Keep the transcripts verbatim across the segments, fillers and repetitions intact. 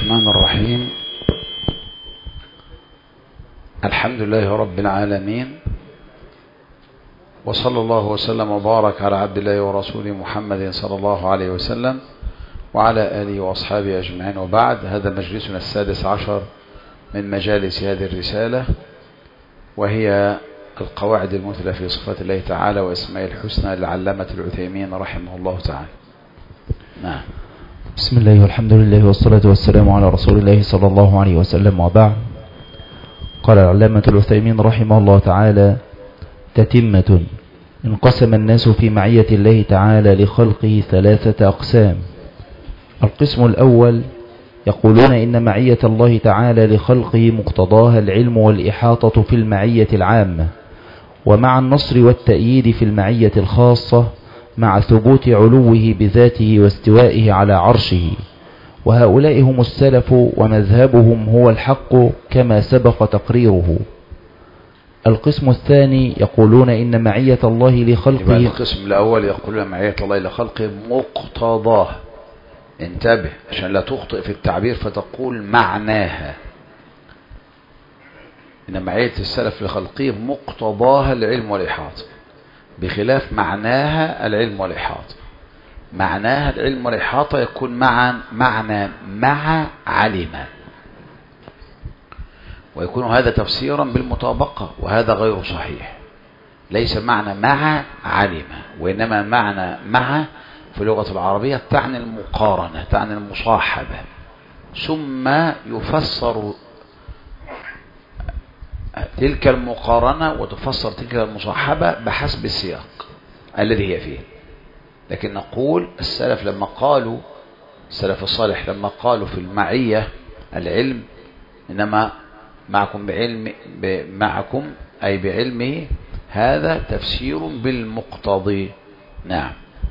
الرحمن الرحيم. الحمد لله رب العالمين، وصلى الله وسلم وبارك على عبد الله ورسوله محمد صلى الله عليه وسلم وعلى آله وأصحابه أجمعين، وبعد. هذا مجلسنا السادس عشر من مجالس هذه الرسالة، وهي القواعد المثلى في صفات الله تعالى واسمائه الحسنى للعلامة العثيمين رحمه الله تعالى. نعم. بسم الله والحمد لله والصلاة والسلام على رسول الله صلى الله عليه وسلم، وبعد. قال العلامة العثيمين رحمه الله تعالى: تتمة. انقسم الناس في معية الله تعالى لخلقه ثلاثة أقسام. القسم الأول يقولون إن معية الله تعالى لخلقه مقتضاها العلم والإحاطة في المعية العامة، ومع النصر والتأييد في المعية الخاصة، مع ثبوت علوه بذاته واستوائه على عرشه. وهؤلاء هم السلف، ومذهبهم هو الحق كما سبق تقريره. القسم الثاني يقولون إن معية الله لخلقه. القسم الأول يقولون معية الله لخلقه مقتضاه. انتبه عشان لا تخطئ في التعبير فتقول معناها. إن معية السلف لخلقه مقتضاها العلم والإحاطة، بخلاف معناها العلم والإحاطة. معناها العلم والإحاطة يكون معا معنى مع علم، ويكون هذا تفسيرا بالمطابقة، وهذا غير صحيح. ليس معنى مع علم، وإنما معنى مع في اللغة العربية تعني المقارنة، تعني المصاحبة، ثم يفسر تلك المقارنة وتفسر تلك المصاحبة بحسب السياق الذي هي فيه. لكن نقول السلف لما قالوا، السلف الصالح لما قالوا في المعية العلم، إنما معكم بعلم معكم أي بعلمه، هذا تفسير بالمقتضي. نعم.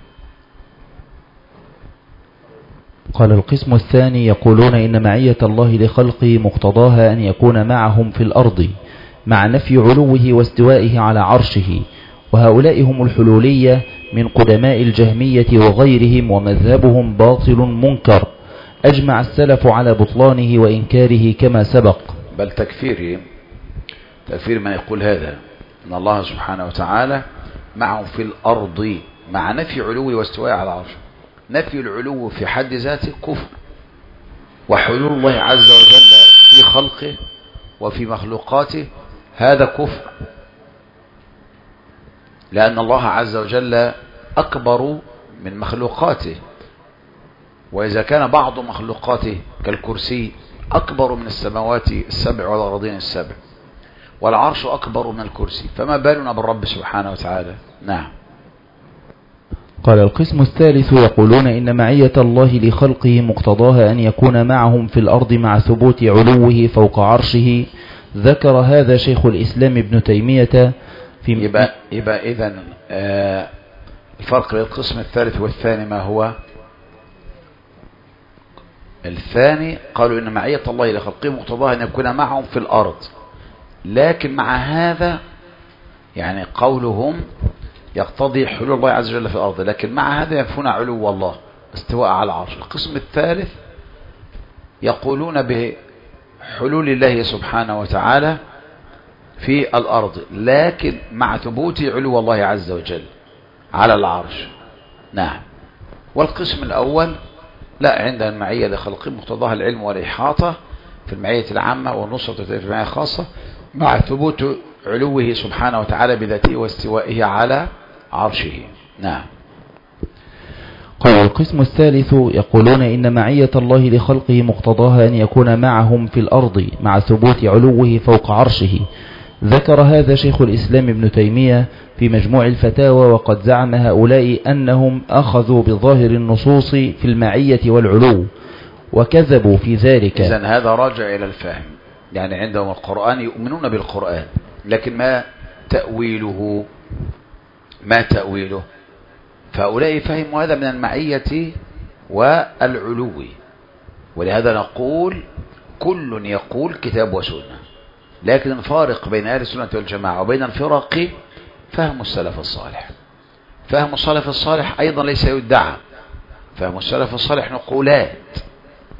قال القسم الثاني يقولون إن معية الله لخلقه مقتضاها أن يكون معهم في الأرض، مع نفي علوه واستوائه على عرشه. وهؤلاء هم الحلولية من قدماء الجهمية وغيرهم، ومذهبهم باطل منكر، أجمع السلف على بطلانه وإنكاره كما سبق. بل تكفيره، تكفير من يقول هذا، أن الله سبحانه وتعالى معهم في الأرض مع نفي علوه واستوائه على عرشه. نفي العلو في حد ذاته كفر، وحلول الله عز وجل في خلقه وفي مخلوقاته هذا كفر، لأن الله عز وجل أكبر من مخلوقاته. وإذا كان بعض مخلوقاته كالكرسي أكبر من السماوات السبع والأرضين السبع، والعرش أكبر من الكرسي، فما بالنا بالرب سبحانه وتعالى. نعم. قال القسم الثالث يقولون إن معية الله لخلقه مقتضاها أن يكون معهم في الأرض مع ثبوت علوه فوق عرشه. ذكر هذا شيخ الإسلام ابن تيمية في يبقى, يبقى إذن آه الفرق بين القسم الثالث والثاني ما هو؟ الثاني قالوا إن معية الله لخلقه مقتضاها أن يكون معهم في الأرض، لكن مع هذا يعني قولهم يقتضي حلول الله عز وجل في الأرض، لكن مع هذا ينفون علو الله استواء على العرش. القسم الثالث يقولون بحلول الله سبحانه وتعالى في الأرض، لكن مع ثبوت علو الله عز وجل على العرش. نعم. والقسم الأول لا، عند المعية لخلقه مقتضاها العلم والإحاطة في المعية العامة، والنصرة في المعية الخاصة، مع ثبوت علوه سبحانه وتعالى بذاته واستوائه على عرشه. نعم. قال القسم الثالث يقولون إن معية الله لخلقه مقتضاها أن يكون معهم في الأرض مع ثبوت علوه فوق عرشه. ذكر هذا شيخ الإسلام ابن تيمية في مجموع الفتاوى. وقد زعم هؤلاء أنهم أخذوا بظاهر النصوص في المعية والعلو، وكذبوا في ذلك. إذن هذا راجع إلى الفهم، يعني عندهم القرآن يؤمنون بالقرآن، لكن ما تأويله ما تأويله فهؤلاء فهموا هذا من المعية والعلو. ولهذا نقول كل يقول كتاب وسنة، لكن الفارق بين أهل السنة والجماعة وبين الفرق فهم السلف الصالح. فهم السلف الصالح أيضا ليس يدعى، فهم السلف الصالح نقولات،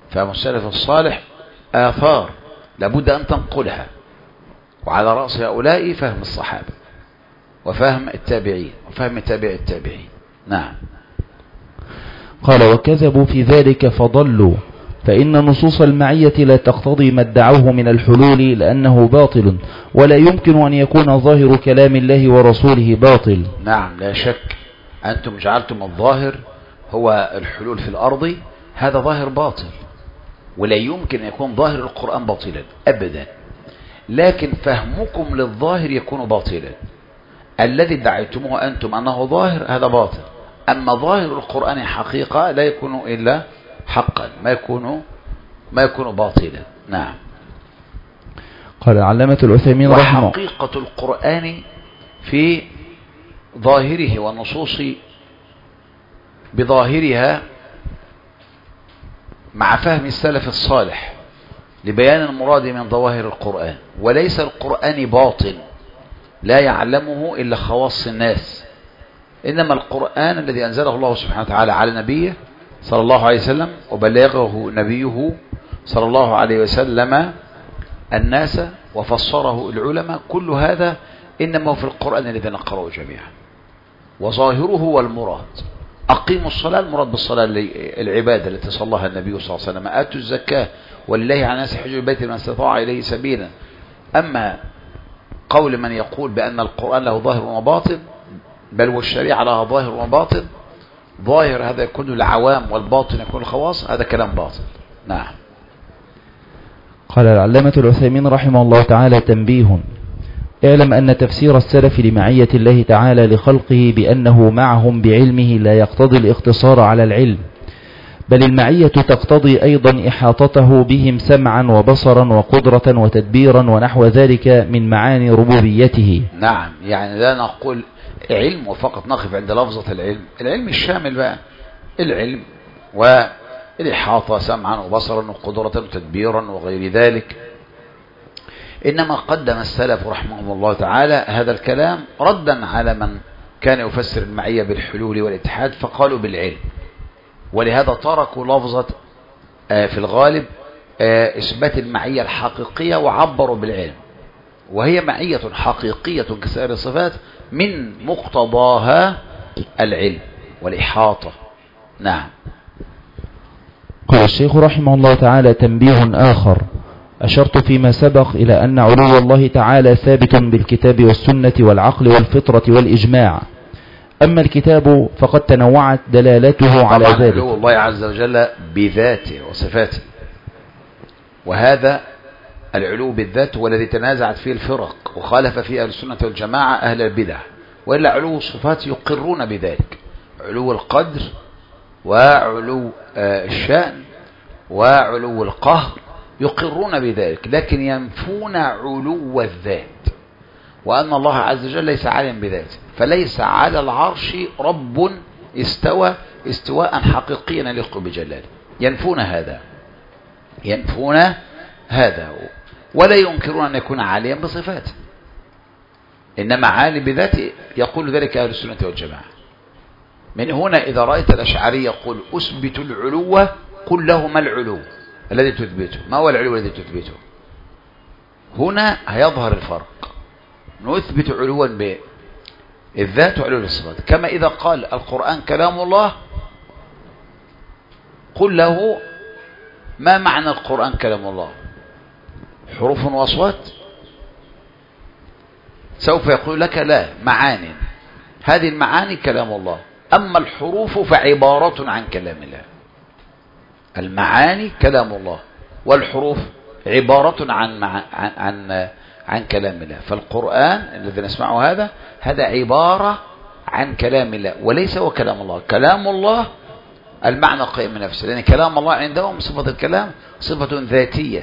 فهم السلف الصالح آثار لابد أن تنقلها، وعلى رأس هؤلاء فهم الصحابة وفهم التابعين وفهم تابع التابعين. نعم. قال وكذبوا في ذلك فضلوا، فإن نصوص المعية لا تقتضي ما ادعوه من الحلول لأنه باطل، ولا يمكن أن يكون ظاهر كلام الله ورسوله باطل. نعم لا شك، أنتم جعلتم الظاهر هو الحلول في الأرض، هذا ظاهر باطل، ولا يمكن أن يكون ظاهر القرآن باطلا أبدا، لكن فهمكم للظاهر يكون باطلا. الذي ادعيتموه أنتم أنه ظاهر هذا باطل، أما ظاهر القرآن حقيقة لا يكون إلا حقا، ما يكون ما يكون باطلا. نعم. قال العلامة العثيمين رحمه الله وحقيقة القرآن في ظاهره والنصوص بظاهرها مع فهم السلف الصالح لبيان المراد من ظواهر القرآن، وليس القرآن باطن لا يعلمه إلا خواص الناس، إنما القرآن الذي أنزله الله سبحانه وتعالى على نبيه صلى الله عليه وسلم وبلغه نبيه صلى الله عليه وسلم الناس وفسره العلماء، كل هذا إنما في القرآن الذي نقرأه جميعا، وظاهره والمراد أقيموا الصلاة، المراد بالصلاة العبادة التي صلىها النبي صلى الله عليه وسلم، آتوا الزكاة ولله على الناس حج البيت من استطاع إليه سبيلا. أما قول من يقول بأن القرآن له ظاهر وباطن، بل والشريعة لها ظاهر وباطن، ظاهر هذا يكون العوام والباطن يكون الخواص، هذا كلام باطل. نعم. قال العلامة العثيمين رحمه الله تعالى تنبيه: اعلم أن تفسير السلف لمعية الله تعالى لخلقه بأنه معهم بعلمه لا يقتضي الاقتصار على العلم، بل المعية تقتضي أيضا إحاطته بهم سمعا وبصرا وقدرة وتدبيرا ونحو ذلك من معاني ربوبيته. نعم، يعني لا نقول علم وفقط نقف عند لفظة العلم، العلم الشامل بقى، العلم والإحاطة سمعا وبصرا وقدرة وتدبيرا وغير ذلك. إنما قدم السلف رحمهم الله تعالى هذا الكلام ردا على من كان يفسر المعية بالحلول والاتحاد فقالوا بالعلم، ولهذا تركوا لفظة في الغالب إثبات المعية الحقيقية وعبروا بالعلم، وهي معية حقيقية كسائر الصفات من مقتضاها العلم والإحاطة. نعم. قال الشيخ رحمه الله تعالى تنبيه آخر: أشرت فيما سبق إلى أن علو الله تعالى ثابت بالكتاب والسنة والعقل والفطرة والإجماع، أما الكتاب فقد تنوعت دلالته على ذلك. علو الله عز وجل بذاته وصفاته، وهذا العلو بالذات والذي تنازعت فيه الفرق وخالف فيه أهل السنة والجماعة أهل البدع، وإلا علو الصفات يقرون بذلك، علو القدر وعلو الشأن وعلو القهر يقرون بذلك، لكن ينفون علو الذات، وأن الله عز وجل ليس عالم بذاته، فليس على العرش رب استوى استواء حقيقيا يليق بجلاله، ينفون هذا ينفون هذا ولا ينكرون أن يكون عاليا بصفاته، إنما عالي بذاته يقول ذلك أهل السنة والجماعة. من هنا إذا رأيت الأشعري يقول أثبت العلو، قل له ما العلو الذي تثبته، ما هو العلو الذي تثبته؟ هنا هيظهر الفرق، نثبت علوا بالذات وعلو الصفات، كما إذا قال القرآن كلام الله قل له ما معنى القرآن كلام الله؟ حروف وأصوات؟ سوف يقول لك لا، معاني، هذه المعاني كلام الله، أما الحروف فعبارة عن كلام الله. المعاني كلام الله والحروف عبارة عن عن عن, عن كلام الله، فالقرآن الذي نسمعه هذا هذا عبارة عن كلام الله وليس هو كلام الله. كلام الله المعنى قائم من نفسه، لأن كلام الله عندهم صفة الكلام صفة ذاتية،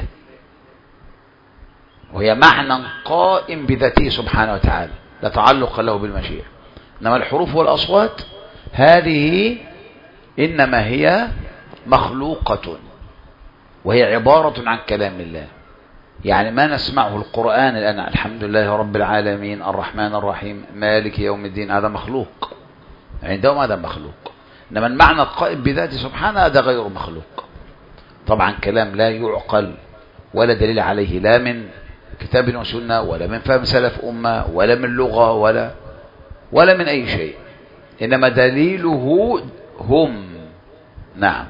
وهي معنى قائم بذاته سبحانه وتعالى لا تعلق له بالمشيئة. إنما الحروف والأصوات هذه إنما هي مخلوقة وهي عبارة عن كلام الله. يعني ما نسمعه القرآن الآن الحمد لله رب العالمين الرحمن الرحيم مالك يوم الدين، هذا مخلوق عندهم، هذا مخلوق. إنما المعنى القائم بذاته سبحانه هذا غير مخلوق، طبعا كلام لا يعقل ولا دليل عليه، لا من كتاب وسنة ولا من فهم سلف أمة ولا من لغة ولا ولا من أي شيء، إنما دليله هم. نعم.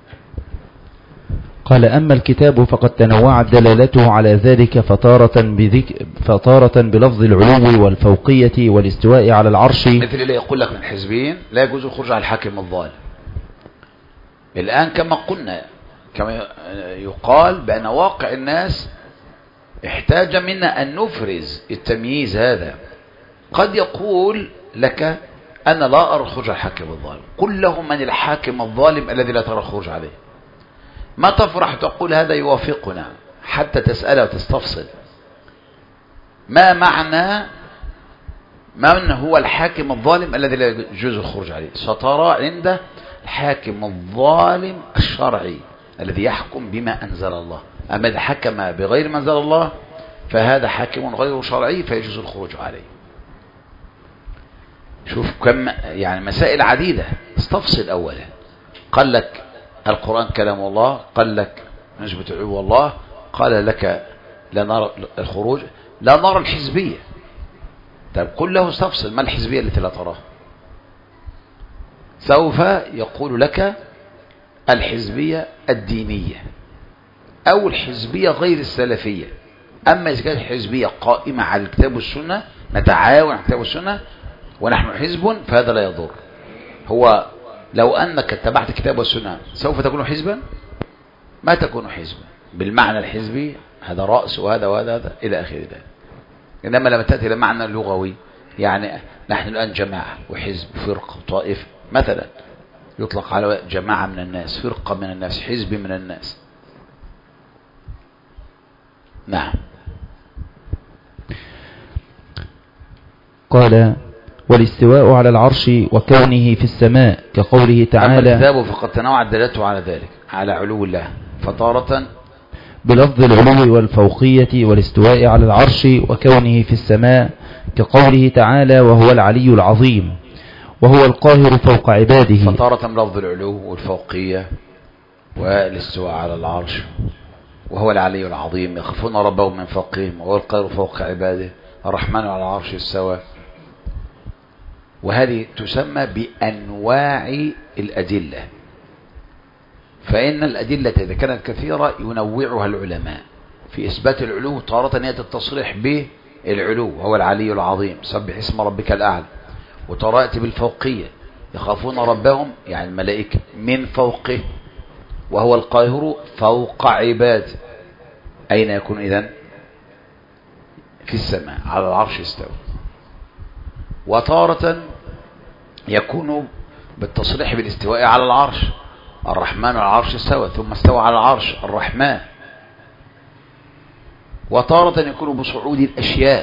قال أما الكتاب فقد تنوعت دلالته على ذلك فتارة, بذك فتارة بلفظ العلو والفوقية والاستواء على العرش، مثل اللي يقول لك من حزبين لا يجوز الخروج على الحاكم الظالم. الآن كما قلنا، كما يقال بأن واقع الناس احتاج منا أن نفرز التمييز هذا. قد يقول لك أنا لا أرى الخروج على الحاكم الظالم، قل لهم من الحاكم الظالم الذي لا ترى الخروج عليه، ما تفرح تقول هذا يوافقنا حتى تسأله وتستفصل ما معنى من هو الحاكم الظالم الذي لا يجوز الخروج عليه. سترى عنده الحاكم الظالم الشرعي الذي يحكم بما أنزل الله، أما إذا حكم بغير ما أنزل الله فهذا حاكم غير شرعي فيجوز الخروج عليه. شوف كم يعني مسائل عديدة، استفصل أولا. قال لك القرآن كلام الله، قال لك نسبة علو الله، قال لك لا نرى الخروج، لا نرى الحزبية. طيب قل له استفصل ما الحزبية التي لا تراها؟ سوف يقول لك الحزبية الدينية أو الحزبية غير السلفية. أما إذا كانت الحزبية قائمة على الكتاب والسنة، نتعاون على الكتاب والسنة ونحن حزب، فهذا لا يضر. هو لو أنك اتبعت الكتاب والسنة سوف تكون حزبا؟ ما تكون حزبا بالمعنى الحزبي، هذا رأس وهذا وهذا هذا إلى آخر ذلك. إنما لما تأتي إلى معنى اللغوي، يعني نحن الآن جماعة وحزب فرقة وطائفة مثلا، يطلق على جماعة من الناس، فرقة من الناس، حزب من الناس. نعم. قال والاستواء على العرش وكونه في السماء كقوله تعالى. أما الكتاب فقد تنوعت دلالته على ذلك، على علو الله، فتارة بلفظ العلو والفوقية والاستواء على العرش وكونه في السماء كقوله تعالى وهو العلي العظيم وهو القاهر فوق عباده. فتارة بلفظ العلو والفوقية والاستواء على العرش وهو العلي العظيم، يخافون ربهم من فوقهم وهو القاهر فوق عباده، الرحمن على العرش استوى. وهذه تسمى بأنواع الأدلة، فإن الأدلة إذا كانت كثيرة ينوعها العلماء. في إثبات العلو تارة يأتي التصريح بالعلو هو العلي العظيم سبح اسم ربك الأعلى، وتارة يأتي بالفوقية يخافون ربهم يعني الملائكة من فوقه وهو القاهر فوق عباده. أين يكون إذن؟ في السماء على العرش استوى. وتارة يكون بالتصريح بالاستواء على العرش، الرحمن على العرش استوى ثم استوى على العرش الرحمن. وتارة يكون بصعود الأشياء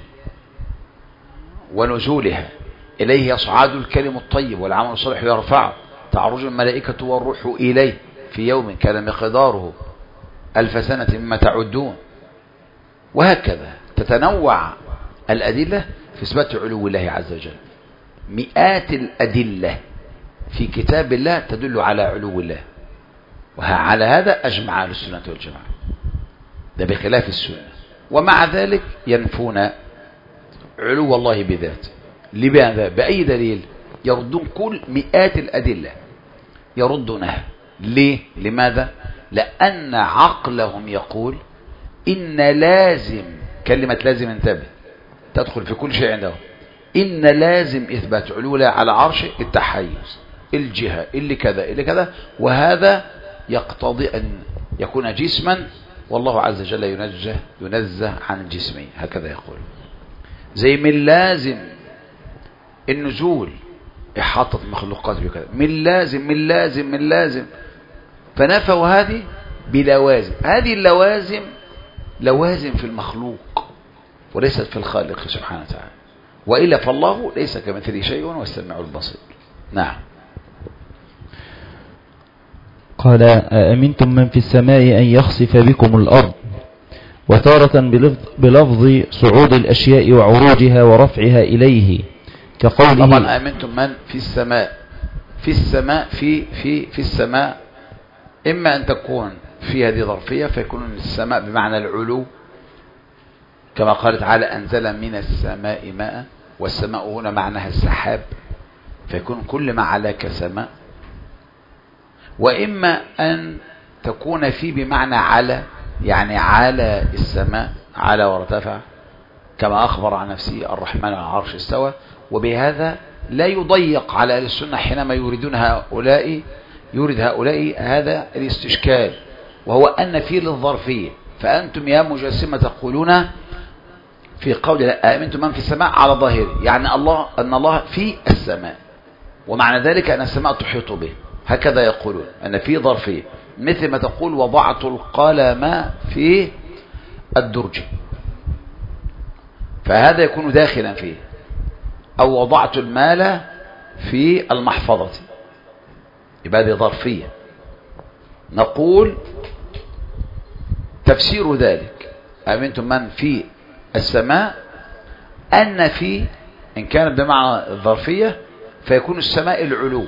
ونزولها، إليه يصعد الكلم الطيب والعمل الصالح يرفعه، تعرج الملائكة والروح إليه في يوم كان مقداره ألف سنة مما تعدون. وهكذا تتنوع الأدلة في إثبات علو الله عز وجل. مئات الأدلة في كتاب الله تدل على علو الله، وعلى هذا أجمع أهل السنة والجماعة، ده بخلاف السنة. ومع ذلك ينفون علو الله بذاته. لماذا؟ بأي دليل؟ يردون كل مئات الأدلة يردونها. ليه؟ لماذا؟ لأن عقلهم يقول إن لازم، كلمة لازم انتبه تدخل في كل شيء عندهم، إن لازم إثبات علو الله على عرشه التحيز، الجهة، اللي كذا اللي كذا، وهذا يقتضي أن يكون جسما، والله عز وجل ينزه ينزه عن الجسمية، هكذا يقول. زي من لازم النزول إحاطة المخلوقات بكذا، من لازم من لازم من لازم، فنفوا هذه بلوازم. هذه اللوازم لوازم في المخلوق وليست في الخالق سبحانه وتعالى، وإلا فالله ليس كمثله شيء وهو السميع البصير. نعم. قال أأمنتم من في السماء أن يخسف بكم الأرض، وتارة بلفظ صعود الأشياء وعروجها ورفعها إليه كقوله. طبعا أأمنتم من في السماء، في السماء في في في السماء إما أن تكون في هذه ظرفية فيكون السماء بمعنى العلو، كما قال تعالى أنزل من السماء ماء، والسماء هنا معناها السحاب، فيكون كل ما علاك سماء. وإما أن تكون في بمعنى على، يعني على السماء، على وارتفع، كما أخبر عن نفسه الرحمن على العرش استوى. وبهذا لا يضيق على أهل السنة حينما يريدون هؤلاء يريد هؤلاء هذا الاستشكال، وهو أن في للظرفية. فأنتم يا مجسمة تقولون في قول آمنتم من في السماء على ظاهره، يعني الله أن الله في السماء، ومعنى ذلك أن السماء تحيط به، هكذا يقولون أن في ظرفية، مثل ما تقول وضعت القلم في الدرج، فهذا يكون داخلا فيه، أو وضعت المال في المحفظة، يبقى هذه ظرفية. نقول تفسير ذلك أمنتم من في السماء أن في إن كانت بمعنى الظرفية فيكون السماء العلو.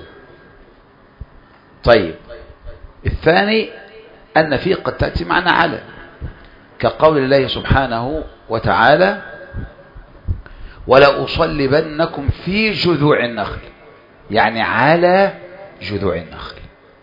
طيب الثاني أن في قد تأتي معنى على، كقول الله سبحانه وتعالى ولا أصلبنكم في جذوع النخل، يعني على جذوع النخل.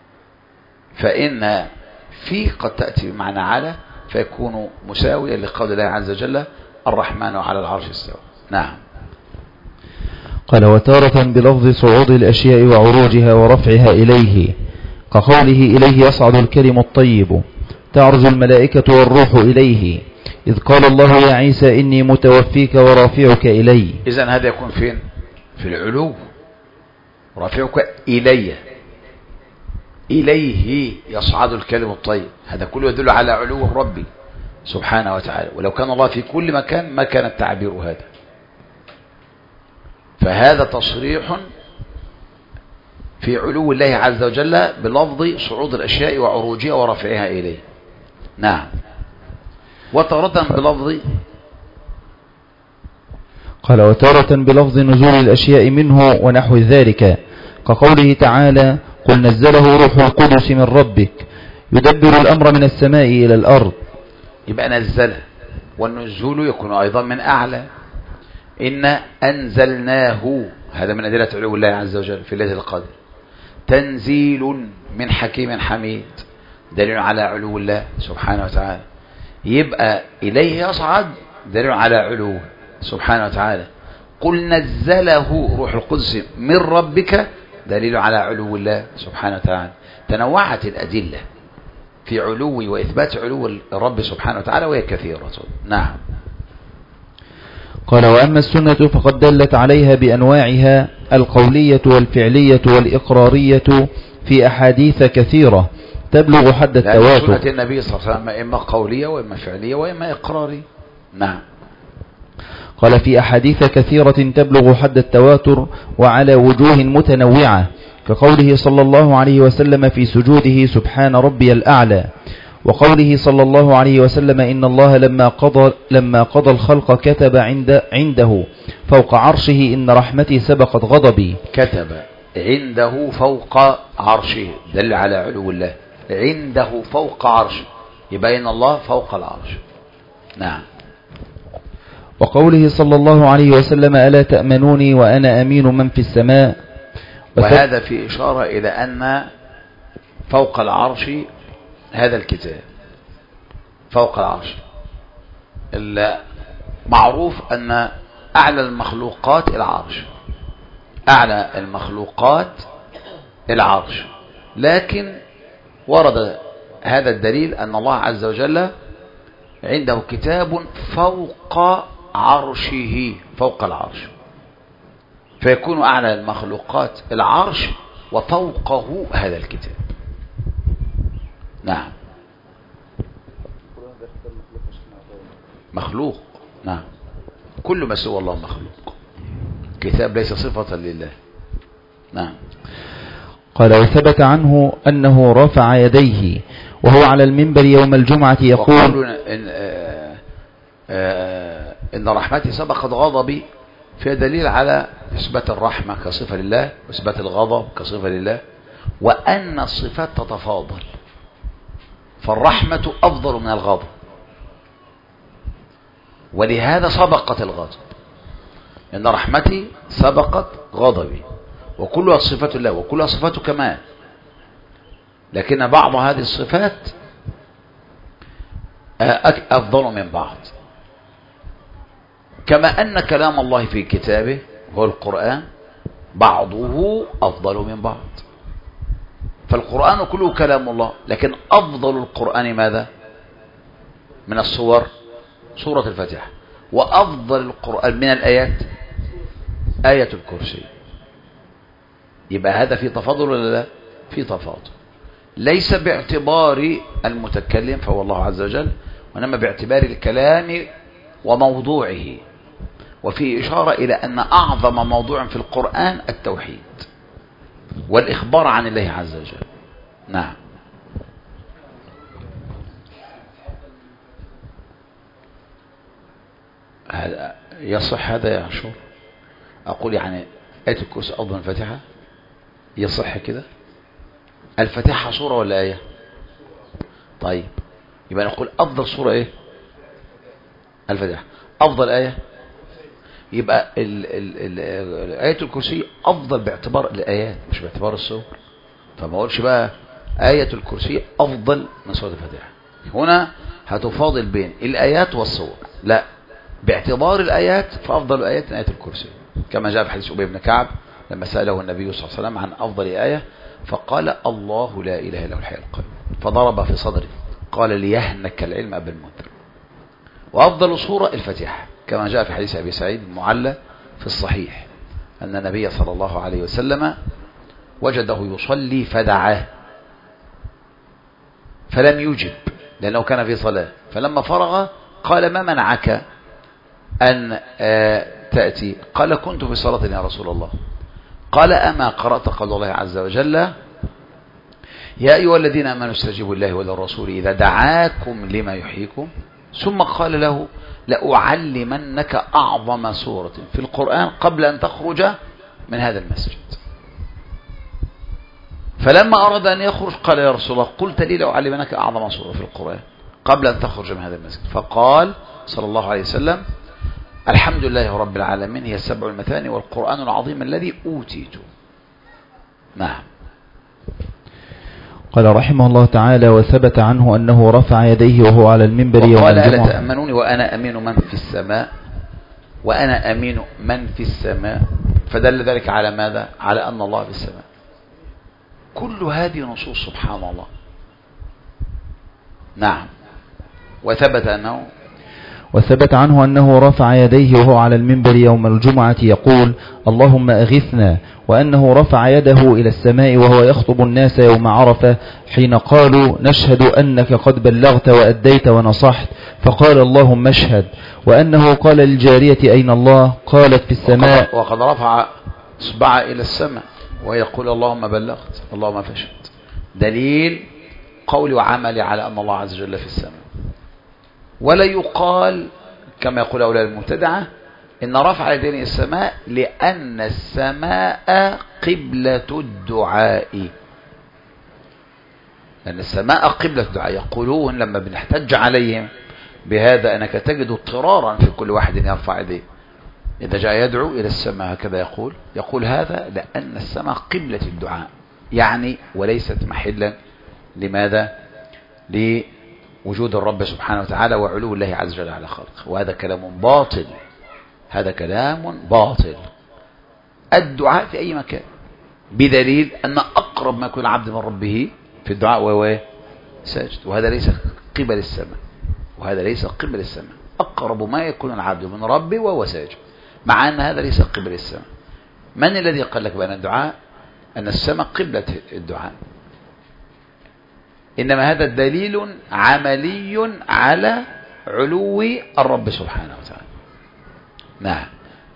فإن في قد تأتي بمعنى على فيكون مساويا لقول الله عز وجل الرحمن على العرش استوى. نعم. قال وتارة بلفظ صعود الأشياء وعروجها ورفعها إليه، كقوله إليه يصعد الكلم الطيب، تعرج الملائكة والروح إليه، إذ قال الله يا عيسى إني متوفيك ورافعك إلي. إذن هذا يكون فين؟ في العلو، رافعك إلي، إليه يصعد الكلم الطيب، هذا كله يدل على علو الرب سبحانه وتعالى. ولو كان الله في كل مكان ما كان التعبير هذا، فهذا تصريح في علو الله عز وجل بلفظ صعود الأشياء وعروجها ورفعها إليه. نعم. وتارة بلفظ قال وتارة بلفظ نزول الأشياء منه ونحو ذلك، كقوله تعالى قل نزله روح القدس من ربك يدبر الأمر من السماء إلى الأرض. يبقى نزله، والنزول يكون أيضا من أعلى. إن أنزلناه، هذا من أدلة علو الله عز وجل في ليلة القدر. تنزيل من حكيم حميد، دليل على علو الله سبحانه وتعالى. يبقى إليه يصعد دليل على علو سبحانه وتعالى. قل نزله روح القدس من ربك دليل على علو الله سبحانه وتعالى. تنوعت الأدلة في علو وإثبات علو الرب سبحانه وتعالى وهي كثيرة. نعم. قال وأما السنة فقد دلت عليها بأنواعها القولية والفعلية والإقرارية في أحاديث كثيرة تبلغ حد التواتر. سنة النبي صلى الله عليه وسلم إما قولية وإما فعلية وإما إقرارية. نعم. قال في أحاديث كثيرة تبلغ حد التواتر وعلى وجوه متنوعة، كقوله صلى الله عليه وسلم في سجوده سبحان ربي الأعلى، وقوله صلى الله عليه وسلم إن الله لما قضى, لما قضى الخلق كتب عند عنده فوق عرشه إن رحمتي سبقت غضبي. كتب عنده فوق عرشه دل على علو الله، عنده فوق عرشه يبين الله فوق العرش. نعم. وقوله صلى الله عليه وسلم ألا تأمنوني وأنا أمين من في السماء. وهذا في إشارة إلى أن فوق العرش هذا الكتاب فوق العرش. معروف أن أعلى المخلوقات العرش، أعلى المخلوقات العرش، لكن ورد هذا الدليل أن الله عز وجل عنده كتاب فوق عرشه فوق العرش، فيكون أعلى المخلوقات العرش وفوقه هذا الكتاب. نعم. مخلوق. نعم. كل ما سوى الله مخلوق، كتاب ليس صفة لله. نعم. قال وثبت عنه أنه رفع يديه وهو على المنبر يوم الجمعة يقول إن, آآ آآ إن رحمتي سبقت غضبي، في دليل على إثبات الرحمة كصفة لله وإثبات الغضب كصفة لله، وأن الصفات تتفاضل فالرحمة أفضل من الغضب، ولهذا سبقت الغضب، إن رحمتي سبقت غضبي، وكلها صفات الله وكلها صفات كمال، لكن بعض هذه الصفات أفضل من بعض. كما أن كلام الله في كتابه هو القرآن بعضه أفضل من بعض، فالقرآن كله كلام الله، لكن أفضل القرآن ماذا؟ من الصور سورة الفاتحة، وأفضل القرآن من الآيات آية الكرسي. يبقى هذا في تفاضل ولا لا؟ في تفاضل، ليس باعتبار المتكلم فهو الله عز وجل، وإنما باعتبار الكلام وموضوعه. وفي إشارة إلى أن أعظم موضوع في القرآن التوحيد والإخبار عن الله عز وجل. نعم. هذا يصح هذا يا عاشور؟ أقول يعني آية الكرسي أفضل من الفاتحة؟ يصح كده؟ الفاتحة سورة ولا آية؟ طيب يبقى نقول أفضل سورة إيه؟ الفاتحة. أفضل آية؟ يبقى ال ال ال آية الكرسي أفضل باعتبار الآيات مش باعتبار السور. فما أقولش بقى آية الكرسي أفضل من سورة الفاتحة، هنا هتفاضل بين الآيات والسور، لا، باعتبار الآيات فأفضل آيات آية الكرسي، كما جاء في حديث أبي بن كعب لما سأله النبي صلى الله عليه وسلم عن أفضل آية فقال الله لا إله إلا هو الحي القيوم، فضرب في صدره قال ليهنك العلم أبا المنذر. وأفضل سورة الفاتحة كما جاء في حديث أبي سعيد المعلى في الصحيح أن النبي صلى الله عليه وسلم وجده يصلي فدعاه فلم يجب لأنه كان في صلاة، فلما فرغ قال ما منعك أن تأتي؟ قال كنت في صلاة يا رسول الله. قال أما قرأت قول الله عز وجل يا أيها الذين آمنوا استجيبوا لله وللرسول إذا دعاكم لما يحييكم؟ ثم قال له لأعلمنك أعظم سورة في القرآن قبل أن تخرج من هذا المسجد. فلما أراد أن يخرج قال يا رسول الله قلت لي لأعلمنك أعظم سورة في القرآن قبل أن تخرج من هذا المسجد؟ فقال صلى الله عليه وسلم الحمد لله رب العالمين هي السبع المثاني والقرآن العظيم الذي أوتيته. نعم. قال رحمه الله تعالى وثبت عنه أنه رفع يديه وهو على المنبر يوم وقال الجمعة. ألا تأمنوني وأنا أمين من في السماء وأنا أمين من في السماء، فدل ذلك على ماذا؟ على أن الله في السماء. كل هذه نصوص سبحان الله. نعم. وثبت أنه وثبت عنه أنه رفع يديه وهو على المنبر يوم الجمعة يقول اللهم أغثنا، وأنه رفع يده إلى السماء وهو يخطب الناس يوم عرفة حين قالوا نشهد أنك قد بلغت وأديت ونصحت، فقال اللهم اشهد، وأنه قال للجارية أين الله؟ قالت في السماء، وقد رفع إصبعه إلى السماء ويقول اللهم بلغت اللهم فاشهد. دليل قولي وعملي على أن الله عز وجل في السماء. ولا يقال كما يقول أولئك المبتدعة إن رفع يدين السماء لأن السماء قبلة الدعاء، لأن السماء قبلة الدعاء. يقولون لما بنحتج عليهم بهذا أنك تجد اضطرارا في كل واحد يرفع يديه إذا جاء يدعو إلى السماء، هكذا يقول يقول هذا لأن السماء قبلة الدعاء، يعني وليست محلا لماذا؟ لوجود الرب سبحانه وتعالى وعلو الله عز وجل على خلقه. وهذا كلام باطل، هذا كلام باطل. الدعاء في أي مكان، بدليل أن أقرب ما يكون العبد من ربه في الدعاء وهو ساجد، وهذا ليس قبل السماء، وهذا ليس قبل السماء. أقرب ما يكون العبد من ربه وهو ساجد، مع أن هذا ليس قبل السماء. من الذي قال لك بأن الدعاء أن السماء قبلة الدعاء؟ إنما هذا دليل عملي على علو الرب سبحانه وتعالى. نعم.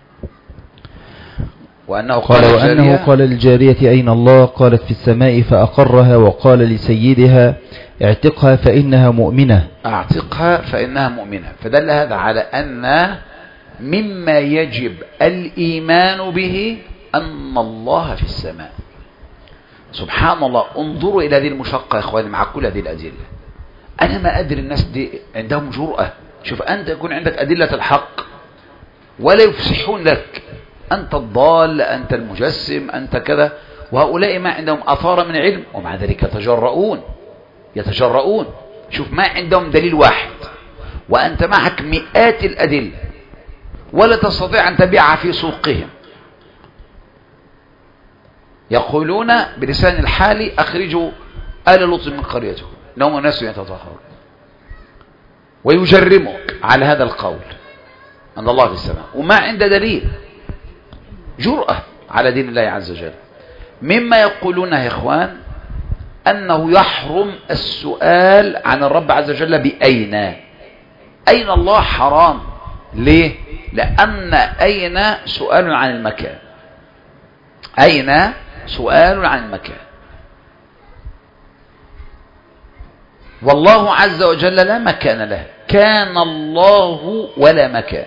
وأنه قال, قال وأنه قال للجارية أين الله؟ قالت في السماء، فأقرها وقال لسيدها اعتقها فإنها مؤمنة. اعتقها فإنها مؤمنة. فدل هذا على أن مما يجب الإيمان به أن الله في السماء. سبحان الله. انظروا إلى هذه المشقة يا إخواني مع كل هذه الأدلة. أنا ما أدري الناس دي عندهم جرأة. شوف أنت يكون عندك أدلة الحق ولا يفسحون لك، أنت الضال، أنت المجسم، أنت كذا، وهؤلاء ما عندهم أثار من علم ومع ذلك يتجرؤون يتجرؤون. شوف ما عندهم دليل واحد وأنت معك مئات الأدلة ولا تستطيع أن تبيعها في سوقهم. يقولون بلسان الحال أخرجوا آل لوط من قريته إنهم ناس يتطهرون، ويجرمك على هذا القول أن الله في السماء وما عنده دليل، جرأة على دين الله عز وجل. مما يقولون يا إخوان أنه يحرم السؤال عن الرب عز وجل بأين. أين الله حرام. ليه؟ لأن أين سؤال عن المكان، أين سؤال عن المكان، والله عز وجل لا مكان له، كان الله ولا مكان،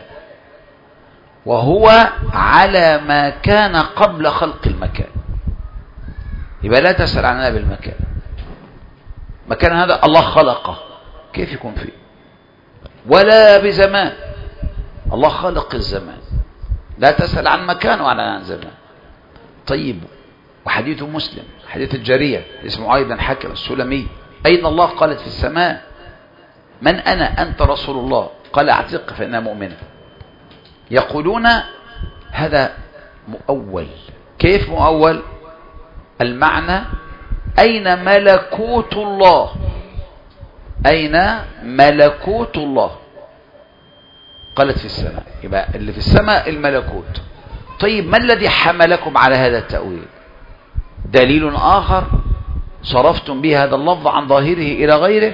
وهو على ما كان قبل خلق المكان. يبقى لا تسأل عنها بالمكان. مكان هذا الله خلقه، كيف يكون فيه؟ ولا بزمان، الله خلق الزمان، لا تسأل عن مكان ولا عن زمان. طيب، وحديث مسلم حديث الجارية اسمه أيضا حكم السلمي، أين الله؟ قالت في السماء. من أنا؟ أنت رسول الله. قال أعتق فإنها مؤمنة. يقولون هذا مؤول. كيف مؤول؟ المعنى أين ملكوت الله، أين ملكوت الله؟ قالت في السماء، يبقى اللي في السماء الملكوت. طيب ما الذي حملكم على هذا التأويل؟ دليل آخر صرفتم به هذا اللفظ عن ظاهره إلى غيره؟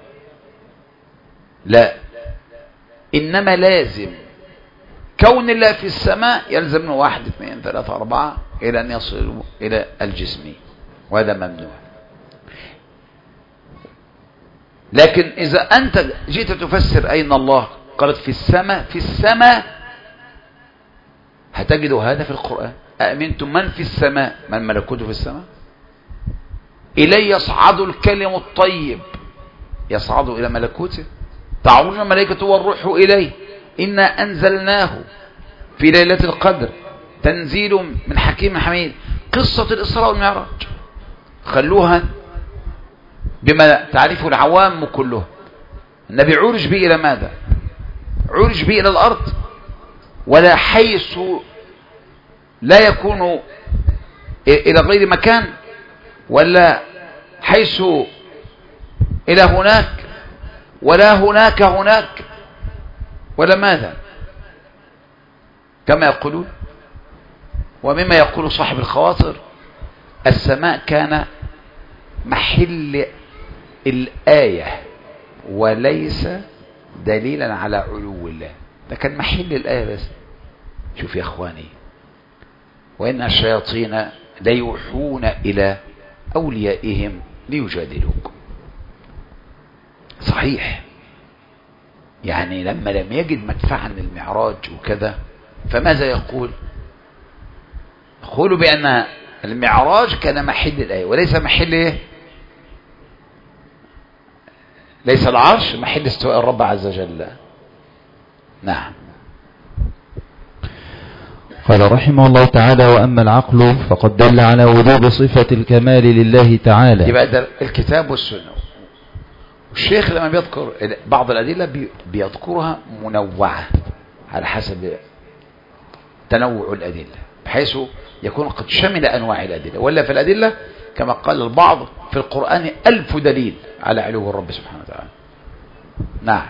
لا، إنما لازم كون الله في السماء يلزم منه واحد اثنين ثلاثة أربعة إلى أن يصلوا إلى الجسم، وهذا ممنوع. لكن إذا أنت جئت تفسر أين الله، قالت في السماء، في السماء، هتجد هذا في القرآن. أأمنتم من في السماء، من ملكوته في السماء، إليه يصعد الكلم الطيب، يصعد إلى ملكوته، تعرج الملائكة والروح إليه، إنا أنزلناه في ليلة القدر، تنزيل من حكيم حميد. قصة الإسراء والمعراج خلوها بما تعرفه العوام كله. النبي عرج به إلى ماذا؟ عرج به إلى الأرض، ولا حيث لا يكون إلى غير مكان، ولا حيث إلى هناك، ولا هناك هناك، ولا ماذا كما يقولون. ومما يقول صاحب الخواطر السماء كان محل الآية وليس دليلا على علو الله، ده كان محل الآية بس. شوف يا اخواني، وإن الشياطين ليوحون إلى أوليائهم ليجادلوكم. صحيح، يعني لما لم يجد مدفعا للمعراج وكذا، فماذا يقول؟ يقول بأن المعراج كان محل الآية وليس محل إيه؟ ليس العرش محل استواء الرب عز وجل. نعم. قال رحمه الله تعالى: وأما العقل فقد دل على وجوب صفة الكمال لله تعالى. يبقى ده الكتاب والسنة. الشيخ لما بيذكر بعض الأدلة بيذكرها منوعة على حسب تنوع الأدلة، بحيث يكون قد شمل أنواع الأدلة. ولا في الأدلة كما قال البعض في القرآن ألف دليل على علو الرب سبحانه وتعالى. نعم.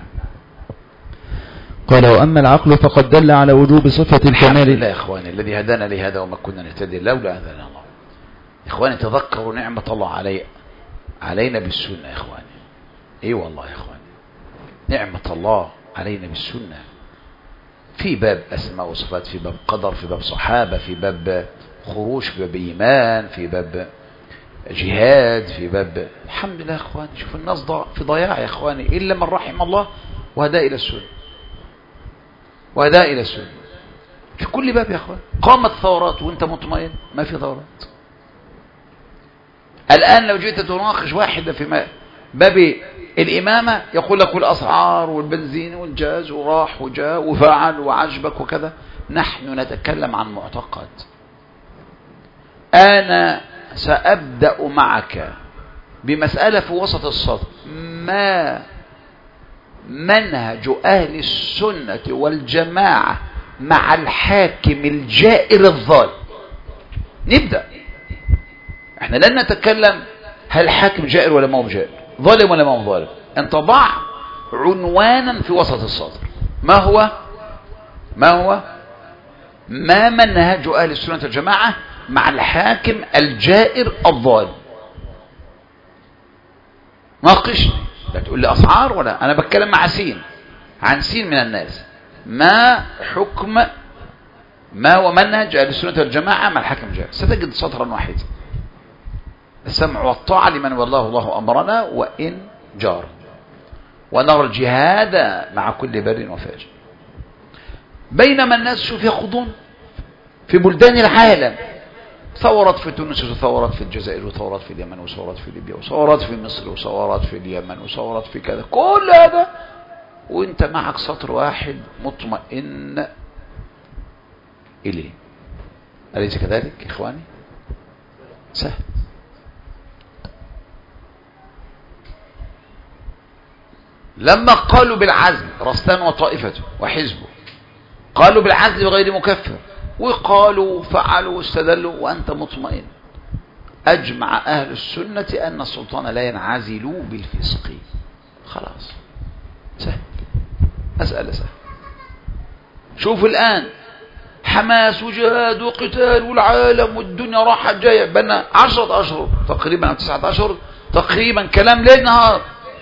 قال: وأما العقل فقد دل على وجوب صفة الكمال. الحمد لله يا إخواني الذي هدانا لهذا وما كنا نهتدي لولا أن هدانا الله. إخواني تذكروا نعمة الله علي علينا بالسنة. يا إخواني اي أيوة والله يا إخواني، نعمة الله علينا بالسنة في باب أسماء وصفات، في باب قدر، في باب صحابة، في باب خروج، في باب إيمان، في باب جهاد، في باب. الحمد لله يا إخواني. شوف الناس ضاع في ضياع يا إخواني إلا من رحم الله وهدى إلى السنة، وهدى إلى السنة في كل باب يا إخواني. قامت ثورات وانت مطمئن ما في ثورات. الآن لو جئت تناقش واحدة في باب الإمامة يقول لك الأسعار والبنزين والجاز وراح وجاء وفعل وعجبك وكذا. نحن نتكلم عن معتقد. أنا سأبدأ معك بمسألة في وسط السطر: ما منهج أهل السنة والجماعة مع الحاكم الجائر الظالم؟ نبدأ. احنا لن نتكلم هل الحاكم جائر ولا ما هو جائر، ظالم ولا ما هو ظالم. انت ضع عنوانا في وسط السطر. ما هو ما هو ما منهج أهل السنة والجماعة مع الحاكم الجائر الظالم؟ ناقشني، لا تقول لي أسعار ولا. أنا بتكلم مع سين، عن سين من الناس. ما حكم ما هو منهج أهل السنة والجماعة مع الحاكم الجائر؟ ستجد سطرا واحدا: السمع والطاعة لمن والله الله أمرنا وإن جار، ونرى الجهاد مع كل بر وفاجر. بينما الناس شوف يخوضون في بلدان العالم، ثورات في تونس وثورات في الجزائر وثورات في اليمن وثورات في ليبيا وثورات في مصر وثورات في اليمن وثورات في كذا، كل هذا وانت معك سطر واحد مطمئن إليه. أليس كذلك يا إخواني؟ سهل. لما قالوا بالعزل رستان وطائفته وحزبه، قالوا بالعزل بغير مكفر، وقالوا فعلوا واستدلوا وأنت مطمئن. أجمع أهل السنة أن السلطان لا ينعزل بالفسق. خلاص سهل، مسألة سهل. شوف الآن حماس وجهاد وقتال والعالم والدنيا راحة جاية، بنا عشرة أشهر تقريبا أو تسعة أشهر تقريبا كلام ليل نهار،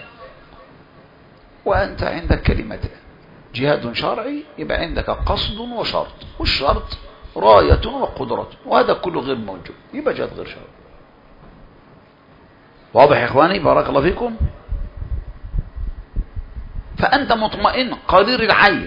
وأنت عندك كلمتين: جهاد شرعي، يبقى عندك قصد وشرط، والشرط راية وقدرة، وهذا كله غير موجود، يبقى جهاد غير شرعي. واضح يا إخواني؟ بارك الله فيكم. فأنت مطمئن قدير العين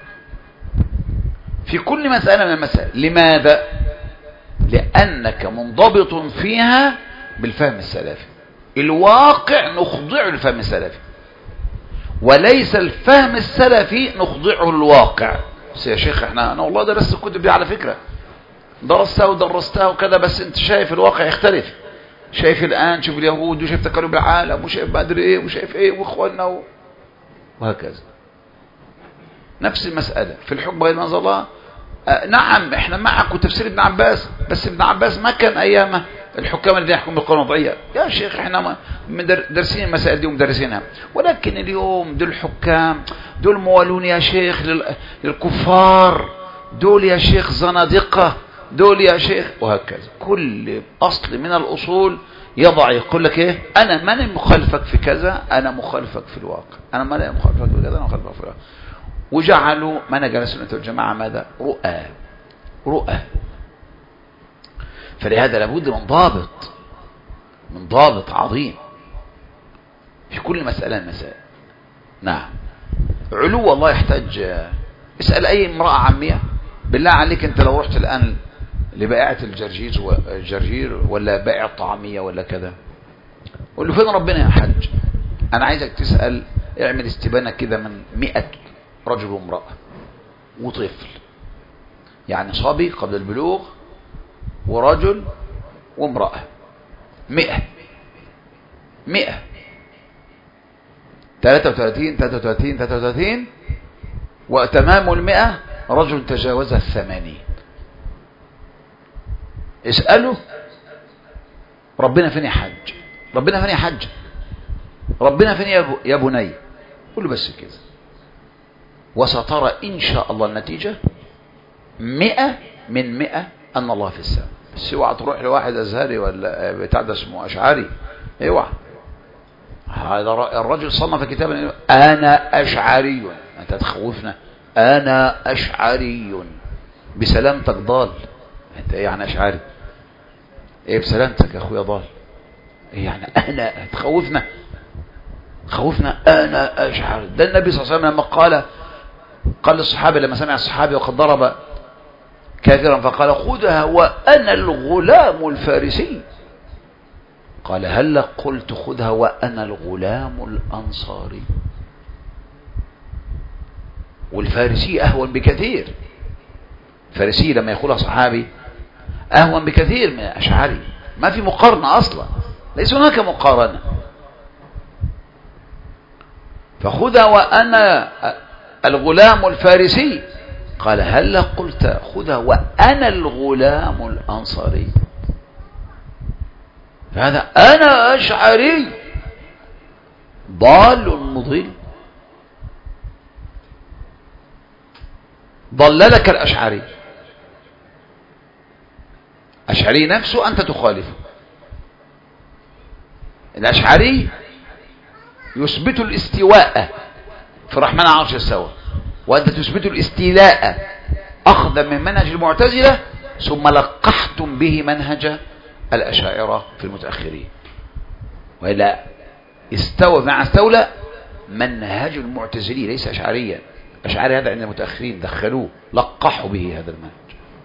في كل مسألة من المسائل. لماذا؟ لأنك منضبط فيها بالفهم السلفي. الواقع نخضعه للفهم السلفي، وليس الفهم السلفي نخضعه للواقع. بس يا شيخ احنا انا والله درست الكتب دي على فكرة، درستها ودرستها وكذا، بس انت شايف الواقع يختلف. شايف الآن، شوف اليهود، وشايف تكالب العالم، وشايف بدر ايه، وشايف ايه، واخواننا و... وهكذا. نفس المسألة في الحكم غير منزل الله. آه نعم احنا معك وتفسير ابن عباس، بس ابن عباس ما كان ايامه الحكام الذين يحكمون بالقانون الوضعية. يا شيخ احنا درسين المسائل دي ومدرسينها، ولكن اليوم دول الحكام دول موالون يا شيخ للكفار، دول يا شيخ زنادقة، دول يا شيخ، وهكذا. كل اصل من الاصول يضع يقول لك ايه: انا ماني مخالفك في كذا، انا مخالفك في الواقع، انا ماني مخالفك في كذا، انا مخالفك في الواقع. وجعلوا منهج السنة والجماعة ماذا؟ رؤى. رؤى. فلهذا لابد من ضابط، من ضابط عظيم في كل مسألة من المسائل. نعم. علو الله يحتاج. اسأل أي امرأة عامية بالله عليك، أنت لو رحت الآن لبائعة الجرجير والجرجير ولا بائع الطعامية ولا كذا، قول له فين ربنا يا حج؟ أنا عايزك تسأل، اعمل استبانة كده من مئة رجل وامرأة وطفل، يعني صبي قبل البلوغ ورجل وامرأة، مئة مئة ثلاثة وثلاثين ثلاثة وثلاثين ثلاثة وثلاثين، وتمام المئة رجل تجاوز الثمانين. اسأله ربنا فين يا حج؟ ربنا فين يا حج؟ ربنا فين يا بني؟ قل له بس كده، وسترى إن شاء الله النتيجة مئة من مئة أن الله في السماء. بس اوعى تروح لواحد أزهري ولا بتاع ده اسمه أشعري، اوعى. هذا الرجل صنف كتابا أنا أشعري، أنت تخوفنا، أنا أشعري، بسلامتك ضال. أنت إيه يعني أشعري؟ إيه بسلامتك يا أخويا ضال؟ إيه يعني أنا تخوفنا؟ خوفنا أنا أشعر. ده النبي صلى الله عليه وسلم لما قال قال للصحابة، لما سمع الصحابي وقد ضرب كافرا فقال: خذها وأنا الغلام الفارسي. قال هل قلت خذها وأنا الغلام الأنصاري؟ والفارسي أهون بكثير. الفارسي لما يقولها صحابي أهون بكثير من الأشعري، ما في مقارنة أصلا، ليس هناك مقارنة. فخذها وأنا الغلام الفارسي، قال هل قلت خذها وأنا الغلام الأنصاري؟ فهذا أنا أشعري ضال مضل، ضللك الأشعري. أشعري نفسه أنت تخالفه. الأشعري يثبت الاستواء في الرحمن على العرش استوى، وأنت تثبت الاستيلاء أخذا من منهج المعتزلة، ثم لقحتم به منهج الأشاعرة في المتأخرين. وإلا استوى مع استولى منهج المعتزلي ليس أشعريا. أشعري هذا عند المتأخرين دخلوه، لقحوا به هذا المنهج،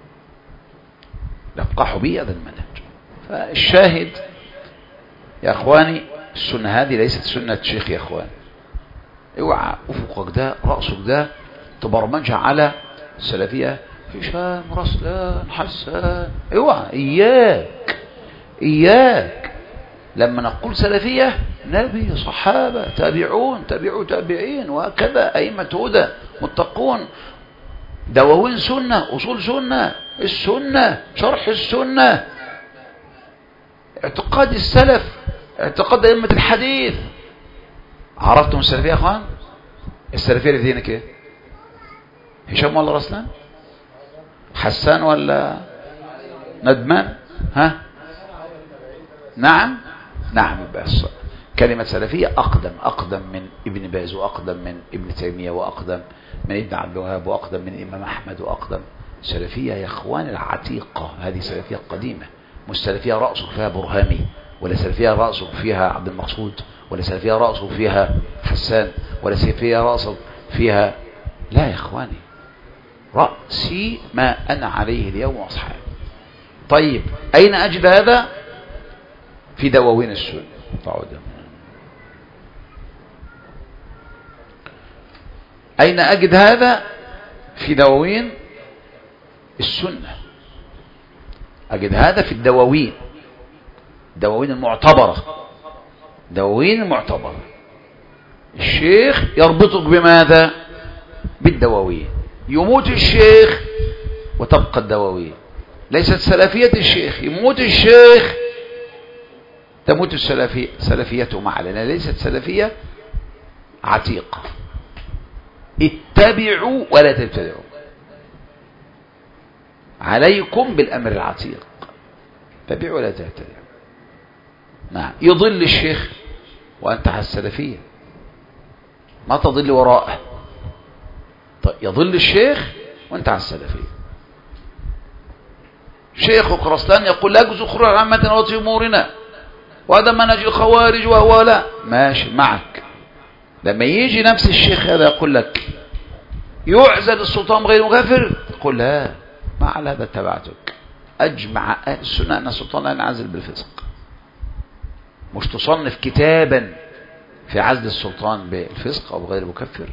لقحوا به هذا المنهج. فالشاهد يا أخواني، السنة هذه ليست سنة شيخ يا أخوان. اوعى أفقك ده رأسك ده تبرمجها على السلفية، هشام رسلان حسان. اوعى، إياك إياك. لما نقول سلفية، نبي صحابة تابعون تابعوا تابعين وهكذا أئمة هدى متقون، دواوين سنة، أصول سنة، السنة، شرح السنة، اعتقاد السلف، اعتقاد أئمة الحديث. عرفتم السلفية يا أخوان؟ السلفية اللي دينك ايه؟ هشام ولا رسلان؟ حسان ولا ندمان؟ ها؟ نعم نعم. بس كلمة سلفية أقدم أقدم من ابن باز، وأقدم من ابن تيمية، وأقدم من ابن عبد الوهاب، وأقدم من الإمام أحمد، وأقدم. سلفية يا إخوان العتيقة، هذه سلفية قديمة، مش سلفية رأسك فيها برهامي، ولا سلفية رأسك فيها عبد المقصود، ولا سلفية رأسك فيها حسان، ولا سلفية رأسك فيها، لا يا إخواني، رأسي ما أنا عليه اليوم وأصحابي. طيب أين أجد هذا؟ في دواوين السنة. أين أجد هذا؟ في دواوين السنة. أجد هذا في الدواوين، دواوين المعتبرة، دواوين المعتبرة. الشيخ يربطك بماذا؟ بالدواوين. يموت الشيخ وتبقى الدواوين. ليست سلفية الشيخ، يموت الشيخ تموت السلفية، سلفيته معه، لأنها ليست سلفية عتيقة. اتبعوا ولا تبتدعوا، عليكم بالأمر العتيق، اتبعوا ولا تبتدعوا. نعم. يضل الشيخ وأنت على السلفية، ما تضل وراءه. طيب يضل الشيخ وأنت على السلفية. شيخك رسلان يقول لا يجوز خروج عامة وطي أمورنا، وهذا منهج الخوارج وهو لا، ماشي معك. لما يجي نفس الشيخ هذا يقول لك يعزل السلطان غير مكفر، تقول لا، ما على هذا اتبعتك. أجمع أهل السنة أن السلطان لا ينعزل بالفسق. مش تصنف كتابا في عزل السلطان بالفسق أو غير مكفر.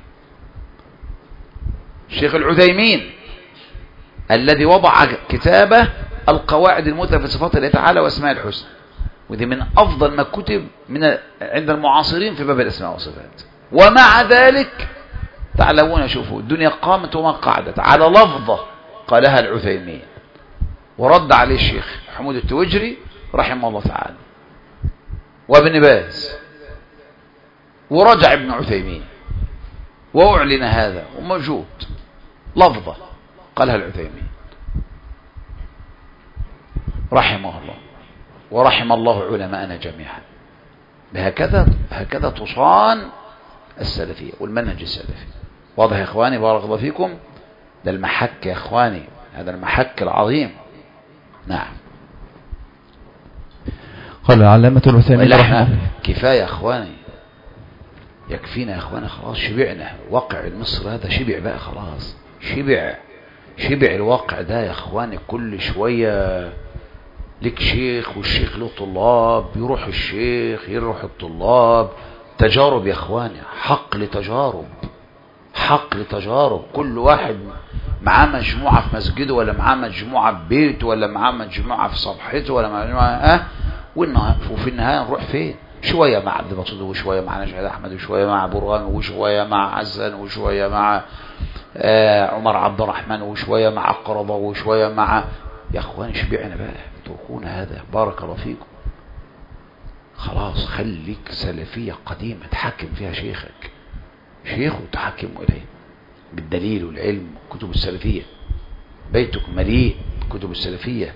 الشيخ العثيمين الذي وضع كتابه القواعد المثلى في صفات الله تعالى واسماء الحسنى، ودي من أفضل ما كتب من عند المعاصرين في باب الأسماء والصفات. ومع ذلك تعلمون، شوفوا الدنيا قامت وما قعدت على لفظة قالها العثيمين، ورد عليه الشيخ حمود التوجري رحمه الله تعالى، وابن باز، ورجع ابن عثيمين، وأعلن هذا وموجود لفظة قالها العثيمين رحمه الله، ورحم الله علماءنا جميعا. بهكذا هكذا تصان السلفية والمنهج السلفي. واضح يا إخواني؟ بارك الله فيكم. ده المحك يا إخواني، هذا المحك العظيم. نعم. قال العلامة العثيمين رحمه الله. كفاية يا إخواني، يكفينا يا إخواني، خلاص شبعنا. واقع مصر هذا شبع بقى، خلاص شبع، شبع الواقع ده يا إخواني. كل شوية لك شيخ والشيخ له طلاب، يروح الشيخ يروح الطلاب. تجارب يا اخواني، حق لتجارب، حق لتجارب. كل واحد معاه مجموعة في مسجده، ولا معاه مجموعة في بيته، ولا معاه مجموعة في صفحته، ولا مجموعة اه وفي النهاية نروح فين؟ شوية مع عبد الباسط، وشوية مع نجاة أحمد، وشوية مع برهان، وشوية مع حسن، وشوية مع آه عمر عبد الرحمن، وشوية مع قرضة، وشوية مع يا اخواني شبعنا بقى، اتركونا هذا. بارك الله فيكم. خلاص خليك سلفية قديمة تحكم فيها شيخك، شيخه تحكم إليه بالدليل والعلم. كتب السلفية، بيتك مليء كتب السلفية.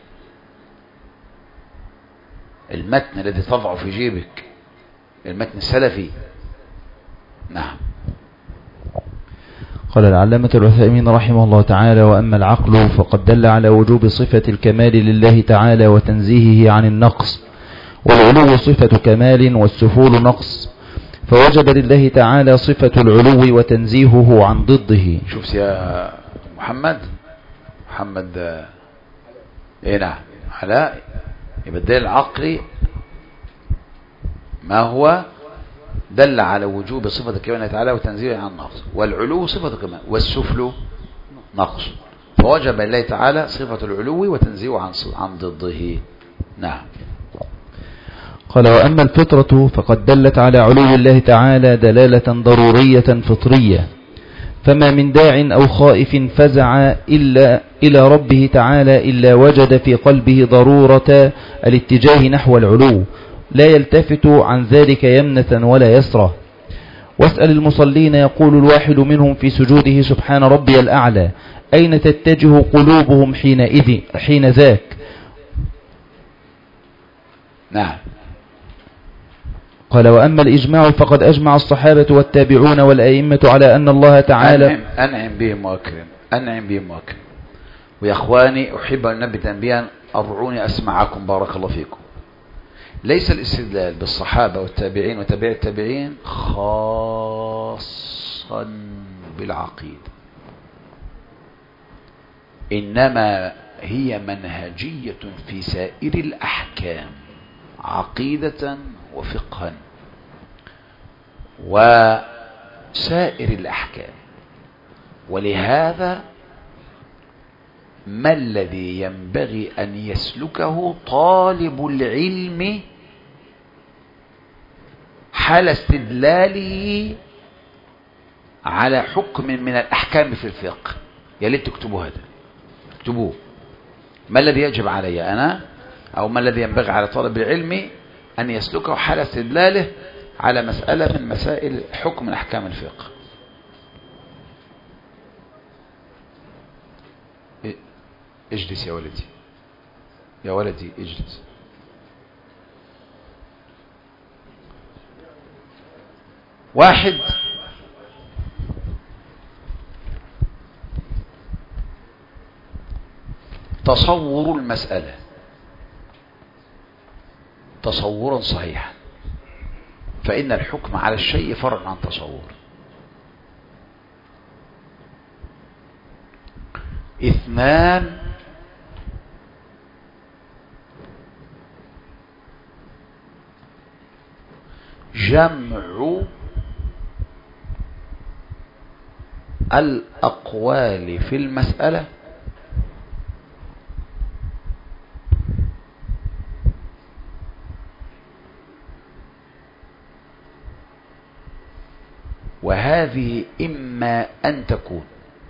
المتن الذي تضعه في جيبك المتن السلفي. نعم. قال العلامة العثيمين رحمه الله تعالى: وأما العقل فقد دل على وجوب صفة الكمال لله تعالى وتنزيهه عن النقص، والعلو صفة كمال والسفول نقص، فوجب لله تعالى صفة العلو وتنزيهه عن ضده. شوف يا محمد محمد ايه نعم علاء، يبقى الدليل العقلي ما هو؟ دل على وجوب صفة الكمال تعالى وتنزيهه عن النقص، والعلو صفة كمال والسفل نقص، فوجب لله تعالى صفة العلو وتنزيهه عن عن ضده. نعم. قال: وأما الفطرة فقد دلت على علو الله تعالى دلالة ضرورية فطرية، فما من داع أو خائف فزع إلا إلى ربه تعالى إلا وجد في قلبه ضرورة الاتجاه نحو العلو، لا يلتفت عن ذلك يمنة ولا يسرة. واسأل المصلين يقول الواحد منهم في سجوده: سبحان ربي الأعلى، أين تتجه قلوبهم حينئذ حين ذاك؟ نعم. قال: وأما الإجماع فقد أجمع الصحابة والتابعون والأئمة على أن الله تعالى أنعم, أنعم بهم وأكرم، أنعم بهم وأكرم. ويا أخواني أحب أن نبت أنبياء أرعوني أسمعكم، بارك الله فيكم. ليس الاستدلال بالصحابة والتابعين وتابع التابعين خاصا بالعقيدة، إنما هي منهجية في سائر الأحكام، عقيدة وفقها وسائر الأحكام. ولهذا ما الذي ينبغي أن يسلكه طالب العلم حال استدلاله على حكم من الأحكام في الفقه؟ يا ليت تكتبوا هذا، اكتبوه. ما الذي يجب علي أنا، أو ما الذي ينبغي على طالب العلم أن يسلكه حال استدلاله على مسألة من مسائل حكم من أحكام الفقه؟ اجلس يا ولدي، يا ولدي اجلس. واحد تصور المسألة تصورا صحيحا، فإن الحكم على الشيء فرع عن تصور. اثنان جمع الأقوال في المسألة وهذه إما أن تكون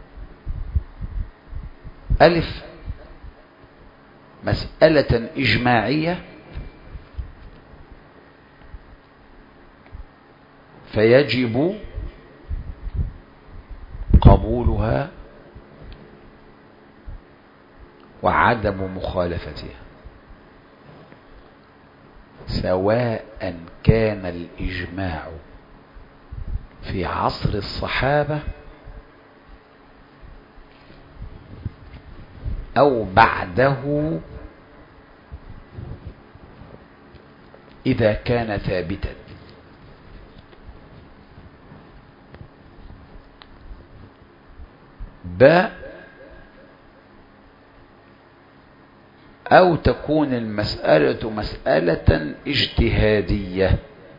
ألف مسألة إجماعية فيجب قبولها وعدم مخالفتها، سواء كان الإجماع في عصر الصحابة أو بعده إذا كان ثابتا. ب أو تكون المسألة مسألة اجتهادية.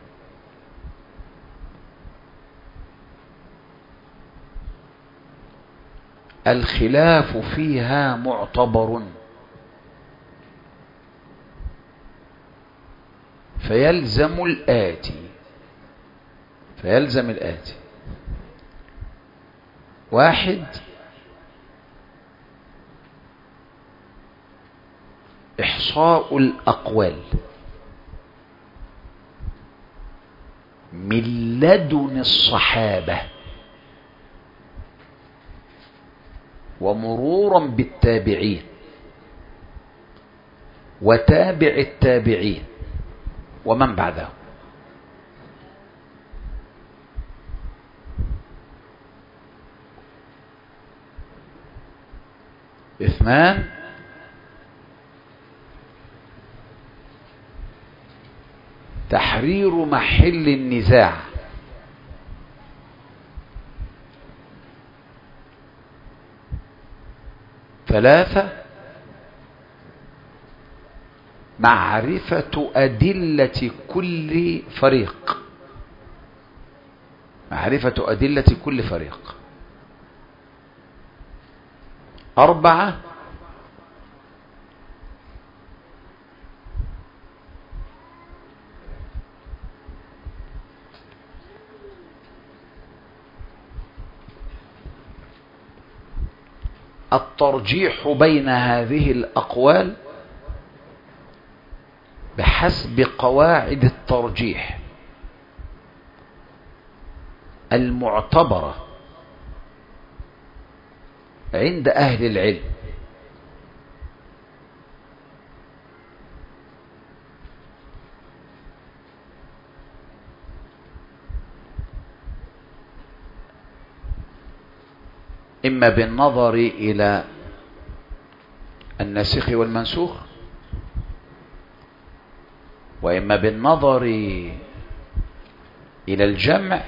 الخلاف فيها معتبر، فيلزم الآتي فيلزم الآتي واحد، إحصاء الأقوال من لدن الصحابة ومرورا بالتابعين وتابع التابعين ومن بعدهم. اثنان، تحرير محل النزاع ثلاثة، معرفة أدلة كل فريق معرفة أدلة كل فريق أربعة، الترجيح بين هذه الأقوال بحسب قواعد الترجيح المعتبرة عند أهل العلم، إما بالنظر إلى الناسخ والمنسوخ، وإما بالنظر إلى الجمع،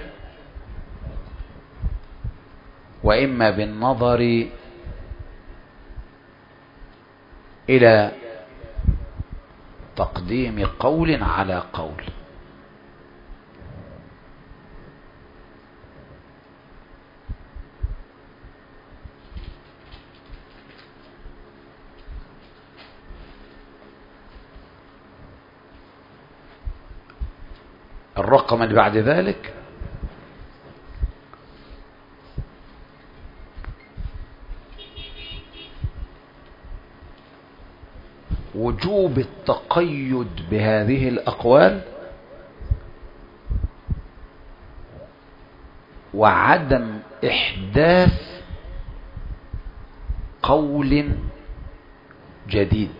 وإما بالنظر إلى تقديم قول على قول. الرقم اللي بعد ذلك وجوب التقيد بهذه الأقوال وعدم إحداث قول جديد.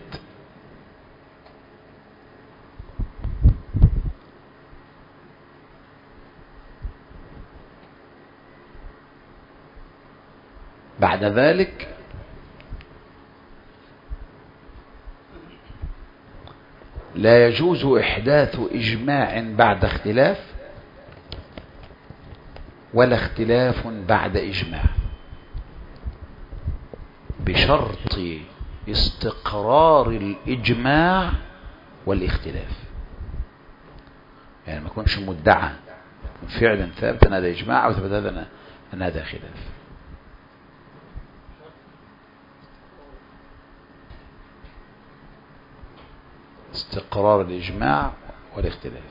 بعد ذلك لا يجوز إحداث إجماع بعد اختلاف ولا اختلاف بعد إجماع، بشرط استقرار الإجماع والاختلاف. يعني ما يكونش مدعى فعلا ثابت أن هذا إجماع أو ثبت هذا أن هذا خلاف. استقرار الإجماع والاختلاف.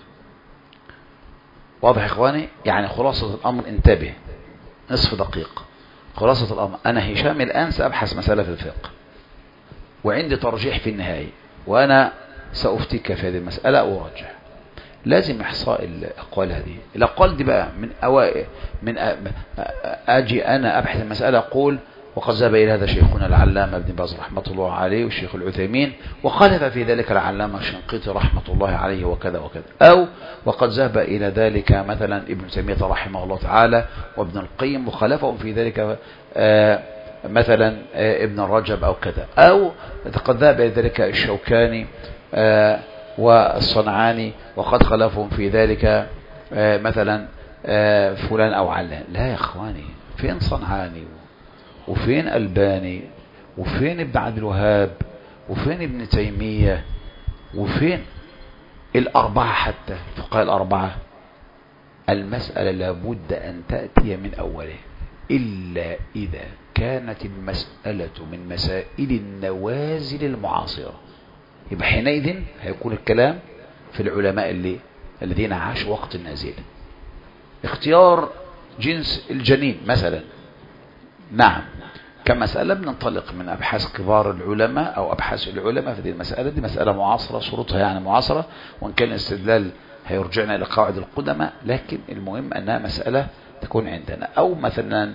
واضح إخواني؟ يعني خلاصة الأمر، انتبه نصف دقيقة. خلاصة الأمر، أنا هشام الآن سأبحث مسألة في الفقه وعندي ترجيح في النهاية، وأنا سأفتيك في هذه المسألة وأرجح. لازم إحصاء الأقوال هذه. الأقوال دي بقى من أوائل من أجي أنا أبحث المسألة أقول وقد ذهب إلى هذا شيخنا العلامة ابن باز رحمة الله عليه والشيخ العثيمين، وخالف في ذلك العلامة الشنقيطي رحمة الله عليه وكذا وكذا، أو وقد ذهب إلى ذلك مثلا ابن تيمية رحمه الله تعالى وابن القيم، وخالفهم في ذلك آه مثلا آه ابن الرجب أو كذا، أو قد ذهب إلى ذلك الشوكاني آه والصنعاني وقد خالفهم في ذلك آه مثلا آه فلان أو علان. لا يا إخواني، فين صنعاني وفين ألباني وفين ابن عبد الوهاب وفين ابن تيمية وفين الأربعة، حتى الفقهاء الأربعة المسألة لابد أن تأتي من أوله، إلا إذا كانت المسألة من مسائل النوازل المعاصرة، يبقى حينئذ هيكون الكلام في العلماء اللي الذين عاشوا وقت النازل. اختيار جنس الجنين مثلا، نعم كمسألة بننطلق من أبحاث كبار العلماء أو أبحاث العلماء في هذه المسألة. دي مسألة معاصرة، صورتها يعني معاصرة، وإن كان الاستدلال هيرجعنا إلى قواعد القدماء، لكن المهم أنها مسألة تكون عندنا. أو مثلا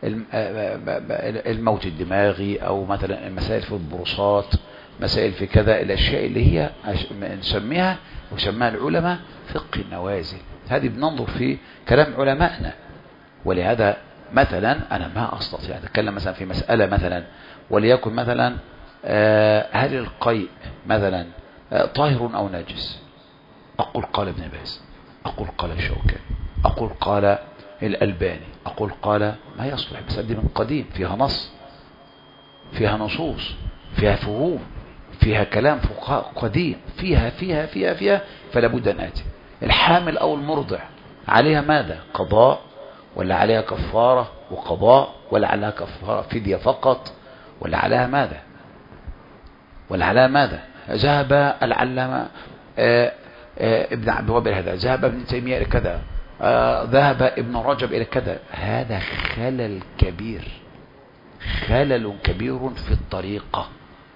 الموت الدماغي، أو مثلا المسائل في البروسات، مسائل في كذا، الأشياء اللي هي نسميها وسماها العلماء فقه النوازل. هذه بننظر في كلام علمائنا. ولهذا مثلا أنا ما أستطيع أن أتكلم مثلا في مسألة مثلا، وليكن مثلا هل القيء مثلا طاهر أو نجس، أقول قال ابن باز، أقول قال الشوكاني، أقول قال الألباني، أقول قال ما يصلح. بس دي من قديم، فيها نص، فيها نصوص، فيها فهوم، فيها كلام فقهاء قديم، فيها فيها فيها فيها فلا بد أن آتي. الحامل أو المرضع عليها ماذا؟ قضاء ولا عليها كفارة وقضاء، ولا عليها كفارة فدية فقط، ولا عليها ماذا؟ ولا عليها ماذا؟ ذهب العلامة آه آه ابن عبد الوهاب إلى هذا، ذهب ابن تيمية إلى كذا، آه ذهب ابن رجب إلى كذا. هذا خلل كبير، خلل كبير في الطريقة،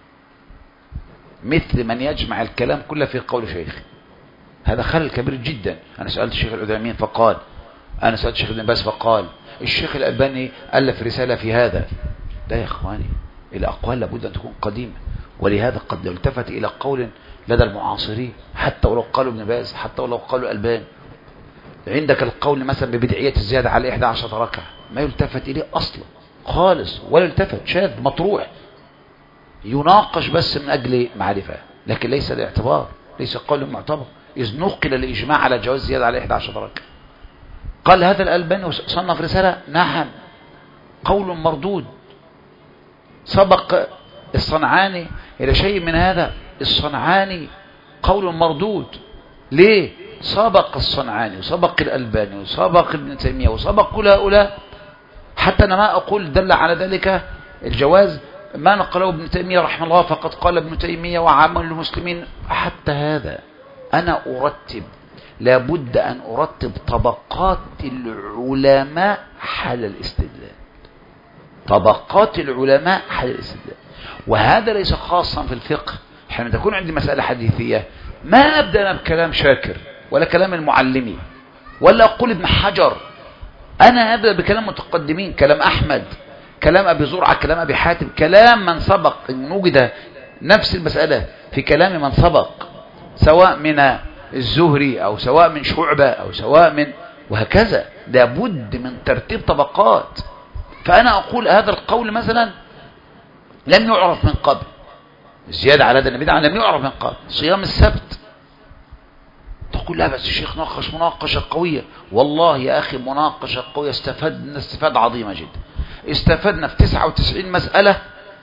مثل من يجمع الكلام كله في قول شيخ. هذا خلل كبير جدا. أنا سألت الشيخ العثيمين فقال، أنا سألت الشيخ ابن باز فقال، الشيخ الألباني ألف رسالة في هذا. لا يا إخواني، الأقوال لابد أن تكون قديمة. ولهذا قد يلتفت إلى قول لدى المعاصرين، حتى ولو قالوا ابن باز، حتى ولو قالوا الألباني. عندك القول مثلا ببدعية الزيادة على إحدى عشرة ركعة، ما يلتفت إليه أصلا خالص، ولا يلتفت، شاذ مطروح، يناقش بس من أجل معرفة، لكن ليس الاعتبار، ليس قول معتبر، إذ نقل الإجماع على جواز الزيادة على إحدى عشرة ركعة. قال هذا الألباني صنف رسالة، نعم قول مردود. سبق الصنعاني إلى شيء من هذا؟ الصنعاني قول مردود. ليه؟ سبق الصنعاني وسبق الألباني وسبق ابن تيمية وسبق كل هؤلاء، حتى أنا ما أقول دل على ذلك الجواز ما نقله ابن تيمية رحمه الله، فقد قال ابن تيمية وعامل المسلمين. حتى هذا أنا أرتب، لابد أن أرتب طبقات العلماء حال الاستدلال، طبقات العلماء حال الاستدلال. وهذا ليس خاصا في الفقه. حين تكون عندي مسألة حديثية ما أبدأ أنا بكلام شاكر ولا كلام المعلمي ولا أقول ابن حجر، أنا أبدأ بكلام متقدمين، كلام أحمد، كلام أبي زرعة، كلام أبي حاتم، كلام من سبق. إن وجد نفس المسألة في كلام من سبق، سواء من الزهري أو سواء من شعبة أو سواء من، وهكذا، لابد من ترتيب طبقات. فأنا أقول هذا القول مثلا لم يعرف من قبل، الزيادة على هذا النبي لم يعرف من قبل. صيام السبت، تقول لا بس الشيخ ناقش مناقشة قوية. والله يا أخي مناقشة قوية، استفدنا استفادة عظيمة جدا. استفدنا في تسعة وتسعين مسألة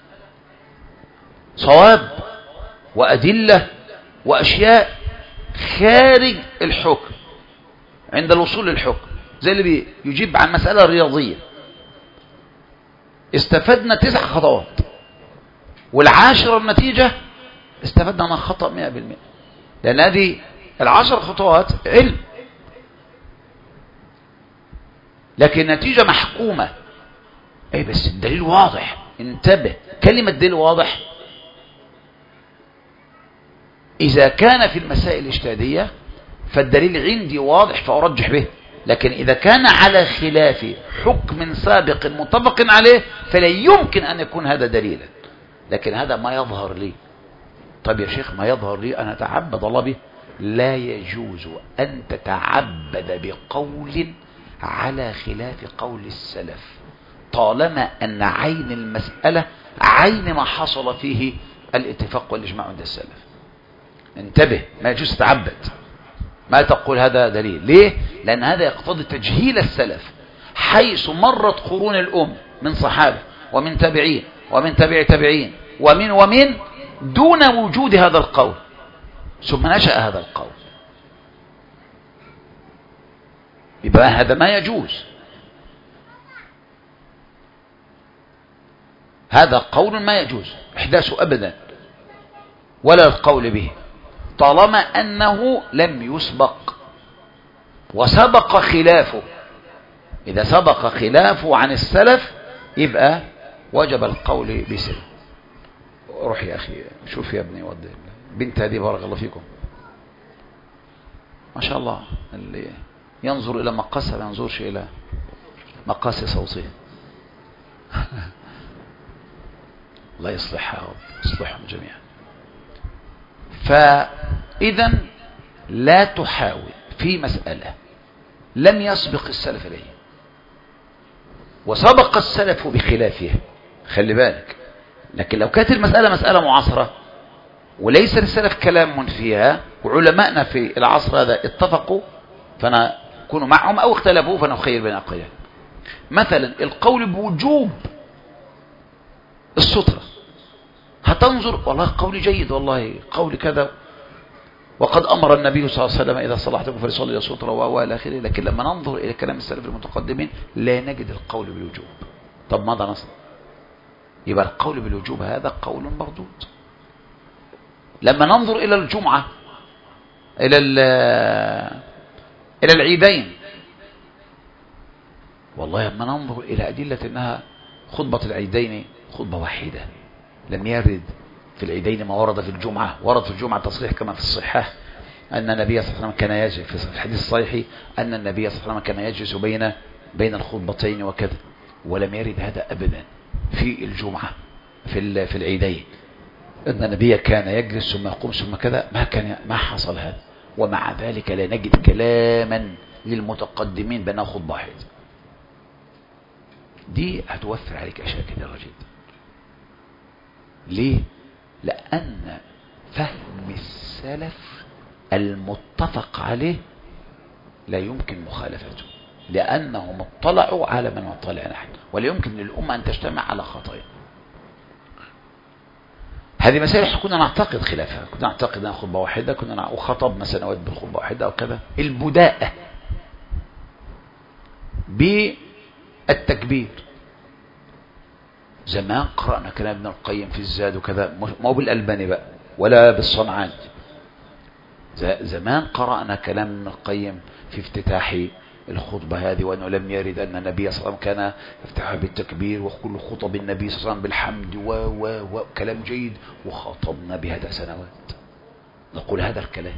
صواب وأدلة وأشياء خارج الحكم عند الوصول للحكم، زي اللي بيجيب عن مسألة رياضية. استفدنا تسع خطوات، والعاشرة النتيجة استفدنا من خطأ مئة بالمئة، لأن هذه العشر خطوات علم، لكن النتيجة محكومة. اي بس الدليل واضح. انتبه، كلمة دليل واضح إذا كان في المسائل الاجتهادية فالدليل عندي واضح فأرجح به، لكن إذا كان على خلاف حكم سابق متفق عليه فلا يمكن أن يكون هذا دليلا. لكن هذا ما يظهر لي. طيب يا شيخ ما يظهر لي أنا أتعبد الله به؟ لا يجوز أن تتعبد بقول على خلاف قول السلف، طالما أن عين المسألة عين ما حصل فيه الاتفاق والإجماع عند السلف. انتبه، ما يجوز تتعبد، ما تقول هذا دليل. ليه؟ لأن هذا يقتضي تجهيل السلف، حيث مرت قرون الأم من صحابة ومن تابعين ومن تابع تابعين ومن ومن دون وجود هذا القول، ثم نشأ هذا القول، يبقى هذا ما يجوز. هذا قول ما يجوز إحداثه أبدا ولا القول به، طالما أنه لم يسبق وسبق خلافه. إذا سبق خلافه عن السلف يبقى وجب القول بسلف. روح يا أخي شوف يا ابني ودي بنت هذه بارك الله فيكم ما شاء الله، اللي ينظر إلى مقاسها ما ينظرش إلى مقاس صوته. الله يصلحها ويصلحهم جميعا. فإذا لا تحاول في مسألة لم يسبق السلف إليه وسبق السلف بخلافها، خلي بالك. لكن لو كانت المسألة مسألة معاصرة وليس للسلف كلام فيها وعلماءنا في العصر هذا اتفقوا فنكون معهم أو اختلفوا فنخير بين أقوالهم. مثلا القول بوجوب السترة، هتنظر والله قول جيد، والله قول كذا، وقد أمر النبي صلى الله عليه وسلم إذا صلحتكم فليصلي إلى السترة وإلى آخره. لكن لما ننظر إلى كلام السلف المتقدمين لا نجد القول بالوجوب. طب ماذا نصنع؟ يبقى القول بالوجوب هذا قول مردود. لما ننظر إلى الجمعة إلى إلى العيدين، والله لما ننظر إلى أدلة أنها خطبة العيدين خطبة واحدة، لم يرد في العيدين ما ورد في الجمعة. ورد في الجمعة تصريح كما في الصحاح أن النبي صلى الله عليه وسلم كان يجلس في الحديث الصحيح أن النبي صلى الله عليه وسلم كان يجلس بين بين الخطبتين وكذا، ولم يرد هذا أبدا في الجمعة في في العيدين أن النبي كان يجلس ثم يقوم ثم كذا، ما كان ما حصل هذا. ومع ذلك لا نجد كلاما للمتقدمين بأنها خطبة واحدة. دي هتوفر عليك أشياء كثيرة جدا. ليه؟ لأن فهم السلف المتفق عليه لا يمكن مخالفته، لأنهم اطلعوا على من اطلع نحن، ولا يمكن للأمة أن تجتمع على خطأ. هذه مسائل كنا نعتقد خلافها، كنا نعتقد أنها خطبة واحدة، كنا وخطب سنوات بالخطبة واحدة أو كذا. البداءة بالتكبير، زمان قرأنا كلام ابن القيم في الزاد وكذا، ما هو بالألباني بقى ولا بالصنعاني. زمان قرأنا كلام ابن القيم في افتتاح الخطبة هذه، وأنه لم يرد أن النبي صلى الله عليه وسلم كان يفتحها بالتكبير، وكل خطب النبي صلى الله عليه وسلم بالحمد و و و كلام جيد، وخاطبنا بهذا سنوات نقول هذا الكلام.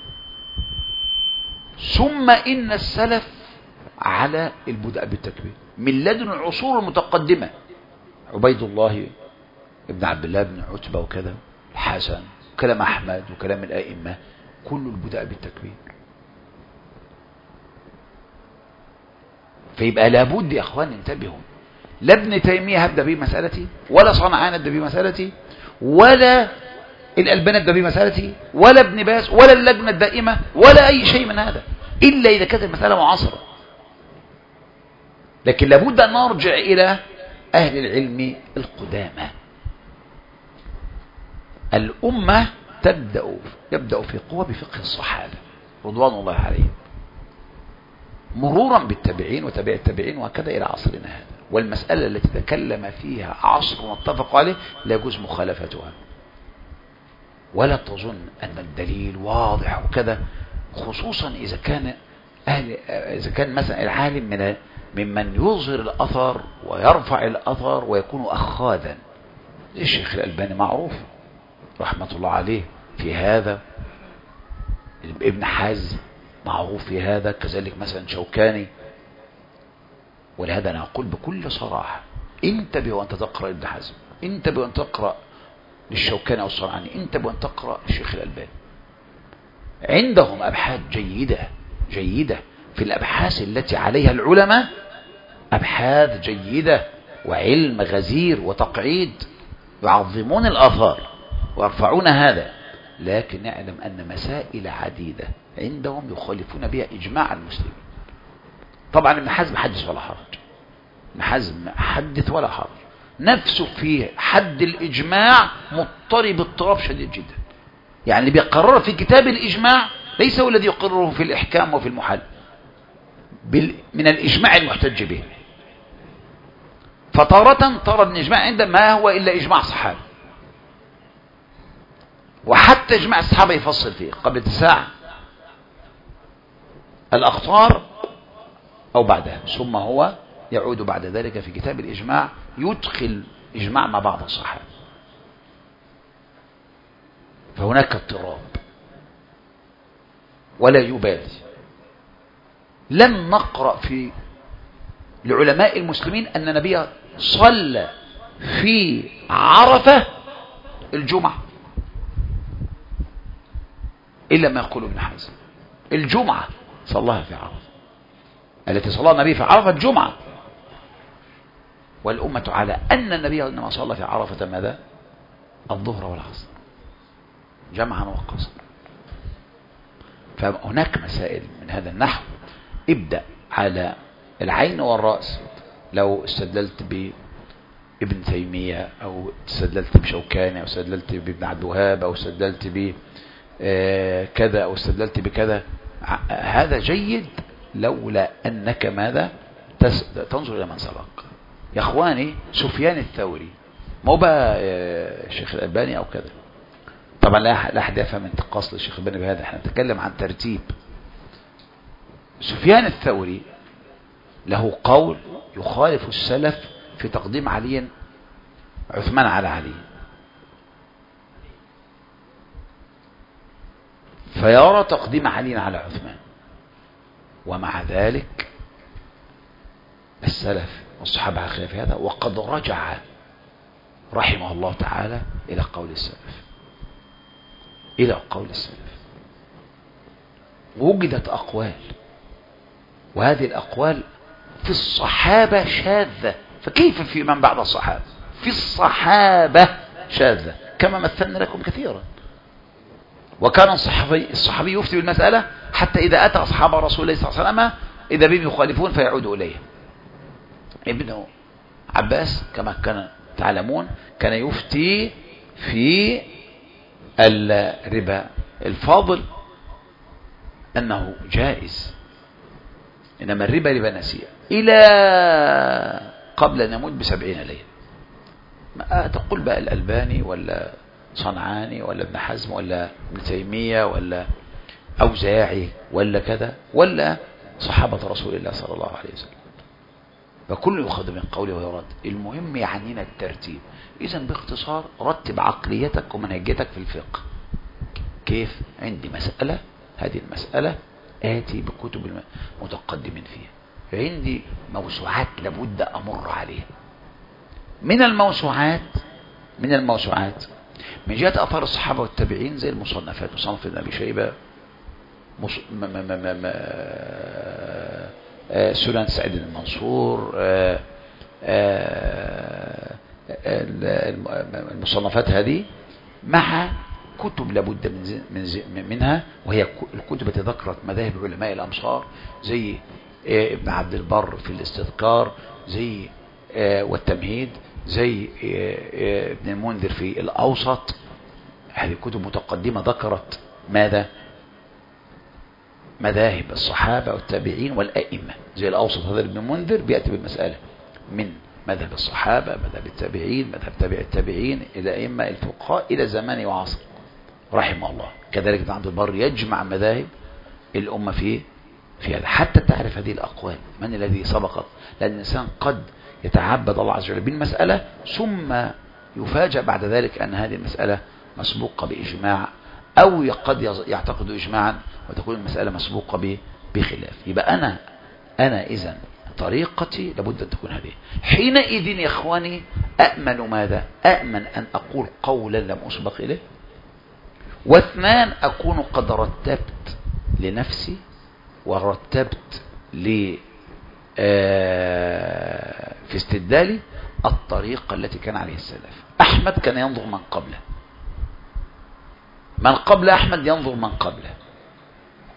ثم إن السلف على البدء بالتكبير من لدن العصور المتقدمة، عبيد الله ابن عبد الله بن عتبة وكذا، الحسن، كلام أحمد وكلام الأئمة، كل البدء بالتكبير. فيبقى لابد يا أخوان انتبهوا، لا ابن تيمية هبدأ به مسألتي، ولا صنعان هبدأ به مسألتي، ولا الألباني هبدأ به مسألتي، ولا ابن باز، ولا اللجنة الدائمة، ولا أي شيء من هذا، إلا إذا كانت المسألة معاصرة. لكن لابد أن نرجع إلى أهل العلم القدامى. الأمة تبدأ يبدأ في قوة بفقه الصحابة رضوان الله عليهم، مرورا بالتابعين وتابع التابعين وهكذا إلى عصرنا هذا. والمسألة التي تكلم فيها عصر متفق عليه لا يجوز مخالفتها، ولا تظن أن الدليل واضح وكذا، خصوصا إذا كان أهل إذا كان مثلا العالم من ممن يظهر الأثر ويرفع الأثر ويكون أخاذا. الشيخ الألباني معروف رحمة الله عليه في هذا، ابن حزم معروف في هذا، كذلك مثلا شوكاني. ولهذا أنا أقول بكل صراحة انتبه وأنت تقرأ ابن حزم، انتبه وأنت تقرأ للشوكاني أو الصنعاني، انتبه وأنت تقرأ الشيخ الألباني. عندهم أبحاث جيدة جيدة في الأبحاث التي عليها العلماء، أبحاث جيدة وعلم غزير وتقعيد، يعظمون الآثار ويرفعون هذا. لكن نعلم أن مسائل عديدة عندهم يخالفون بها إجماع المسلمين. طبعا ابن حزم حدث ولا حرج، ابن حزم حدث ولا حرج، نفسه في حد الإجماع مضطرب اضطراب شديد جدا. يعني اللي بيقرر في كتاب الإجماع ليس هو الذي يقرره في الإحكام وفي المحل من الإجماع المحتج به. فطارة ترى الإجماع عند ما هو إلا إجماع صحابي، وحتى إجماع الصحابة يفصل فيه قبل اتساع الأقطار أو بعدها، ثم هو يعود بعد ذلك في كتاب الإجماع يدخل إجماع مع بعض الصحابة. فهناك اضطراب ولا يبالي. لم نقرأ في لعلماء المسلمين أن النبي صلى في عرفة الجمعة إلا ما يقول ابن حزم. الجمعة صلاها في عرفة، التي صلى النبي في عرفة الجمعة، والأمة على أن النبي إنما صلى في عرفة ماذا؟ الظهر والعصر جمعا وقصرا. فهناك مسائل من هذا النحو. ابدأ على العين والرأس. لو استدللت بابن تيمية أو استدللت بشوكاني أو استدللت بابن عبد الوهاب أو استدللت ب كذا أو استدللت بكذا، هذا جيد لولا أنك ماذا تنظر إلى من سبق. يا أخواني سفيان الثوري مو بقى الشيخ الألباني أو كذا، طبعا لا أحد يفهم انتقاص للشيخ الألباني بهذا، احنا نتكلم عن ترتيب. سفيان الثوري له قول يخالف السلف في تقديم علي عثمان على علي، فيرى تقديم علي على عثمان، ومع ذلك السلف والصحابة على خلاف هذا، وقد رجع رحمه الله تعالى إلى قول السلف إلى قول السلف. وجدت أقوال، وهذه الأقوال في الصحابة شاذة، فكيف في من بعد الصحابة؟ في الصحابة شاذة كما مثلنا لكم كثيرا. وكان الصحابي الصحابي يفتي بالمسألة حتى إذا أتى أصحاب رسول الله صلى الله عليه وسلم إذا بهم يخالفون فيعود إليه. ابن عباس كما كان تعلمون كان يفتي في الربا الفاضل أنه جائز، إنما الربا ربا نسيئة إلى قبل أن يموت بسبعين ليلة. ما تقول بقى الألباني ولا صنعاني ولا ابن حزم ولا ابن تيمية ولا أوزاعي ولا كذا ولا صحابة رسول الله صلى الله عليه وسلم، فكل يؤخذ من قوله ويرد. المهم يعنينا الترتيب. إذن باختصار رتب عقليتك ومنهجيتك في الفقه. كيف؟ عندي مسألة، هذه المسألة آتي بكتب المتقدمين فيها، عندي موسوعات لابد أمر عليها. من الموسوعات من الموسوعات من جهة أثار الصحابة والتابعين زي المصنفات، مصنف ابن أبي شيبة، مص... م... م... م... م... سنن سعيد المنصور، المصنفات هذه مع كتب لابد من من منها، وهي الكتب التي ذكرت مذاهب علماء الأمصار زي ابن عبد البر في الاستذكار، زي والتمهيد، زي ابن المنذر في الأوسط. هذه كتب متقدمة ذكرت ماذا؟ مذاهب الصحابة والتابعين والأئمة. زي الأوسط هذا ابن المنذر بيأتي بالمسألة من مذهب الصحابة، مذهب التابعين، مذهب تابع التابعين، إلى أئمة الفقهاء إلى زمان وعصر رحمه الله. كذلك ابن عبد البر يجمع مذاهب الأمة في في هذا حتى تعرف هذه الأقوال من الذي سبقت، لأن الإنسان قد يتعبد الله عز وجل بالمسألة ثم يفاجأ بعد ذلك أن هذه المسألة مسبوقة بإجماع، أو قد يعتقد إجماعا وتكون المسألة مسبوقة بخلاف. يبقى أنا أنا إذن طريقتي لابد أن تكون هذه. حينئذ يا إخواني أأمن ماذا؟ أأمن أن أقول قولا لم أسبق إليه، واثنان أكون قد رتبت لنفسي ورتبت لي في استدلالي الطريقة التي كان عليها السلف. أحمد كان ينظر من قبله، من قبل أحمد ينظر من قبله،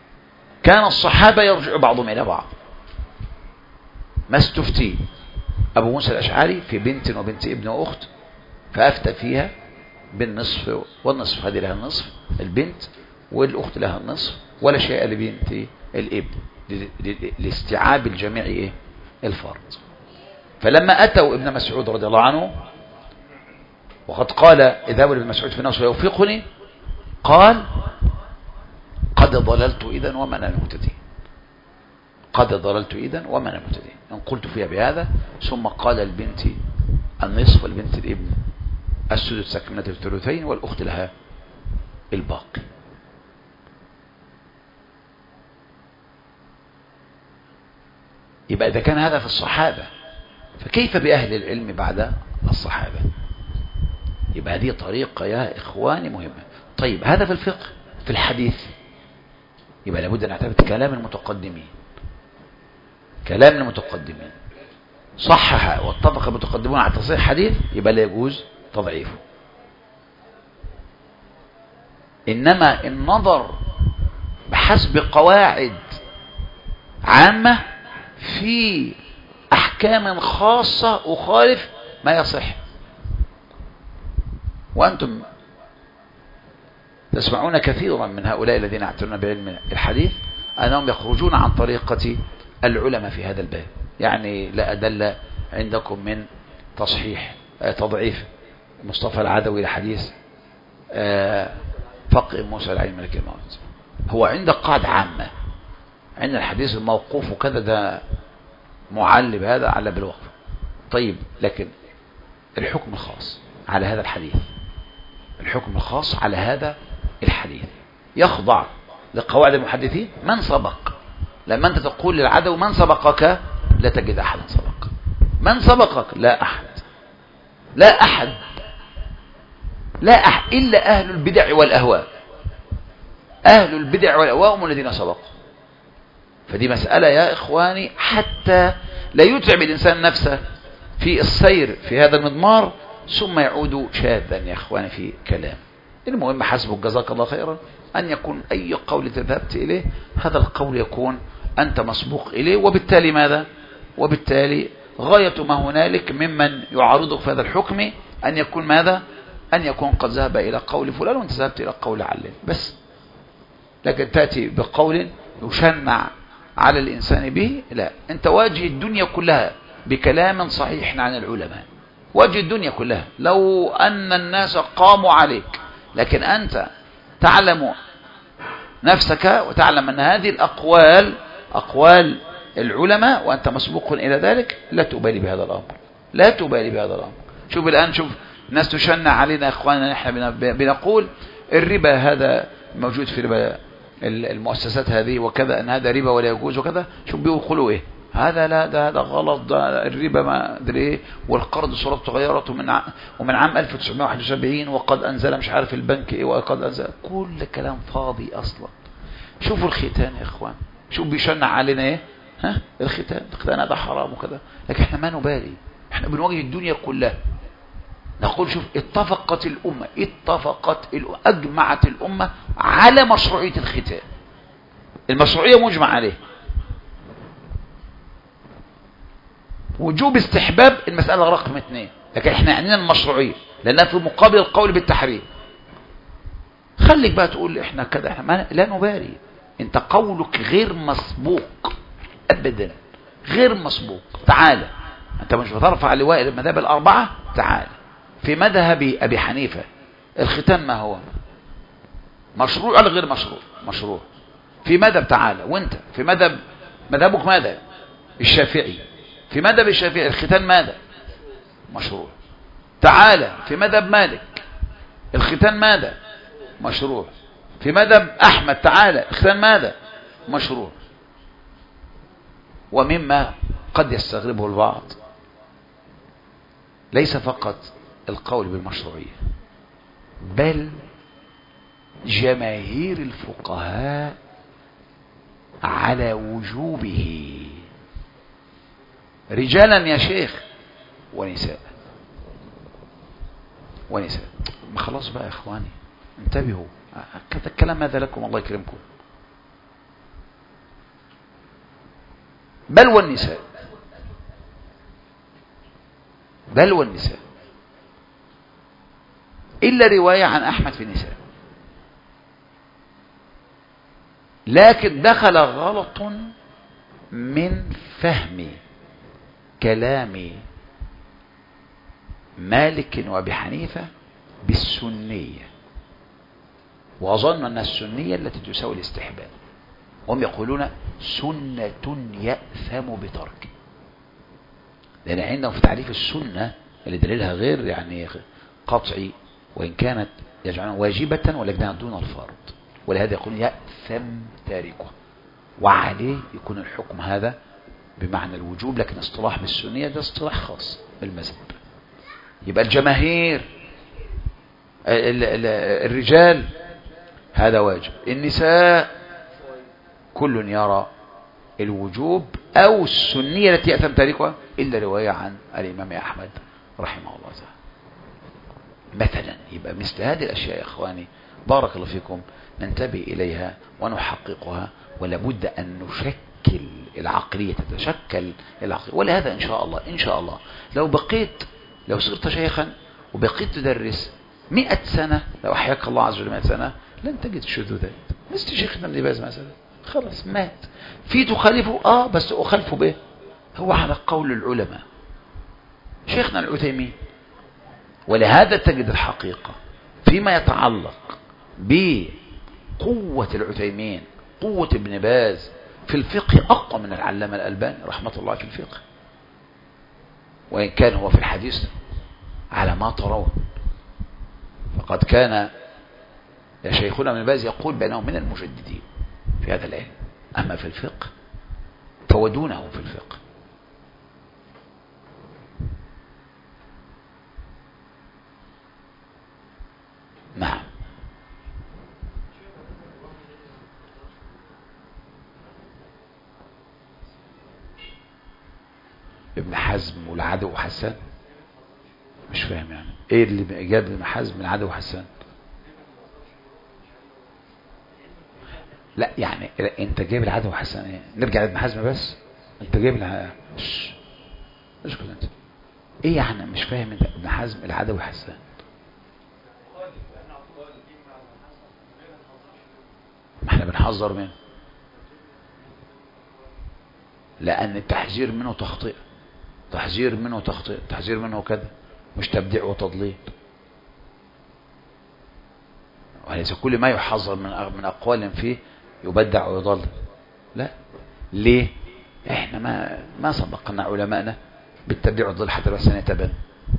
كان الصحابة يرجع بعضهم إلى بعض، ما استفتي أبو موسى الأشعري في بنت وبنت ابن وأخت، فأفتى فيها بالنصف والنصف، هذه لها النصف البنت والأخت لها النصف، ولا شيء لبنت الابن، لاستيعاب الجميع إيه؟ الفرض. فلما أتوا ابن مسعود رضي الله عنه وقد قال اذهبوا لابن مسعود في نفسه يوفقني، قال قد ضللت إذن وما أنا المهتدين، قد ضللت إذن وما أنا المهتدين، إن قلت فيها بهذا. ثم قال البنت النصف والبنت الابن السدس تكملة الثلثين والأخت لها الباقي. يبقى إذا كان هذا في الصحابة فكيف بأهل العلم بعد الصحابة؟ يبقى هذه طريقة يا إخواني مهمة. طيب هذا في الفقه. في الحديث يبقى لابد أن نعتمد كلام المتقدمين، كلام المتقدمين صحح واتفق المتقدمون على تصحيح حديث، يبقى لا يجوز تضعيفه. إنما النظر بحسب قواعد عامة في أحكام خاصة أخالف ما يصح. وأنتم تسمعون كثيرا من هؤلاء الذين يعتنون بعلم الحديث أنهم يخرجون عن طريقة العلماء في هذا الباب، يعني لا أدل عندكم من تصحيح تضعيف مصطفى العدوي لحديث فقه موسى العين ملك الموت. هو عندك قاعدة عامة، عند الحديث الموقوف وكذا ده معلب هذا على بالوقف. طيب لكن الحكم الخاص على هذا الحديث، الحكم الخاص على هذا الحديث يخضع لقواعد المحدثين. من سبق، لما أنت تقول للعدو من سبقك لا تجد أحدا سبق. من سبقك؟ لا أحد، لا أحد، لا أحد إلا أهل البدع والأهواء. أهل البدع والأهواء هم الذين سبقوا. فدي مسألة يا إخواني حتى لا يتعب الإنسان نفسه في السير في هذا المضمار ثم يعود شاذا يا إخواني في كلام. المهم حسبك جزاك الله خيرا أن يكون أي قول تذهبت إليه هذا القول يكون أنت مسبوق إليه، وبالتالي ماذا؟ وبالتالي غاية ما هنالك ممن يعارضك في هذا الحكم أن يكون ماذا؟ أن يكون قد ذهب إلى قول فلان وأنت ذهبت إلى قول علان بس. لكن تأتي بقول يشنع على الإنسان به، لا، أنت واجه الدنيا كلها بكلام صحيح عن العلماء، واجه الدنيا كلها لو أن الناس قاموا عليك، لكن أنت تعلم نفسك وتعلم أن هذه الأقوال أقوال العلماء وأنت مسبوق إلى ذلك، لا تبالي بهذا الأمر، لا تبالي بهذا الأمر. شوف الآن، شوف الناس تشنع علينا إخواننا، نحن بنقول الربا هذا موجود في ربا المؤسسات هذه وكذا، أن هذا ربا ولا يجوز وكذا. شوف بيقولوا إيه؟ هذا لا، ده هذا غلط، ده الربا ما أدري إيه، والقرض صورته تغيرت ومن ع... ومن عام ألف وتسعمائة وواحد وسبعين وقد أنزل مش عارف البنك إيه وقد أنزل، كل كلام فاضي أصلا. شوفوا الختان يا إخوان، شوف بيشنع علينا إيه؟ ها الختان، الختان هذا حرام وكذا، لكن إحنا ما نبالي، إحنا بنواجه الدنيا كلها. نقول شوف اتفقت الأمة، اتفقت الأمة، أجمعت الأمة على مشروعية الختان، المشروعية مجمع عليه. وجوب استحباب المسألة رقم اثنين، لكن احنا عندنا المشروعية لأنها في مقابل القول بالتحريم. خليك بقى تقول احنا كذا، احنا ما لا نبالي، انت قولك غير مسبوق ابدا، غير مسبوق. تعالى انت مش بترفع لواء المذاهب الأربعة، تعالى في مذهب أبي حنيفة الختان ما هو؟ مشروع ولا غير مشروع؟ مشروع. في مذهب، تعالى وانت في مذهب، مذهبك ماذا؟ الشافعي. في مذهب الشافعي الختان ماذا؟ مشروع. تعالى في مذهب مالك الختان ماذا؟ مشروع. في مذهب أحمد تعالى الختان ماذا؟ مشروع. ومما قد يستغربه البعض ليس فقط القول بالمشروعية، بل جماهير الفقهاء على وجوبه، رجالا يا شيخ ونساء ونساء. ما خلاص بقى يا اخواني انتبهوا، كذا الكلام هذا لكم الله يكرمكم. بل والنساء بل والنساء، إلا رواية عن أحمد في النساء. لكن دخل غلط من فهم كلام مالك وأبي حنيفة بالسنية، وظن أن السنية التي تساوي الاستحباب، هم يقولون سنة يأثم بترك، لأن عندهم في تعريف السنة اللي دليلها غير يعني قطعي، وإن كانت يجعلون واجبة ولكنها دون الفرض، ولهذا يقولون يأثم تاركه، وعليه يكون الحكم هذا بمعنى الوجوب، لكن اصطلاح بالسنية ده اصطلاح خاص بالمذهب. يبقى الجماهير الرجال هذا واجب، النساء كل يرى الوجوب أو السنية التي يأثم تاركها، إلا رواية عن الإمام أحمد رحمه الله تعالى مثلا. يبقى مثل هذه الأشياء يا إخواني بارك الله فيكم ننتبه إليها ونحققها، ولابد أن نشكل العقلية، تتشكل العقلية. ولهذا إن شاء الله إن شاء الله لو بقيت لو صرت شيخا وبقيت تدرس مئة سنة، لو أحياك الله عز وجل مئة سنة، لن تجد شذوذات. مثل شيخنا ابن باز مثلا، خلاص مات، في تخالفه اه بس أخالفه به هو على قول العلماء، شيخنا العثيمين. ولهذا تجد الحقيقة فيما يتعلق بقوة العثيمين، قوة ابن باز في الفقه أقوى من العلامة الألباني رحمة الله في الفقه، وإن كان هو في الحديث على ما ترون، فقد كان يا شيخنا ابن باز يقول بأنه من المجددين في هذا العلم، أما في الفقه فودونه في الفقه. نعم. ابن حزم والعدو وحسان، مش فاهم يعني ايه اللي جاب ابن حزم من العدو وحسان؟ لا يعني انت جايب العدو وحسان ايه؟ نرجع لابن حزم بس، انت جايب الع... مش مش كده انت ايه يعني؟ مش فاهم انت ابن حزم العدو وحسان. ما احنا بنحذر منه، لان التحذير منه تخطئ، تحذير منه تخطئ، تحذير منه كده، مش تبديع وتضليل. وليس كل ما يحذر من من اقوال فيه يبدع ويضل، لا. ليه؟ احنا ما ما سبقنا علماءنا بالتبديع والضلال حتى بس نتبنى،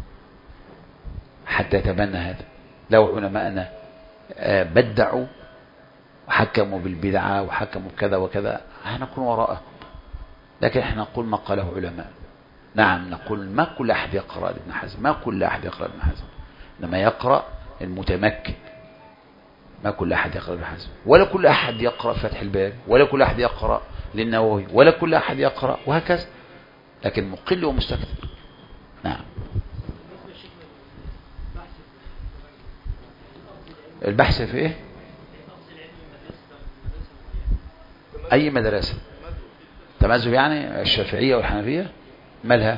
حتى يتبنى هذا. لو علماءنا بدعوا وحكموا بالبدعة وحكموا كذا وكذا هنكون وراءهم، لكن احنا نقول ما قاله علماء. نعم نقول ما كل أحد يقرأ ابن حزم، ما كل أحد يقرأ ابن حزم، لما يقرأ المتمكن، ما كل أحد يقرأ ابن حزم، ولا كل أحد يقرأ فتح الباري، ولا كل أحد يقرأ للنووي، ولا كل أحد يقرأ، وهكذا، لكن مقل ومستكثر. نعم. البحث في ايه؟ اي مدرسة تمذهب يعني؟ الشافعية والحنفية مالها؟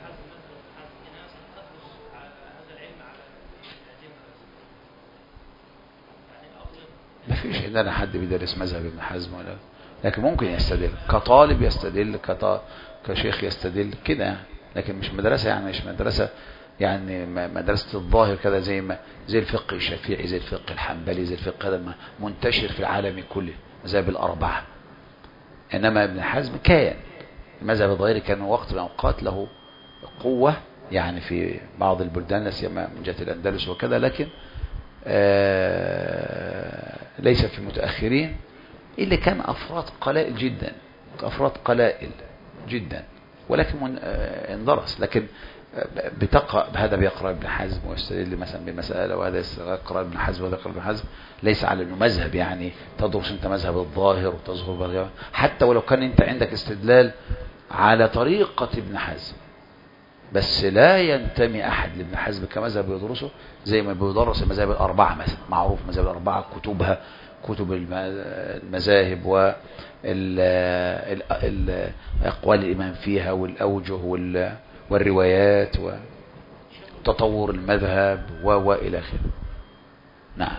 ما فيش عندنا حد بيدرس مذهب ابن حزم ولا، لكن ممكن يستدل كطالب، يستدل كط... كشيخ يستدل كده يعني، لكن مش مدرسة يعني، مش مدرسة يعني مدرسة الظاهر كذا، زي ما زي الفقه الشافعي، زي الفقه الحنبلي، زي الفقه هذا منتشر في العالم كله، مذاهب الأربعة. إنما ابن حزم كان المذهب الظاهري كان وقت من الأوقات له قوة يعني في بعض البلدان، لا سيما من جهة الأندلس وكذا، لكن آه ليس في المتأخرين، إلا كان أفراد قلائل جدا، أفراد قلائل جدا، ولكن آه اندرس. لكن بتقرأ هذا بيقرأ ابن حزم ويستدل مثلا بمسألة، وهذا يقرأ ابن حزم وهذا يقرأ ابن حزم، ليس على انه مذهب يعني تدرس انت مذهب الظاهر وتظهر، حتى ولو كان انت عندك استدلال على طريقة ابن حزم، بس لا ينتمي احد لابن حزم كمذهب يدرسه زي ما بيدرس المذاهب الاربعة مثلا. معروف مذاهب الاربعة كتبها كتب المذاهب واقوال الامام فيها والاوجه والروايات و... تطور المذهب وإلى آخره. نعم.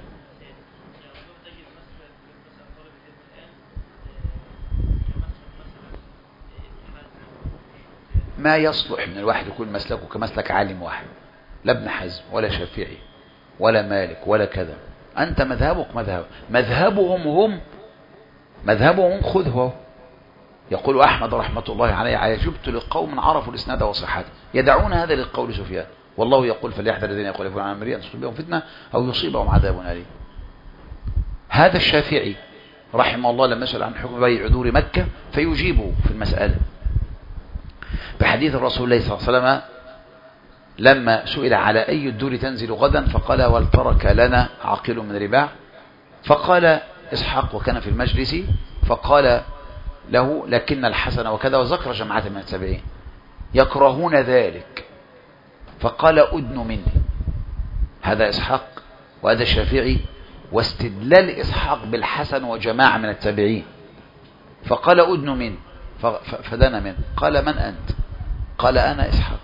ما يصلح من الواحد يكون مسلكه كمسلك عالم واحد، لا ابن حزم ولا شافعي ولا مالك ولا كذا. أنت مذهبك مذهب مذهبهم هم مذهبهم خذه. يقول أحمد رحمة الله عليه: عجبت لقوم عرفوا الإسناد وصحته يدعون هذا للقول سفيان، والله يقول فليحذر الذين يخالفون عن أمره أن تصيبهم فتنة أو يصيبهم عذاب أليم. هذا الشافعي رحمه الله لما سأل عن حكم بيع عذور مكة فيجيبه في المسألة بحديث الرسول الله صلى الله عليه وسلم لما سئل على أي الدور تنزل غدا فقال: ولترك لنا عاقل من رباع. فقال إسحاق وكان في المجلس فقال له: لكن الحسن وكذا، وذكر جماعة من التابعين يكرهون ذلك. فقال: أدن مني. هذا إسحاق وهذا الشافعي، واستدلال إسحاق بالحسن وجماعة من التابعين. فقال: أدن مني، فدنا منه. قال: من أنت؟ قال: أنا إسحاق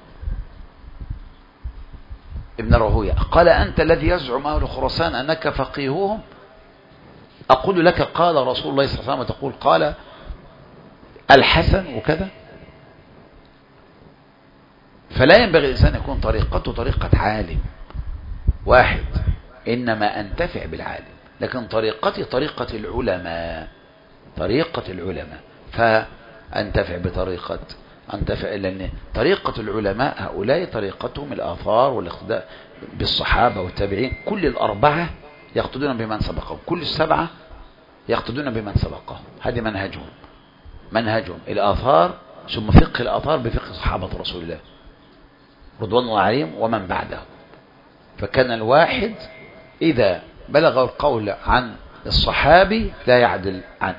ابن راهويه. قال: أنت الذي يزعم أهل خراسان أنك فقيههم؟ أقول لك قال رسول الله صلى الله عليه وسلم، تقول قال الحسن وكذا. فلا ينبغي الإنسان يكون طريقته طريقة عالم واحد، إنما أنتفع بالعالم، لكن طريقتي طريقة العلماء، طريقة العلماء، فأنتفع بطريقة أنتفع. لأن طريقة العلماء هؤلاء طريقتهم الآثار والاقتداء بالصحابة والتابعين. كل الأربعة يقتدون بمن سبقهم، كل السبعة يقتدون بمن سبقهم. هذه منهجهم منهجهم الآثار، ثم فقه الآثار بفقه صحابة رسول الله رضوان الله عليهم ومن بعده. فكان الواحد إذا بلغ القول عن الصحابي لا يعدل عنه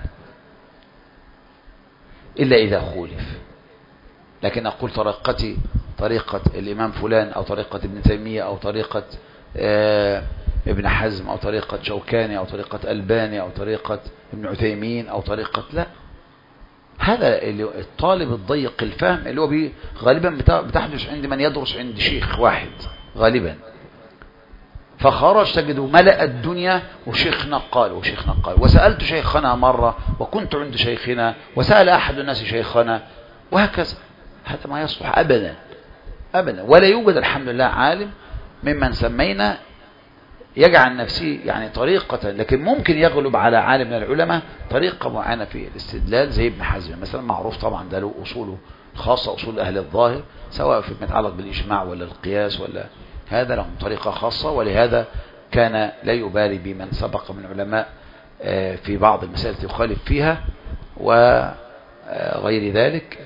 إلا إذا خولف. لكن أقول طريقتي طريقة الإمام فلان، أو طريقة ابن تيمية، أو طريقة آه ابن حزم، أو طريقة شوكاني، أو طريقة ألباني، أو طريقة ابن عثيمين، أو طريقة لا. هذا اللي الطالب الضيق الفهم اللي هو بي غالبا بتحدث عند من يدرس عند شيخ واحد غالبا، فخرج تجده ملأ الدنيا وشيخنا قال وشيخنا قال، وسألت شيخنا مرة، وكنت عند شيخنا، وسأل أحد الناس شيخنا، وهكذا. هذا ما يصلح أبدا أبدا. ولا يوجد الحمد لله عالم ممن سمينا يجعل نفسه يعني طريقة، لكن ممكن يغلب على عالم من العلماء طريقة معينة في الاستدلال، زي ابن حزم مثلا، معروف طبعا ده له أصوله خاصة، أصول أهل الظاهر، سواء فيما يتعلق بالإجماع ولا القياس ولا هذا، لهم طريقة خاصة. ولهذا كان لا يبالي بمن سبق من علماء في بعض المسائل يخالف فيها وغير ذلك.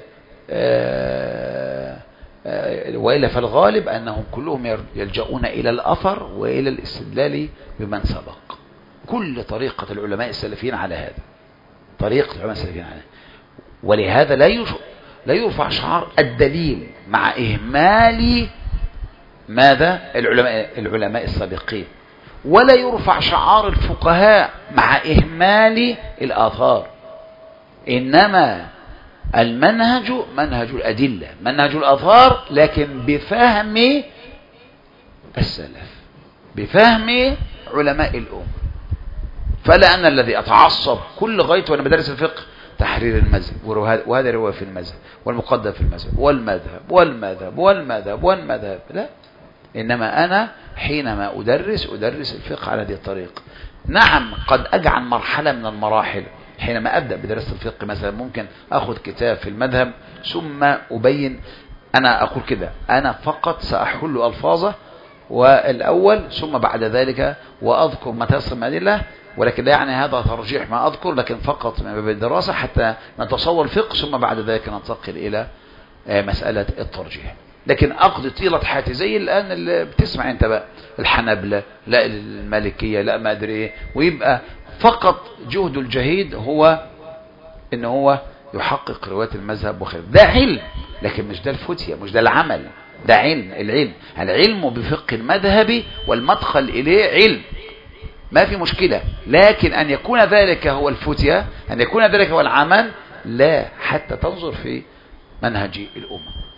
وإلا فالغالب أنهم كلهم يلجؤون إلى الأثر وإلى الاستدلال بمن سبق. كل طريقة العلماء السلفيين على هذا، طريقة العلماء السلفيين على هذا. ولهذا لا لا يرفع شعار الدليل مع إهمال ماذا العلماء العلماء السابقين، ولا يرفع شعار الفقهاء مع إهمال الآثار. إنما المنهج منهج الأدلة، منهج الآثار، لكن بفهم السلف، بفهم علماء الأمة. فلا أنا الذي أتعصب كل غاية وأنا بدرس الفقه تحرير المذهب، وهذا رواية في المذهب، والمقدم في المذهب، والمذهب والمذهب والمذهب والمذهب. لا، إنما أنا حينما أدرس أدرس الفقه على هذه الطريقة. نعم، قد أجعل مرحلة من المراحل حينما أبدأ بدراسة الفقه مثلا ممكن أخذ كتاب في المذهب ثم أبين. أنا أقول كده، أنا فقط سأحل ألفاظه والأول ثم بعد ذلك وأذكر ما تيسر من أدلة، ولكن لا يعني هذا ترجيح ما أذكر، لكن فقط من باب الدراسة حتى نتصور الفقه، ثم بعد ذلك ننتقل إلى مسألة الترجيح. لكن أقضي طيلة حياتي زي الآن اللي بتسمع أنت بقى الحنبلة، لا المالكية، لا ما أدري إيه، ويبقى فقط جهد الجهيد هو إن هو يحقق رواية المذهب وخير. ده علم، لكن مش ده الفتية، مش ده العمل، ده علم. العلم العلم بفقه المذهب والمدخل إليه علم، ما في مشكلة. لكن أن يكون ذلك هو الفتية، أن يكون ذلك هو العمل، لا، حتى تنظر في منهج الأمة.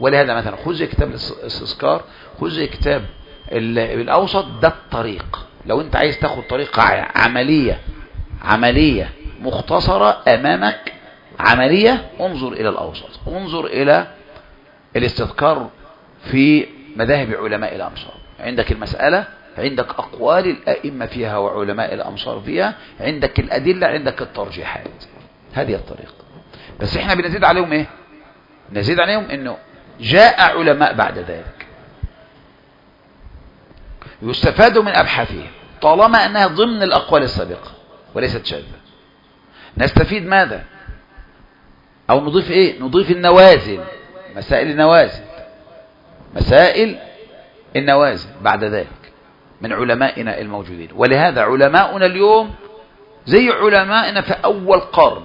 ولهذا مثلا خذ كتاب الاستذكار، خذ كتاب الأوسط، ده الطريق. لو انت عايز تاخد طريقة عملية عملية مختصرة أمامك، عملية، انظر إلى الأوسط، انظر إلى الاستذكار في مذاهب علماء الأمصار. عندك المسألة، عندك أقوال الأئمة فيها وعلماء الأمصار فيها، عندك الأدلة، عندك الترجيحات. هذه الطريقة. بس احنا بنزيد عليهم ايه؟ نزيد عليهم انه جاء علماء بعد ذلك يستفاد من أبحاثهم طالما أنها ضمن الأقوال السابقة وليست شاذة. نستفيد ماذا؟ أو نضيف إيه؟ نضيف النوازل، مسائل النوازل، مسائل النوازل بعد ذلك من علمائنا الموجودين. ولهذا علماؤنا اليوم زي علمائنا في أول قرن.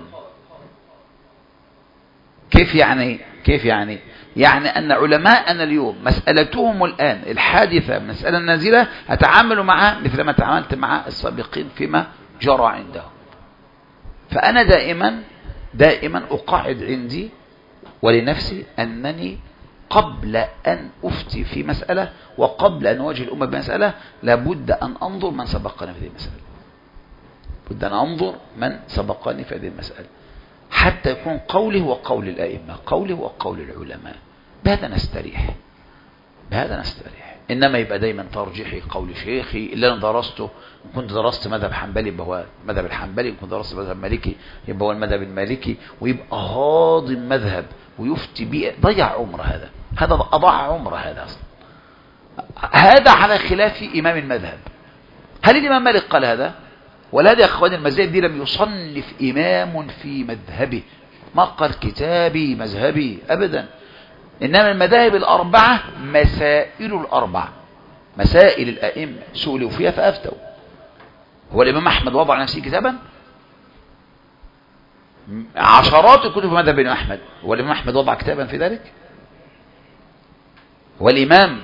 كيف يعني؟ كيف يعني؟ يعني أن علماءنا اليوم مسألتهم الآن الحادثة، مسألة نازلة، أتعامل معها مثل ما تعاملت مع السابقين فيما جرى عندهم. فأنا دائما دائما أقاعد عندي ولنفسي أنني قبل أن أفتي في مسألة وقبل أن أواجه الأمة بمسألة لابد أن أنظر من سبقني في هذه المسألة، بد أن أنظر من سبقني في هذه المسألة حتى يكون قولي هو قول الأئمة، قولي هو قول العلماء. بهذا نستريح، بهذا نستريح. إنما يبقى دايما ترجيحي قول شيخي اللي أنا درسته. إن كنت درست مذهب حنبلي يبقى هو المذهب الحنبلي، إن كنت درست مذهب مالكي يبقى هو المذهب المالكي، ويبقى هاضم مذهب ويفتي بيه. ضيع عمر هذا، هذا أضاع عمر هذا أصلا. هذا على خلاف إمام المذهب. هل الإمام مالك قال هذا؟ ولهذا يا أخواني المذاهب دي لم يصنف إمام في مذهبه، ما قال كتابي مذهبي أبدا. إنما المذاهب الأربعة مسائل الأربعة، مسائل الأئمة سئلوا فيها فأفتوا. هو الإمام أحمد وضع نفسه كتابا؟ عشرات الكتب في مذهب الإمام أحمد، هو الإمام أحمد وضع كتابا في ذلك؟ والإمام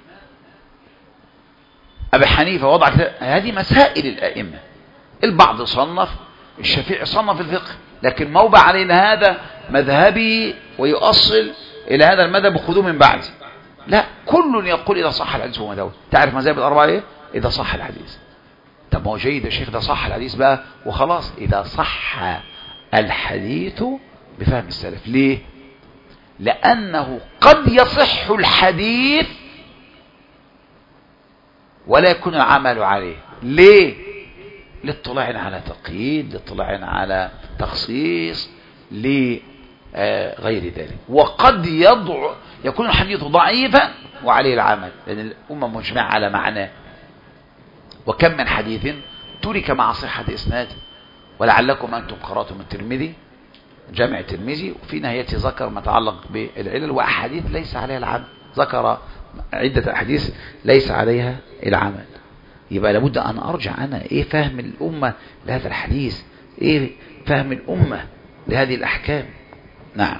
أبي حنيفة وضع كتاب؟ هذه مسائل الأئمة. البعض صنف، الشافعي صنف الفقه، لكن موضع علينا هذا مذهبي ويؤصل إلى هذا المذهب خذوه من بعدي. لا، كل يقول إذا صح الحديث هو مذهب. تعرف مذاهب الأربعة إيه؟ إذا صح الحديث. طب ما هو جيد يا شيخ، ده صح الحديث بقى وخلاص. إذا صح الحديث بفهم السلف. ليه؟ لأنه قد يصح الحديث ولا يكون العمل عليه. ليه؟ للاطلاع على تقييد، للاطلاع على تخصيص، لغير ذلك. وقد يضع يكون الحديث ضعيفا وعليه العمل، لأن الأمة مجمعة على معناه. وكم من حديث ترك مع صحة إسناد. ولعلكم أنتم قرأتم الترمذي، جامع الترمذي، وفي نهايته ذكر ما يتعلق بالعلل وأحاديث ليس عليها العمل، ذكر عدة أحاديث ليس عليها العمل. يبقى لابد أن أرجع أنا إيه فهم الأمة لهذا الحديث، إيه فهم الأمة لهذه الأحكام. نعم،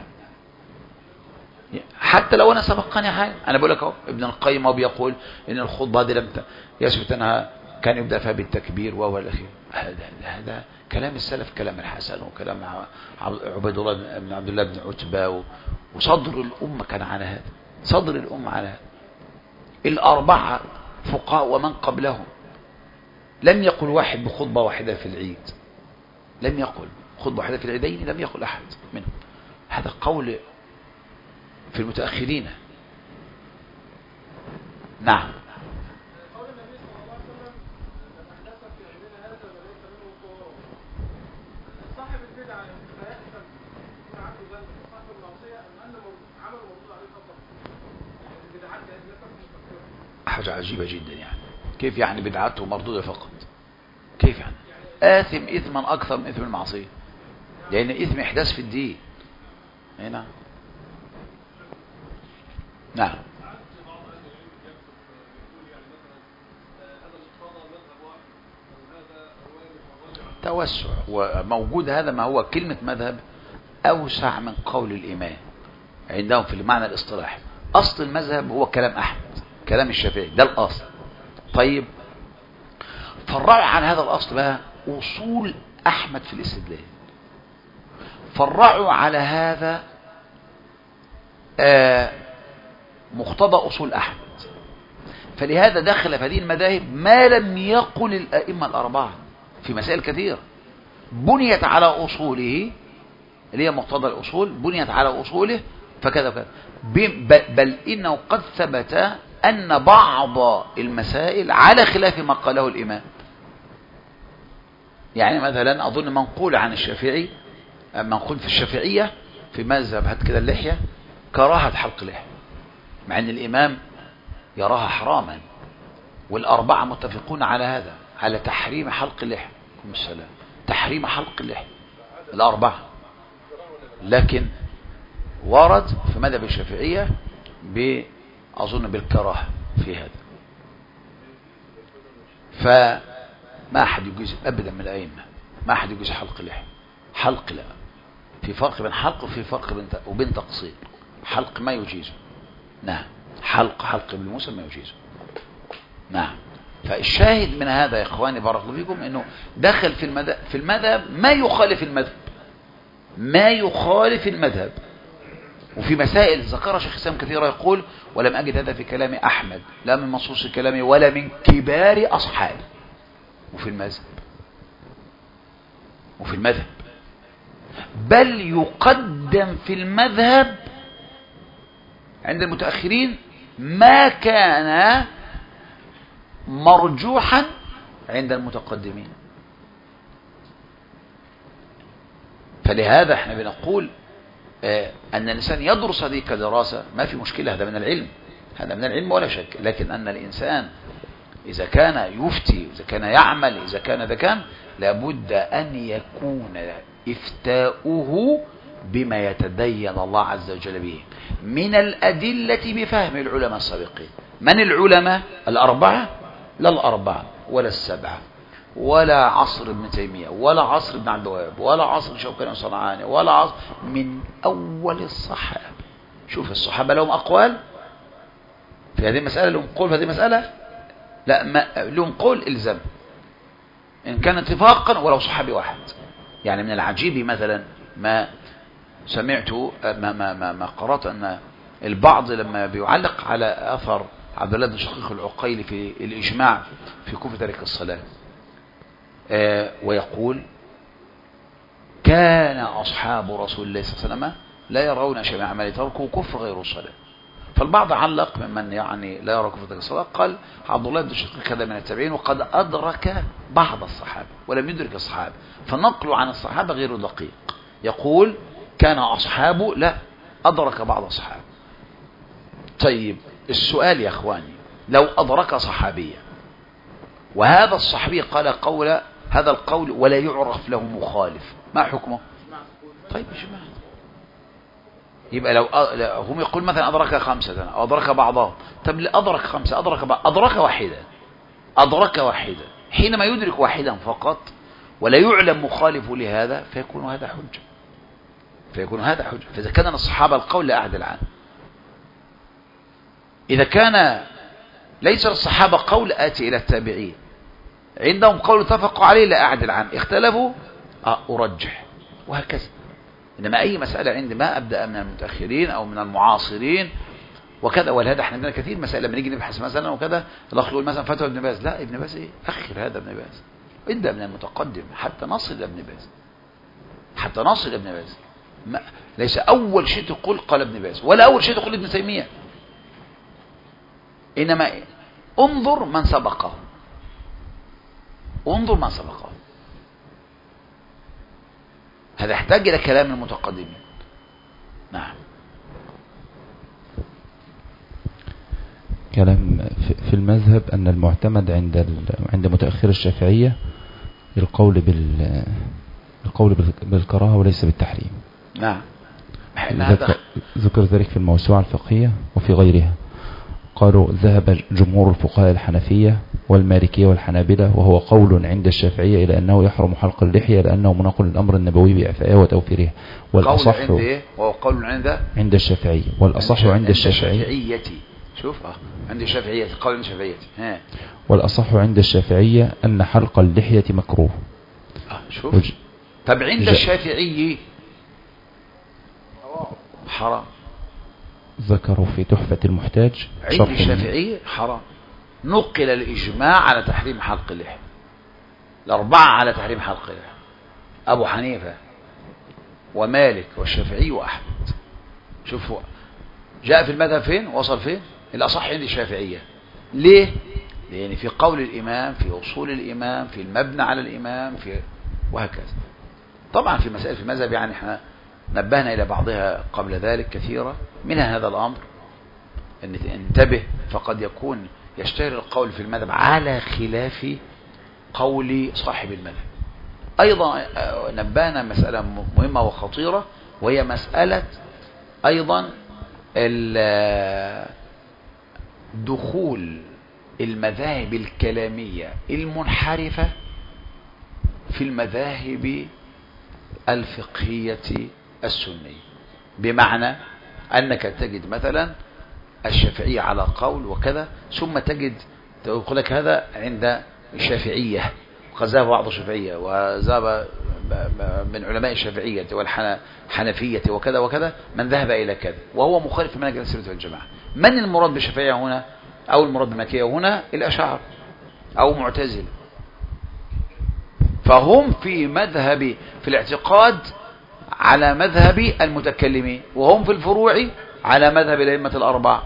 حتى لو أنا سبقني حاجة. أنا بقول لك أهو ابن القيم بيقول إن الخطبة دي لم يثبت أنها كان يبدأ فيها بالتكبير وهو الأخير. هذا هذا كلام السلف، كلام الحسن وكلام عبيد الله بن عبد الله بن عتبة، وصدر الأمة كان على هذا، صدر الأمة على هذا. الأربعة فقهاء ومن قبلهم لم يقل واحد بخطبة واحدة في العيد، لم يقل خطبة واحدة في العيدين، لم يقل أحد منهم. هذا قول في المتأخرين. نعم. حاجة عجيبة جدا يعني. كيف يعني بدعته مردودة فقط؟ كيف يعني؟ آثم إثما أكثر من إثم المعصية، لأن إثم إحداث في الدين. هنا نعم. توسع وموجود. هذا ما هو كلمة مذهب أوسع من قول الإمام عندهم في المعنى الاصطلاحي. أصل المذهب هو كلام أحمد، كلام الشافعي، ده الأصل. طيب فرعوا عن هذا الأصل بقى أصول أحمد في الاستدلال، فرعوا على هذا آه مقتضى أصول أحمد. فلهذا دخل في هذه المذاهب ما لم يقل الأئمة الأربعة في مسائل كثيرة بنيت على أصوله، اللي هي مقتضى الأصول، بنيت على أصوله فكذا وكذا. بل إنه قد ثبت أن بعض المسائل على خلاف ما قاله الإمام. يعني مثلا أظن منقول عن الشافعي، منقول في الشافعية في مذهب هات كده اللحية كراهة حلق اللحية، مع أن الإمام يراها حراما، والأربعة متفقون على هذا، على تحريم حلق اللحية. السلام تحريم حلق اللحية الأربعة، لكن ورد في مذهب الشافعية أظن بالكراهة في هذا. فما أحد يجوز أبدا من الأئمة، ما أحد يجوز حلق اللحية. حلق لا، في فرق بين حلق وفي فرق بين وبين تقصير. حلق ما يجيزه، نعم. حلق حلق ابن موسى ما يجيزه، نعم. فالشاهد من هذا يا إخواني بارك الله فيكم أنه دخل في المذهب في المذهب ما يخالف المذهب، ما يخالف المذهب. وفي مسائل ذكرها شيخ الإسلام كثيرا يقول ولم أجد هذا في كلام أحمد لا من منصوص كلامه ولا من كبار أصحابه. وفي المذهب وفي المذهب بل يقدم في المذهب عند المتأخرين ما كان مرجوحا عند المتقدمين. فلهذا احنا بنقول آه أن الإنسان يدرس هذه كدراسة ما في مشكلة، هذا من العلم، هذا من العلم ولا شك. لكن أن الإنسان إذا كان يفتي، إذا كان يعمل، إذا كان ذا كان لابد أن يكون إفتاؤه بما يتدين الله عز وجل به من الأدلة بفهم العلماء السابقين. من العلماء الأربعة؟ لا الأربعة ولا السبعة ولا عصر ابن تيمية ولا عصر ابن عبد الوهاب ولا عصر شوكاني وصنعاني ولا عصر من أول الصحابة. شوف الصحابة لهم أقوال في هذه المسألة، لهم قول في هذه المسألة، لا ما لهم قول إلزام إن كان اتفاقا ولو صحابي واحد. يعني من العجيب مثلا ما سمعت ما, ما, ما, ما قرأت أن البعض لما بيعلق على أثر عبد الله بن شقيق العقيلي في الإجماع في كفر ترك الصلاة آه ويقول كان أصحاب رسول الله صلى الله عليه وسلم لا يرون شيء من أعمال تركه كفر غير الصلاة. فالبعض علق ممن يعني لا يرى كفر ترك الصلاة قال عبد الله بن شقيق هذا من التابعين وقد أدرك بعض الصحابة ولم يدرك الصحابة، فالنقل عن الصحابة غير دقيق. يقول كان أصحابه لا أدرك بعض الصحابة. طيب السؤال يا أخواني، لو أدرك صحابيا وهذا الصحابي قال قول هذا القول ولا يعرف له مخالف، ما حكمه؟ طيب يا جماعة، يبقى لو هم يقول مثلا أدرك خمسة أو أدرك بعضهم، طب أدرك خمسة أدرك بعض أدرك واحدة أدرك واحدة حينما يدرك واحدا فقط ولا يعلم مخالف لهذا فيكون هذا حجة، فيكون هذا حجة. فإذا كان الصحابة القول لا أعدل عنه. إذا كان ليس الصحابة قول آتي إلى التابعين عندهم قول اتفقوا عليه لا أعدل عنه، اختلفوا أه أرجح، وهكذا. إنما أي مسألة عندي ما أبدأ من المتأخرين أو من المعاصرين وكذا. ولهذا احنا عندنا كثير مسائل لما نيجي نبحث مثلا وكذا الأخ يقول مثلا فتوى ابن باز، لا ابن باز إيه؟ أخر هذا ابن باز، ابدأ من المتقدم حتى نصل إلى ابن باز، حتى نصل إلى ابن باز. ما ليس أول شيء تقول قال ابن باز ولا أول شيء تقول ابن تيمية، إنما انظر من سبقه، انظر من سبقه. هذا يحتاج إلى كلام المتقدمين. نعم. كلام في المذهب أن المعتمد عند عند متأخر الشافعية القول بال القول بالكراهة وليس بالتحريم. نعم. ذكر ذلك في الموسوعة الفقهية وفي غيرها. قالوا ذهب جمهور الفقهاء الحنفية والمالكية والحنابلة وهو قول عند الشافعية إلى أنه يحرم حلق اللحية لأنه مناقض الأمر النبوي بإعفائها وتوفيرها. والأصح قول عند إيه؟ وهو قول عند عند الشافعية والأصح عند, عند الشافعية. شوف اه عند الشافعية قول عند الشافعية. ها. والأصح عند الشافعية أن حلق اللحية مكروه. اه شوف. وج... طب عند الشافعي حرام. ذكروا في تحفة المحتاج عند الشافعي حرام. نقل الإجماع على تحريم حلق اللحية، الأربعة على تحريم حلق اللحية، أبو حنيفة ومالك والشافعي وأحمد. شوفوا جاء في المذهب فين وصل فين؟ الأصح عند الشافعية. ليه؟ لأن في قول الإمام، في أصول الإمام، في المبنى على الإمام، في وهكذا. طبعا في مسائل في المذهب يعني احنا نبهنا إلى بعضها قبل ذلك كثيرة، منها هذا الأمر أن انتبه، فقد يكون يشتهر القول في المذهب على خلاف قول صاحب المذهب. أيضا نبهنا مسألة مهمة وخطيرة، وهي مسألة أيضا دخول المذاهب الكلامية المنحرفة في المذاهب الفقهية السنية. بمعنى أنك تجد مثلا الشافعية على قول وكذا، ثم تجد يقول لك هذا عند الشافعية، وقد ذهب بعض الشافعية وذهب من علماء الشافعية والحنفية وكذا وكذا من ذهب إلى كذا، وهو مخالف منهج السنة والجماعة. من المراد بالشافعية هنا أو المراد بالمالكية هنا؟ الأشاعرة أو معتزلة. فهم في مذهب في الاعتقاد على مذهب المتكلمين، وهم في الفروع على مذهب الأئمة الأربعة.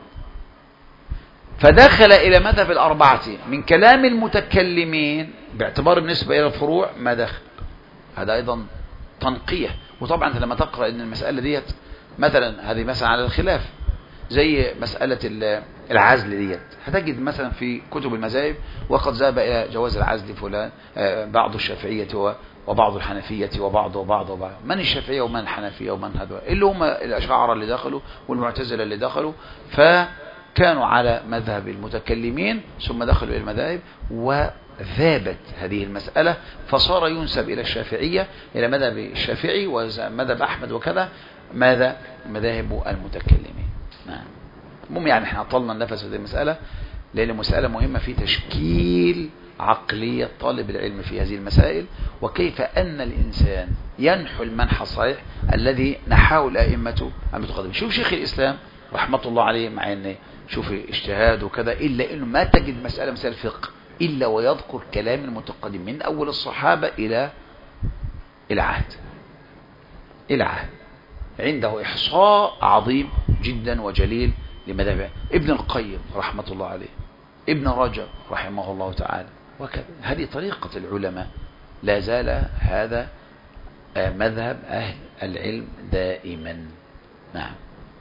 فدخل إلى مذهب الأربعة من كلام المتكلمين باعتبار النسبة إلى الفروع ما دخل. هذا أيضا تنقية. وطبعا أنت لما تقرأ أن المسألة ديت مثلا، هذه مثلا على الخلاف زي مسألة العزل ديت، هتجد مثلا في كتب المذاهب وقد ذهب إلى جواز العزل فلان بعض الشافعية وبعض الحنفية وبعض وبعض وبعض. من الشافعية ومن الحنفية ومن هذا اللي هم الأشاعرة اللي دخلوا والمعتزلة اللي دخلوا، فكانوا على مذهب المتكلمين ثم دخلوا إلى المذاهب وذابت هذه المسألة، فصار ينسب إلى الشافعية إلى مذهب الشافعي ومذهب أحمد وكذا ماذا مذاهب المتكلمين. نعم. المهم يعني احنا طلنا النفس في هذه المسألة، لأن المسألة مهمة في تشكيل عقلية طالب العلم في هذه المسائل، وكيف أن الإنسان ينحو المنحى الصحيح الذي نحاه الأئمة المتقدمين. شوف شيخ الإسلام رحمة الله عليه، مع أنه شوف اجتهاد وكذا، إلا أنه ما تجد مسألة مسائل فقه إلا ويذكر كلام المتقدم من أول الصحابة إلى إلى عهد إلى عهد. عنده إحصاء عظيم جدا وجليل لمذهب ابن القيم رحمة الله عليه، ابن رجب رحمه الله تعالى، وكذا. هذه طريقة العلماء، لا زال هذا مذهب أهل العلم دائما. نعم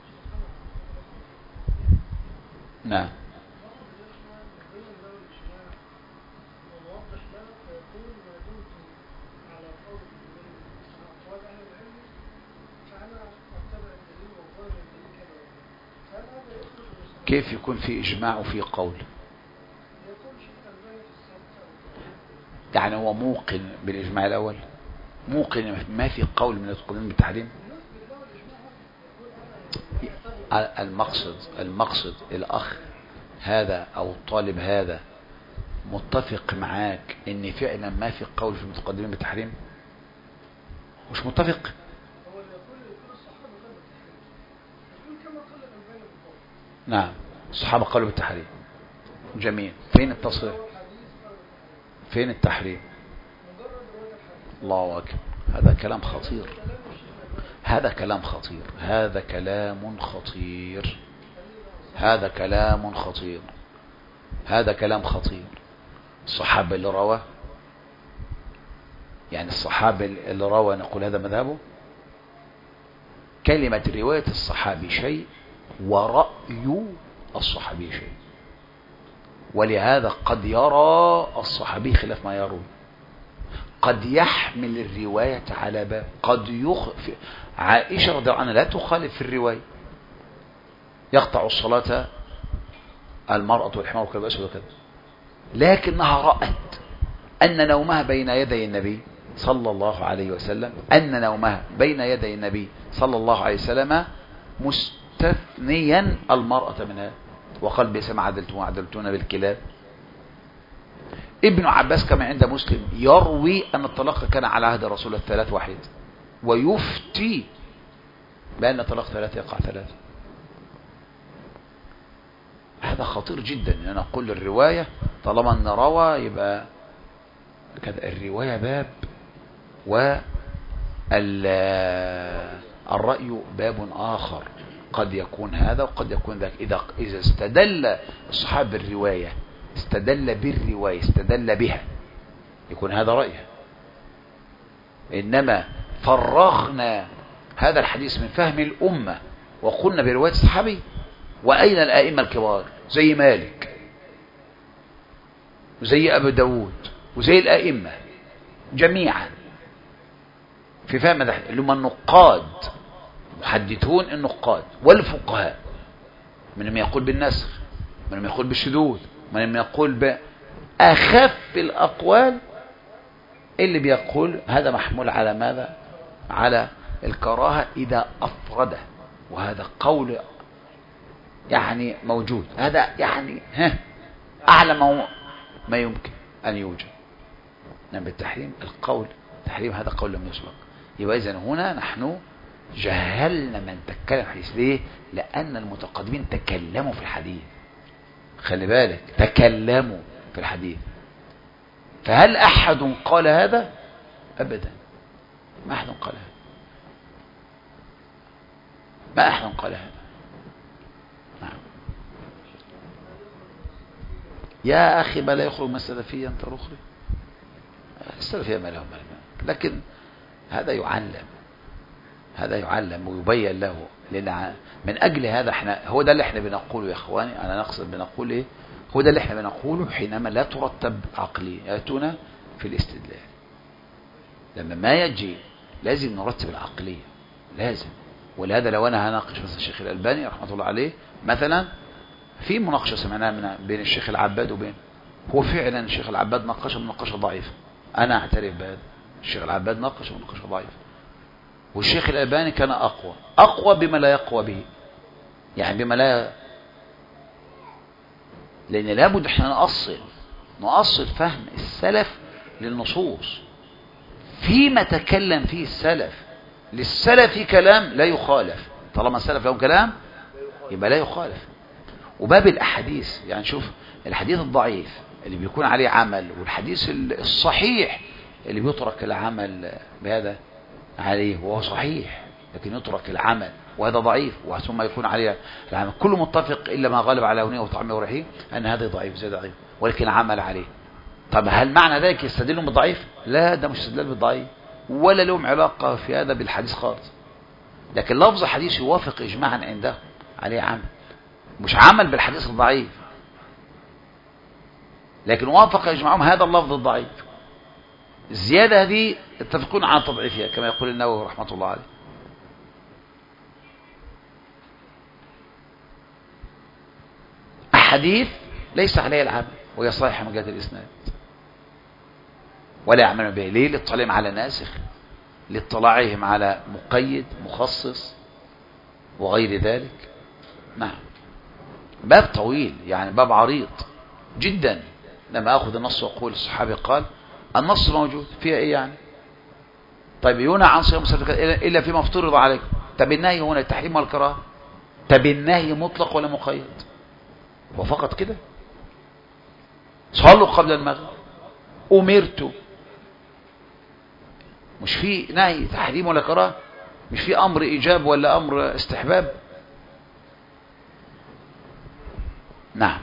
نعم. كيف يكون في إجماع وفي قول؟ يعني هو موقن بالإجماع الأول، موقن ما في قول من المتقدمين بالتحريم. المقصد المقصد الأخ هذا أو الطالب هذا متفق معاك إن فعلا ما في قول في المتقدمين بالتحريم؟ مش متفق؟ نعم، الصحابة قالوا بالتحريم. جميل. فين التصريح؟ فين التحريم؟ الله أكبر. هذا كلام خطير، هذا كلام خطير، هذا كلام خطير، هذا كلام خطير، هذا كلام خطير. الصحابة اللي روى، يعني الصحابة اللي روى نقول هذا مذهبه. كلمة رواية الصحابي شيء ورأي الصحابي شيء، ولهذا قد يرى الصحابي خلاف ما يروي، قد يحمل الرواية على باب، قد يخفي. عائشة رضي الله عنها لا تخالف في الرواية، يقطع الصلاة المرأة والحمار وكذا وكذا، لكنها رأت أن نومها بين يدي النبي صلى الله عليه وسلم، أن نومها بين يدي النبي صلى الله عليه وسلم مستثنيا المرأة منها، وقال بئس ما عدلتم وعدلتون بالكلاب. ابن عباس كما عند مسلم يروي أن الطلاق كان على عهد الرسول الثلاث واحد، ويفتي بأن طلاق ثلاث يقع ثلاث. هذا خطير جدا ان انا اقول الرواية طالما ان روى يبقى كده. الرواية باب والرأي باب آخر، قد يكون هذا وقد يكون ذاك. إذا إذا استدل الصحابة بالرواية، استدل بالرواية، استدل بها، يكون هذا رأيه. إنما فرغنا هذا الحديث من فهم الأمة وقلنا برواية الصحابي، وأين الآئمة الكبار زي مالك وزي أبو داود وزي الآئمة جميعا في فهم هذا اللي هم النقاد، محدثون النقاد والفقهاء، منهم يقول بالنسخ، منهم يقول بالشذوذ، منهم يقول بأخف الأقوال، اللي بيقول هذا محمول على ماذا؟ على الكراهة إذا أفرده. وهذا قول يعني موجود، هذا يعني ها أعلى ما يمكن أن يوجد. نعم بالتحريم، القول تحريم هذا قول لم يسبق. يبقى إذن هنا نحن جهلنا من تكلم الحديث. ليه؟ لأن المتقدمين تكلموا في الحديث، خلي بالك، تكلموا في الحديث. فهل أحد قال هذا؟ أبدا، ما أحد قال هذا، ما أحد قال هذا. نعم يا أخي، ما لا يخرج من السلفية أنت الأخرى، السلفية ما لهم مال، لكن هذا يعلم، هذا يعلم ويبين له. لأن من أجل هذا احنا، هو ده اللي احنا بنقوله يا اخواني، أنا نقصد بنقول ايه، هو ده اللي احنا بنقوله حينما لا ترتب عقلياتنا في الاستدلال. لما ما يجي لازم نرتب العقلية، لازم. ولهذا لو أنا هناقش مثلا الشيخ الألباني رحمة الله عليه مثلا، في مناقشة سمعناها من بين الشيخ العباد وبين، هو فعلا الشيخ العباد ناقشه مناقشة ضعيفة، أنا أعترف بهذا، الشيخ العباد ناقش مناقشة ضعيفة، والشيخ الألباني كان أقوى، أقوى بما لا يقوى به، يعني بما لا، لأن لابد احنا نأصل نأصل فهم السلف للنصوص فيما تكلم فيه السلف. للسلف كلام لا يخالف، طالما السلف لهم كلام يبقى لا يخالف. وباب الأحاديث، يعني شوف الحديث الضعيف اللي بيكون عليه عمل، والحديث الصحيح اللي بيترك العمل بهذا عليه، وهو صحيح لكن يترك العمل وهذا ضعيف، وثم يكون عليه العمل، كله متفق إلا ما غالب على لونه وطعمه وريحه أن هذا ضعيف زي ضعيف، ولكن عمل عليه. طب هل معنى ذلك يستدلون بالضعيف؟ لا، ده مش استدلال بالضعيف، ولا لهم علاقة في هذا بالحديث خالص. لكن لفظ حديث يوافق إجماعا عنده عليه عمل، مش عمل بالحديث الضعيف، لكن وافق إجماعهم هذا اللفظ الضعيف. الزيادة هذه اتفقون على تضعيفها كما يقول النووي رحمة الله عليه. أحاديث ليس عليها العمل وهي صحيحة من جهة الإسناد، ولا يعملون به. ليه؟ لاطلاعهم على ناسخ، لاطلاعهم على مقيد مخصص وغير ذلك. نعم، باب طويل، يعني باب عريض جدا. لما أخذ النص وأقول الصحابي قال، النص موجود فيها إيه يعني؟ طيب يونع عن صيام إلا فيما افترض عليكم. طب النهي هنا التحريم والكراهة؟ طب النهي مطلق ولا مقيد؟ وفقط كده، صلوا قبل المغرب، أمرت، مش في نهي تحريم ولا كراهة، مش في أمر إيجاب ولا أمر استحباب. نعم،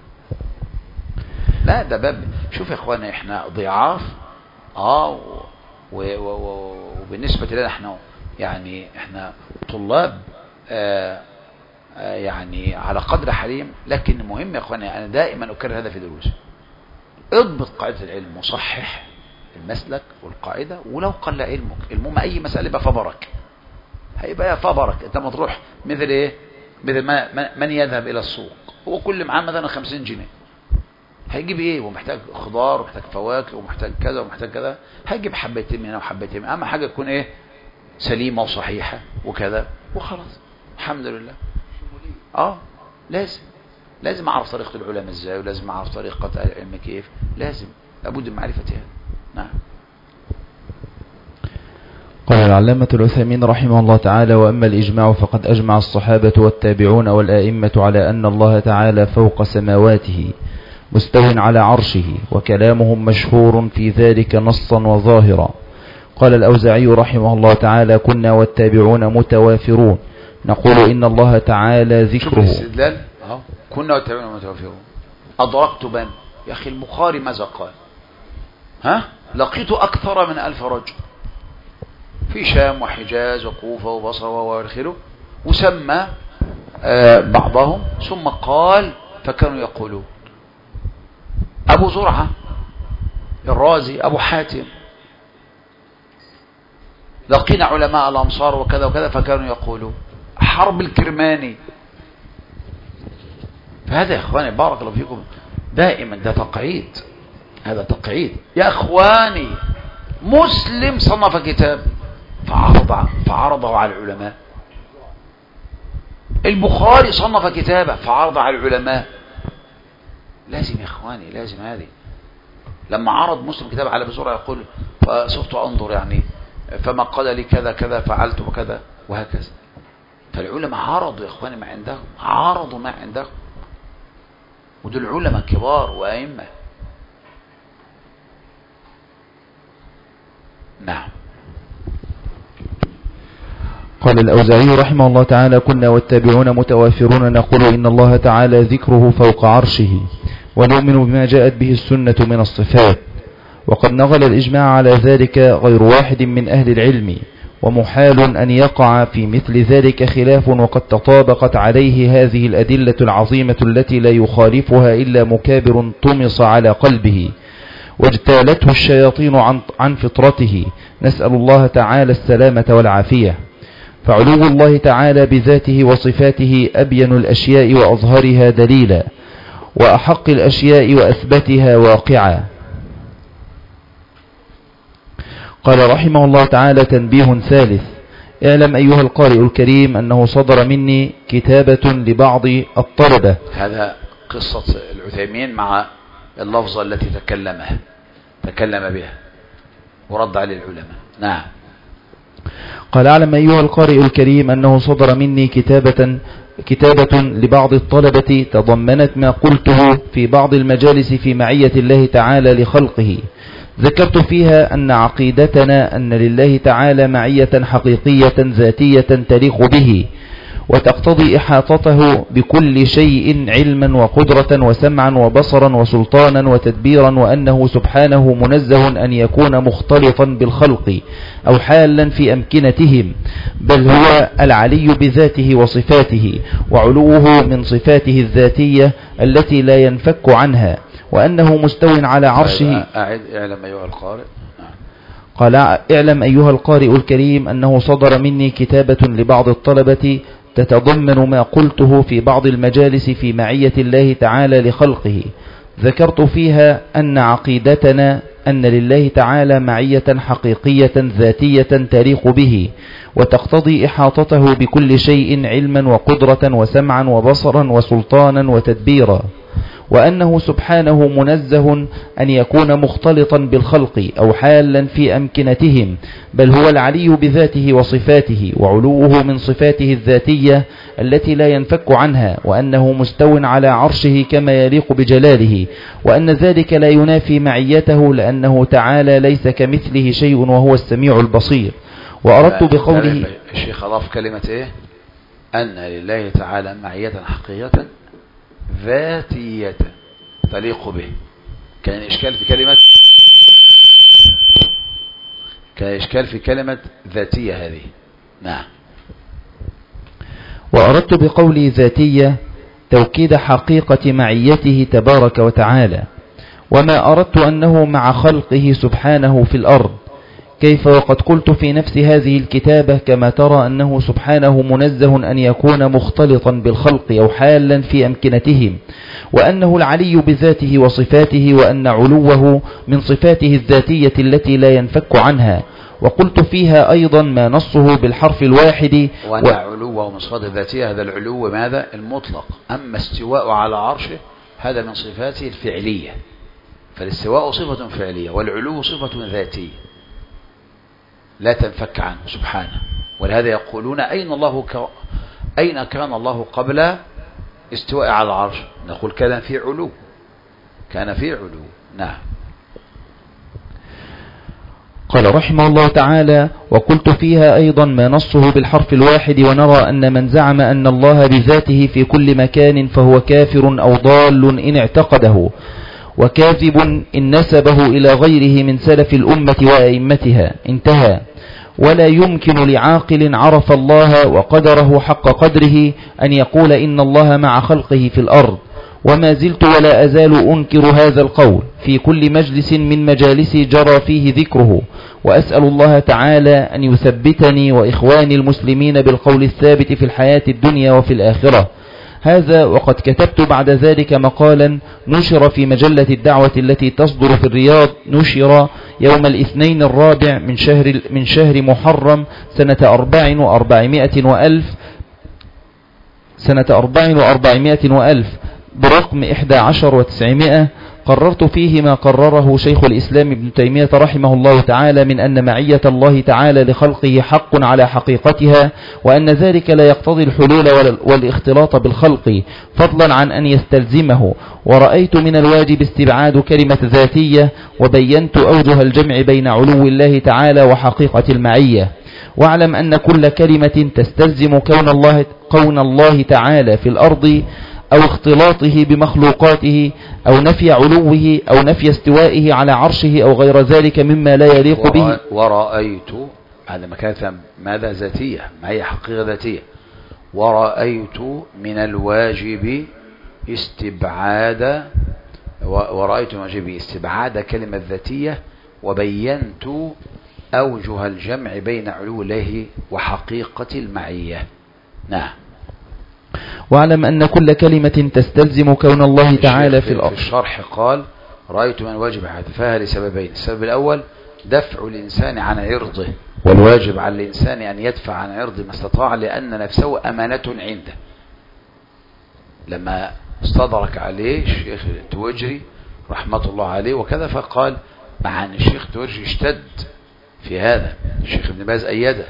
لا ده باب. شوف يا اخوانا، احنا ضعاف اه وبالنسبة لنا احنا يعني احنا طلاب آه آه يعني على قدر حليم. لكن مهم يا اخوانا، انا دائما اكرر هذا في دروسي، اضبط قاعدة العلم وصحح المسلك والقاعدة، ولو قل علمك المهم اي مسألة يبقى فبرك، هيبقى فبرك. انت ما تروح مثل ايه، مثل ما من يذهب الى السوق هو كل معاه مثلا خمسين جنيه، هيجيب ايه؟ ومحتاج خضار ومحتاج فواكه ومحتاج كذا ومحتاج كذا، هيجيب حبتين من هنا وحبتين من هنا. اهم حاجه تكون ايه؟ سليمه وصحيحه وكذا وخلاص، الحمد لله. اه لازم لازم اعرف طريقه العلماء ازاي، ولازم اعرف طريقه العلم كيف، لازم لابد من معرفه هذا. نعم. قال العلامة العثيمين رحمه الله تعالى: وأما الإجماع فقد أجمع الصحابة والتابعون والآئمة على أن الله تعالى فوق سماواته مستو على عرشه، وكلامهم مشهور في ذلك نصا وظاهرا. قال الأوزاعي رحمه الله تعالى: كنا والتابعون متوافرون نقول إن الله تعالى ذكره. الاستدلال أهو، كنا والتابعون متوافرون. أدركت بن يا أخي البخاري ماذا قال؟ ها لقيت أكثر من ألف رجل في شام وحجاز وكوفة وبصرة وآخره، وسمى آه بعضهم ثم قال فكانوا يقولون. أبو زرعة الرازي، أبو حاتم، لقينا علماء الأمصار وكذا وكذا فكانوا يقولون. حرب الكرماني. فهذا يا إخواني بارك الله فيكم دائما ده تقعيد، هذا تقعيد يا إخواني. مسلم صنف كتاب فعرض فعرضه على العلماء، البخاري صنف كتابه فعرض على العلماء. لازم يا إخواني، لازم. هذه لما عرض مسلم كتاب على بزرعة يقول فصرت أنظر يعني فما قال لي كذا كذا فعلت وكذا وهكذا. فالعلماء عرضوا يا إخواني ما عندهم، عرضوا ما عندهم، ودول علماء كبار وأئمة. نعم. قال الأوزاعي رحمه الله تعالى: كنا والتابعون متوافرون نقول إن الله تعالى ذكره فوق عرشه، ونؤمن بما جاءت به السنة من الصفات. وقد نقل الإجماع على ذلك غير واحد من أهل العلم، ومحال أن يقع في مثل ذلك خلاف، وقد تطابقت عليه هذه الأدلة العظيمة التي لا يخالفها إلا مكابر طمس على قلبه واجتالته الشياطين عن, عن فطرته. نسأل الله تعالى السلامة والعافية. فعلو الله تعالى بذاته وصفاته أبين الأشياء وأظهرها دليلا، وأحق الأشياء وأثبتها واقعا. قال رحمه الله تعالى: تنبيه ثالث: اعلم أيها القارئ الكريم أنه صدر مني كتابة لبعض الطلبة. هذا قصة العثيمين مع اللفظة التي تكلمها تكلم بها ورد على العلماء. نعم. قال: اعلم أيها القارئ الكريم أنه صدر مني كتابة كتابة لبعض الطلبة تضمنت ما قلته في بعض المجالس في معية الله تعالى لخلقه. ذكرت فيها أن عقيدتنا أن لله تعالى معية حقيقية ذاتية تليق به، وتقتضي إحاطته بكل شيء علما وقدرة وسمعا وبصرا وسلطانا وتدبيرا، وأنه سبحانه منزه أن يكون مختلطا بالخلق أو حالا في أمكنتهم، بل هو العلي بذاته وصفاته، وعلوه من صفاته الذاتية التي لا ينفك عنها، وأنه مستو على عرشه. أعد: اعلم أيها القارئ. قال: اعلم أيها القارئ الكريم أنه صدر مني كتابة لبعض الطلبة تتضمن ما قلته في بعض المجالس في معية الله تعالى لخلقه. ذكرت فيها أن عقيدتنا أن لله تعالى معية حقيقية ذاتية تليق به، وتقتضي إحاطته بكل شيء علما وقدرة وسمعا وبصرا وسلطانا وتدبيرا، وأنه سبحانه منزه أن يكون مختلطا بالخلق أو حالا في أمكنتهم، بل هو العلي بذاته وصفاته، وعلوه من صفاته الذاتية التي لا ينفك عنها، وأنه مستو على عرشه كما يليق بجلاله، وأن ذلك لا ينافي معيته، لأنه تعالى ليس كمثله شيء وهو السميع البصير. وأردت بقوله الشيخ أضاف كلمة إيه؟ أن لله تعالى معية حقيقية ذاتية تليق به. كان إشكال في كلمة كان إشكال في كلمة ذاتية هذه. نعم. وأردت بقولي ذاتية توكيد حقيقة معيته تبارك وتعالى، وما أردت أنه مع خلقه سبحانه في الأرض، كيف وقد قلت في نفس هذه الكتابة كما ترى أنه سبحانه منزه أن يكون مختلطا بالخلق أو حالا في أمكنتهم، وأنه العلي بذاته وصفاته، وأن علوه من صفاته الذاتية التي لا ينفك عنها. وقلت فيها أيضا ما نصه بالحرف الواحد، وأن و... علوه من صفاته الذاتية، هذا العلو ماذا؟ المطلق. أما استواء على عرشه هذا من صفاته لا تنفك عنه سبحانه. ولهذا يقولون أين الله ك... أين كان الله قبل استواء على العرش؟ نقول كان في علو، كان في علو. نعم. قال رحمه الله تعالى: وقلت فيها أيضا ما نصه بالحرف الواحد، ونرى أن من زعم أن الله بذاته في كل مكان فهو كافر أو ضال إن اعتقده، وكاذب إن نسبه إلى غيره من سلف الأمة وأئمتها. انتهى. ولا يمكن لعاقل عرف الله وقدره حق قدره أن يقول إن الله مع خلقه في الأرض، وما زلت ولا أزال أنكر هذا القول في كل مجلس من مجالسي جرى فيه ذكره، وأسأل الله تعالى أن يثبتني وإخواني المسلمين بالقول الثابت في الحياة الدنيا وفي الآخرة. هذا وقد كتبت بعد ذلك مقالا نشر في مجلة الدعوة التي تصدر في الرياض، نشر يوم الاثنين الرابع من شهر, من شهر محرم سنة أربع وأربعمائة وألف سنة أربع وأربعمائة وألف برقم إحدى عشر وتسعمائة. قررت فيه ما قرره شيخ الإسلام ابن تيمية رحمه الله تعالى من أن معية الله تعالى لخلقه حق على حقيقتها، وأن ذلك لا يقتضي الحلول والاختلاط بالخلق فضلا عن أن يستلزمه. ورأيت من الواجب استبعاد كلمة ذاتية، وبينت أوجه الجمع بين علو الله تعالى وحقيقة المعية. واعلم أن كل كلمة تستلزم كون الله, كون الله تعالى في الأرض أو اختلاطه بمخلوقاته أو نفي علوه أو نفي استوائه على عرشه أو غير ذلك مما لا يليق به. ورأيت هذا مكانة ماذا ذاتية، ما هي حقيقة ذاتية. ورأيت من الواجب استبعاد ورأيت من الواجب استبعاد كلمة ذاتية، وبينت أوجه الجمع بين علو الله وحقيقة المعية. نعم. واعلم أن كل كلمة تستلزم كون الله تعالى في الأرض. في الشرح قال: رأيت من الواجب حذفها لسببين. السبب الأول دفع الإنسان عن عرضه، والواجب على الإنسان أن يدفع عن عرضه ما استطاع، لأن نفسه أمانة عنده. لما استدرك عليه الشيخ التوجري رحمة الله عليه وكذا، فقال مع أن الشيخ التوجري اشتد في هذا، الشيخ ابن باز أيده.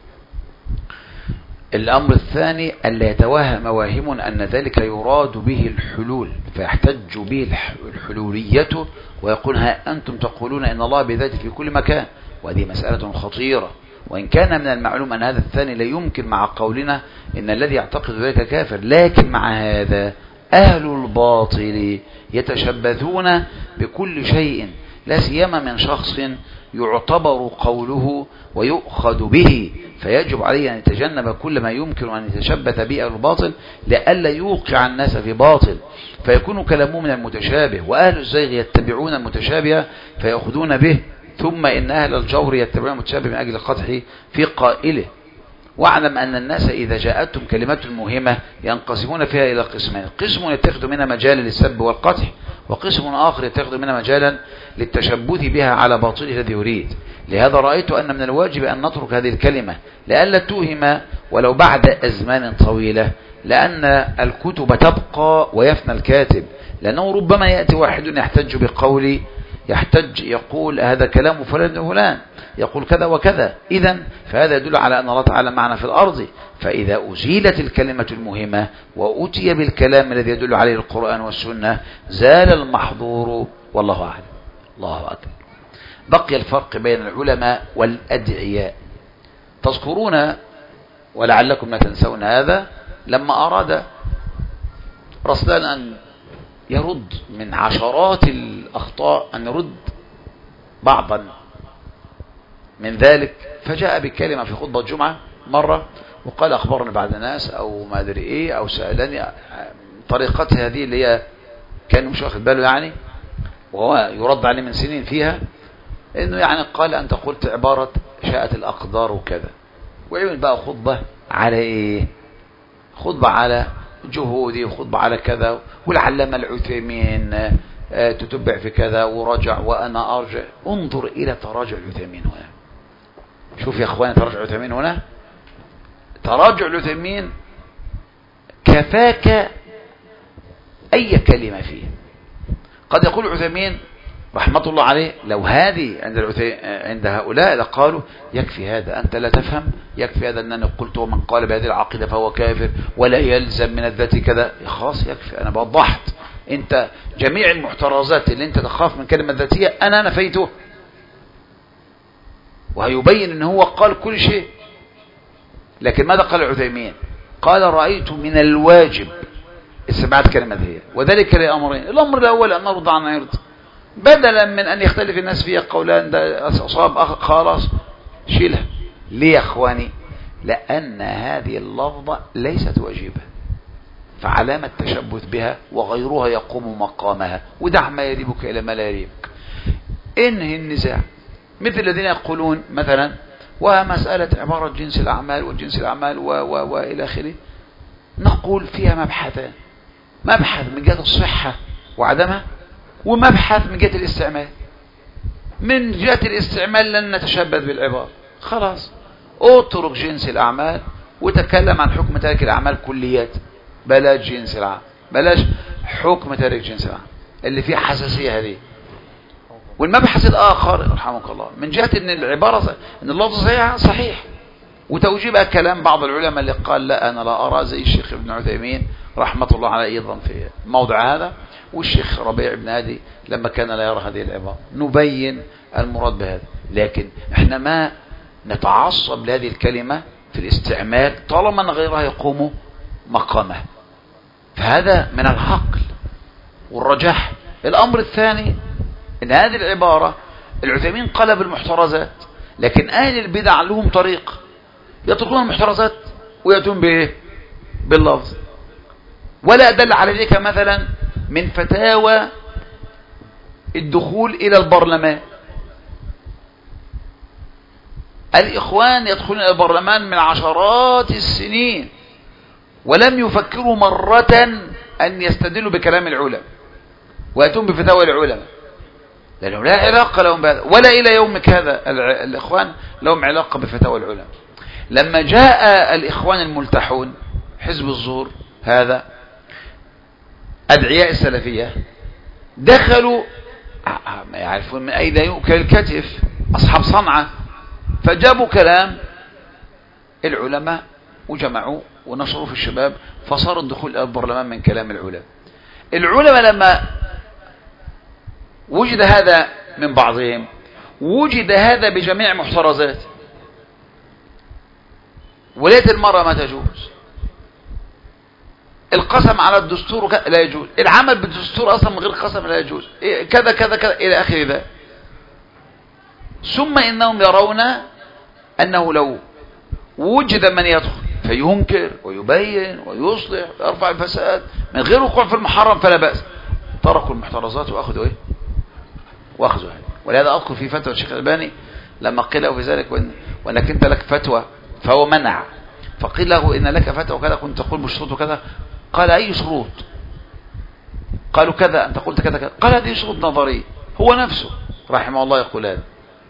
الأمر الثاني ألا يتوهم واهم أن ذلك يراد به الحلول، فيحتج به الحلولية ويقول: ها أنتم تقولون إن الله بذاته في كل مكان، وهذه مسألة خطيرة. وإن كان من المعلوم أن هذا الثاني لا يمكن مع قولنا إن الذي يعتقد ذلك كافر، لكن مع هذا أهل الباطل يتشبثون بكل شيء، لا سيما من شخص يعتبر قوله ويؤخذ به، فيجب عليه أن يتجنب كل ما يمكن أن يتشبث به أهل الباطل لئلا يوقع الناس في باطل، فيكون كلامه من المتشابه. وأهل الزيغ يتبعون المتشابه فيأخذون به، ثم إن أهل الجور يتبعون المتشابه من أجل القدح في قائله. واعلم أن الناس إذا جاءتهم كلمات مهمة ينقسمون فيها إلى قسمين: قسم يتخذ منها مجالا للسب والقدح، وقسم آخر يتخذ منها مجالا للتشبث بها على باطله الذي يريد. لهذا رأيت أن من الواجب أن نترك هذه الكلمة لئلا توهم ولو بعد أزمان طويلة، لأن الكتب تبقى ويفنى الكاتب، لأنه ربما يأتي واحد يحتج بقول يحتج يقول هذا كلام فلان فلان يقول كذا وكذا، إذن فهذا يدل على أن الله تعالى معنا في الأرض. فإذا أزيلت الكلمة المهمة وأتي بالكلام الذي يدل عليه القرآن والسنة زال المحظور، والله أعلم. الله أكبر. بقي الفرق بين العلماء والأدعياء. تذكرون ولعلكم لا تنسون هذا، لما أراد رسلان أن يرد من عشرات الأخطاء أن يرد بعضا من ذلك، فجاء بكلمة في خطبة الجمعة مرة وقال: أخبرني بعض الناس أو ما أدري إيه أو سألني طريقته هذه اللي هي كان مش واخد باله يعني، وهو يرد عليه من سنين فيها، إنه يعني قال أنت قلت عبارة شاءت الأقدار وكذا، ويعمل بقى خطبة على إيه؟ خطبة على جهودي وخطبة على كذا، والعلامة العثيمين تتبع في كذا ورجع وأنا أرجع. انظر إلى تراجع العثيمين هنا. شوف يا أخواني تراجع العثيمين هنا، تراجع العثيمين كفاك أي كلمة فيه. قد يقول العثيمين رحمة الله عليه لو هذه عند عند هؤلاء لقالوا يكفي هذا، أنت لا تفهم، يكفي هذا أنني قلت ومن قال بهذه العقيدة فهو كافر ولا يلزم من الذات كذا، خلاص يكفي، أنا وضحت، أنت جميع المحترزات اللي أنت تخاف من كلمة ذاتية أنا نفيته، وهيبين أنه هو قال كل شيء. لكن ماذا قال العثيمين؟ قال رأيت من الواجب استبعاد كلمة هي، وذلك لأمرين. الأمر الأول أن نرضى عن عرض، بدلا من أن يختلف الناس فيها قولان، ده أصاب خلاص شيلها. ليه يا أخواني؟ لأن هذه اللفظة ليست واجبة، فعلامة التشبث بها وغيرها يقوم مقامها، ودع ما يريبك إلى ما لا يريبك. انهي النزاع. مثل الذين يقولون مثلا ومسألة عبارة جنس الأعمال وجنس الأعمال و و وإلى آخره، نقول فيها مبحثان، مبحث من جهة الصحة وعدمها، ومبحث من جهة الاستعمال. من جهة الاستعمال لن نتشبث بالعبارة، خلاص اترك جنس الأعمال وتكلم عن حكم تارك الأعمال كليات، بلاش جنس الأعمال، بلاش حكم تارك جنس الأعمال اللي فيه حساسية هذه. والمبحث الآخر رحمك الله من جهة ان العبارة ان اللفظ صحيح صحيح، وتوجيبها كلام بعض العلماء اللي قال لا أنا لا أرى، زي الشيخ ابن عثيمين رحمة الله عليه أيضا في موضع هذا، والشيخ ربيع بن هادي لما كان لا يرى هذه العبارة. نبين المراد بهذا، لكن احنا ما نتعصب لهذه الكلمة في الاستعمال طالما أن غيرها يقوم مقامه، فهذا من العقل والرجح. الأمر الثاني ان هذه العبارة العثيمين قلب المحترزات، لكن أهل البدع لهم طريق، يتركون المحترزات ويأتون بايه؟ باللفظ. ولا أدل على ذلك مثلا من فتاوى الدخول إلى البرلمان. الإخوان يدخلون إلى البرلمان من عشرات السنين ولم يفكروا مرة أن يستدلوا بكلام العلماء ويأتون بفتاوى العلماء، لأنه لا علاقة لهم بهذا، ولا إلى يومك هذا الإخوان لهم علاقة بفتاوى العلماء. لما جاء الإخوان الملتحون حزب الزور هذا أدعياء السلفية دخلوا يعرفون من أين يؤكل الكتف، أصحاب صنعة، فجابوا كلام العلماء وجمعوا ونشروا في الشباب، فصار الدخول إلى البرلمان من كلام العلماء. العلماء لما وجد هذا من بعضهم وجد هذا بجميع محترزات. ولاية المرأة ما تجوز، القسم على الدستور لا يجوز، العمل بالدستور أصلا من غير قسم لا يجوز، كذا كذا كذا إلى آخر ذلك. ثم إنهم يرون أنه لو وجد من يدخل فينكر ويبين ويصلح ويرفع الفساد من غير وقوع في المحرم فلا بأس، تركوا المحترزات وأخذوا إيه؟ وأخذوا هذا. ولهذا أذكر في فتوى الشيخ الألباني لما قيل له في ذلك وإن وأنك أنت لك فتوى فهو منع، فقيل له إن لك فتوى كذا كنت تقول بشروط وكذا، قال أي شروط؟ قالوا كذا أنت قلت كذا كذا، قال هذه شروط نظرية. هو نفسه رحمه الله يقول هذا.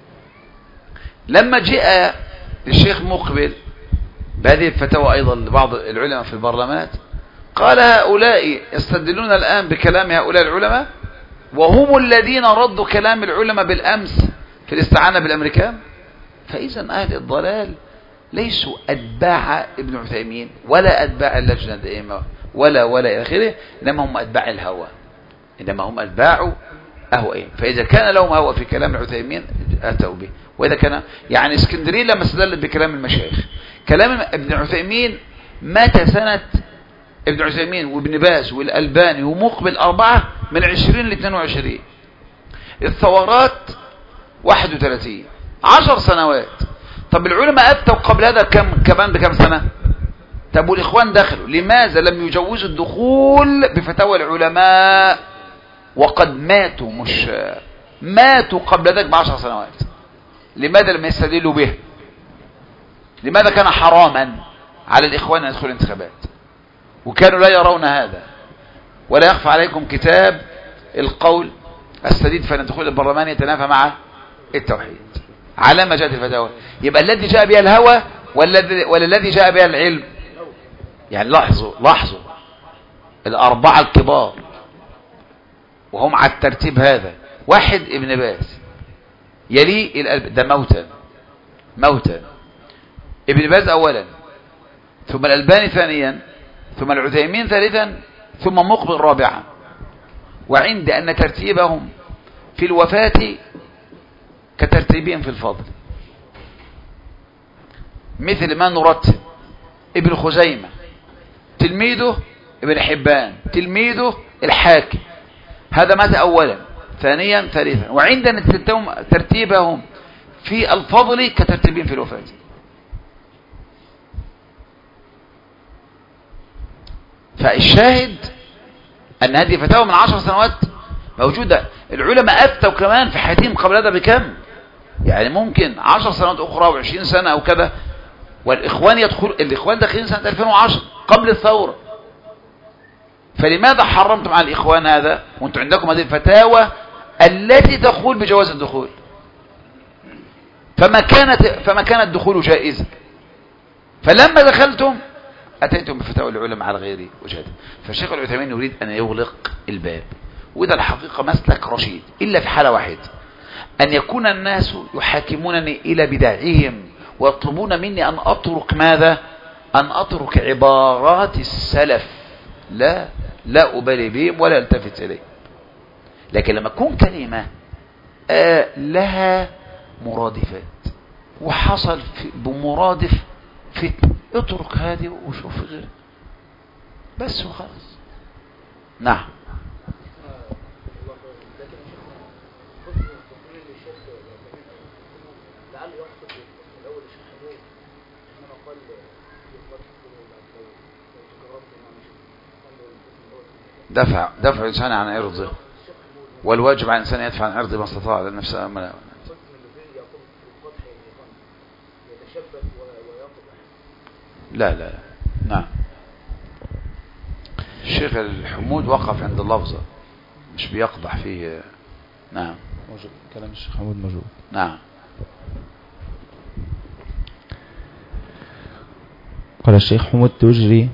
لما جاء الشيخ مقبل بهذه الفتوى أيضا لبعض العلماء في البرلمانات، قال هؤلاء يستدلون الآن بكلام هؤلاء العلماء وهم الذين ردوا كلام العلماء بالأمس في الاستعانة بالأمريكان. فإذا أهل الضلال ليسوا أتباع ابن عثيمين ولا أتباع اللجنة الدائمة ولا ولا إلى آخره، إنما هم أتباع الهوى، إنما هم أتباع أهوائهم. فإذا كان لهم هوى في كلام العثيمين أتوا به، وإذا كان يعني اسكندرية لما استدلت بكلام المشايخ، كلام ابن عثيمين مات سنة ابن عثيمين وابن باز والألباني ومقبل أربعة من عشرين لاثنين وعشرين، الثورات واحد وثلاثين، عشر سنوات. طب العلماء أفتوا قبل هذا كم كمان بكم سنة؟ طب والإخوان دخلوا، لماذا لم يجوزوا الدخول بفتاوى العلماء وقد ماتوا؟ مش ماتوا قبل ذلك بعشر سنوات، لماذا لم يستدلوا به؟ لماذا كان حراما على الإخوان أن يدخلوا الانتخابات؟ وكانوا لا يرون هذا. ولا يخفى عليكم كتاب القول السديد فإن دخول البرلمان يتنافى مع التوحيد على ما جاءت الفتاوى. يبقى الذي جاء بها الهوى والذي والذي جاء بها العلم. يعني لاحظوا لاحظوا الأربعة الكبار وهم على الترتيب هذا، واحد ابن باز يلي الألب ده موتا موتا ابن باز أولا، ثم الألباني ثانيا، ثم العثيمين ثالثا، ثم مقبل رابعا. وعند أن ترتيبهم في الوفاة كترتيبهم في الفضل، مثل ما نرتب ابن خزيمة تلميذه ابن حبان تلميذه الحاكم، هذا مات أولا ثانيا ثالثا. وعند أن ترتيبهم في الفضل كترتيبهم في الوفاة. فالشاهد أن هذه فتاوى من عشر سنوات موجودة. العلماء أفتوا كمان في حياتهم قبل هذا بكم، يعني ممكن عشر سنوات أخرى وعشرين سنة أو كذا. والإخوان يدخل الإخوان داخلين سنة ألفين وعشرة قبل الثورة. فلماذا حرمتم على الإخوان هذا وأنتم عندكم هذه الفتاوى التي تقول بجواز الدخول؟ فما كانت فما كان الدخول جائزا. فلما دخلتم أتيتم بفتاوى العلماء على غير وجهته. فالشيخ العثيمين يريد أن يغلق الباب، وده الحقيقة مسلك رشيد، إلا في حالة واحدة، أن يكون الناس يحاكمونني إلى بدعهم ويطلبون مني أن أترك ماذا؟ أن أترك عبارات السلف. لا لا أبالي بهم ولا التفت إليه. لكن لما تكون كلمة آه لها مرادفات وحصل بمرادف فتن، اترك هذه وشوف غيره بس وخلاص. نعم. دفع دفع الإنسان عن عرضه، والواجب على الإنسان يدفع عن عرضه ما استطاع لنفسه. لا لا لا. نعم. الشيخ الحمود وقف عند اللفظة مش بيقضح فيه. نعم موجود كلام الشيخ حمود موجود. نعم. قال الشيخ حمود التوجري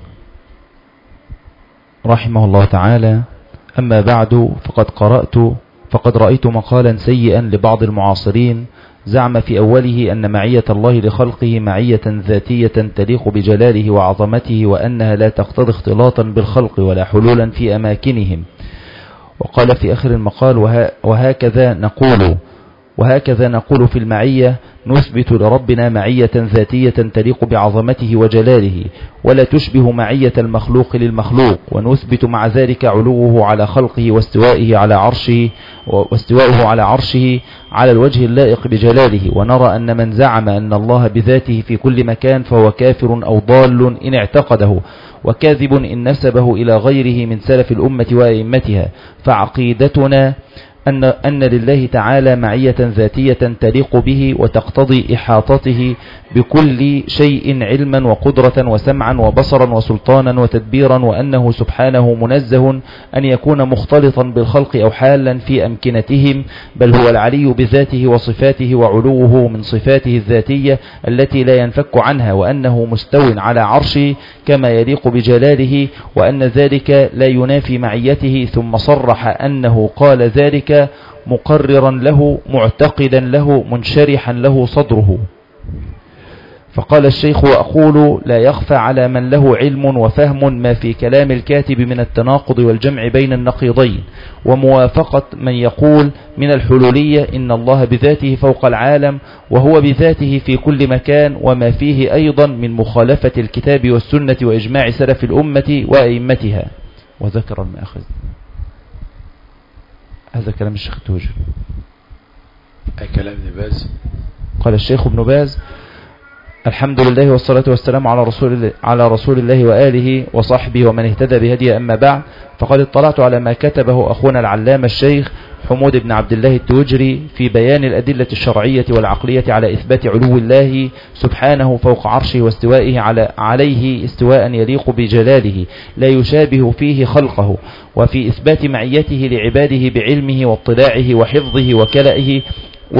رحمه الله تعالى: أما بعد فقد قرأت فقد رأيت مقالا سيئا لبعض المعاصرين زعم في أوله أن معية الله لخلقه معية ذاتية تليق بجلاله وعظمته، وأنها لا تقتضي اختلاطا بالخلق ولا حلولا في أماكنهم. وقال في آخر المقال: وها وهكذا نقول وهكذا نقول في المعية: نثبت لربنا معية ذاتية تليق بعظمته وجلاله ولا تشبه معية المخلوق للمخلوق، ونثبت مع ذلك علوه على خلقه واستوائه على عرشه واستواءه على عرشه على الوجه اللائق بجلاله. ونرى أن من زعم أن الله بذاته في كل مكان فهو كافر أو ضال إن اعتقده، وكاذب إن نسبه إلى غيره من سلف الأمة وأئمتها. فعقيدتنا أن, أن لله تعالى معية ذاتية تليق به وتقتضي إحاطته بكل شيء علما وقدرة وسمعا وبصرا وسلطانا وتدبيرا، وأنه سبحانه منزه أن يكون مختلطا بالخلق أو حالا في أمكنتهم، بل هو العلي بذاته وصفاته، وعلوه من صفاته الذاتية التي لا ينفك عنها، وأنه مستو على عرشه كما يليق بجلاله، وأن ذلك لا ينافي معيته. ثم صرح أنه قال ذلك مقررا له معتقدا له منشرحا له صدره. فقال الشيخ: وأقول لا يخفى على من له علم وفهم ما في كلام الكاتب من التناقض والجمع بين النقيضين، وموافقة من يقول من الحلولية إن الله بذاته فوق العالم وهو بذاته في كل مكان، وما فيه أيضا من مخالفة الكتاب والسنة وإجماع سلف الأمة وأئمتها. وذكر المأخذ. هذا كلام الشيخ التوجري. أي كلام ابن باز. قال الشيخ ابن باز: الحمد لله والصلاة والسلام على رسول الله, على رسول الله وآله وصحبه ومن اهتدى بهديه. أما بعد، فقد اطلعت على ما كتبه أخونا العلامة الشيخ حمود بن عبد الله التوجري في بيان الأدلة الشرعية والعقلية على إثبات علو الله سبحانه فوق عرشه واستوائه على عليه استواء يليق بجلاله لا يشابه فيه خلقه، وفي إثبات معيته لعباده بعلمه واطلاعه وحفظه وكلائه و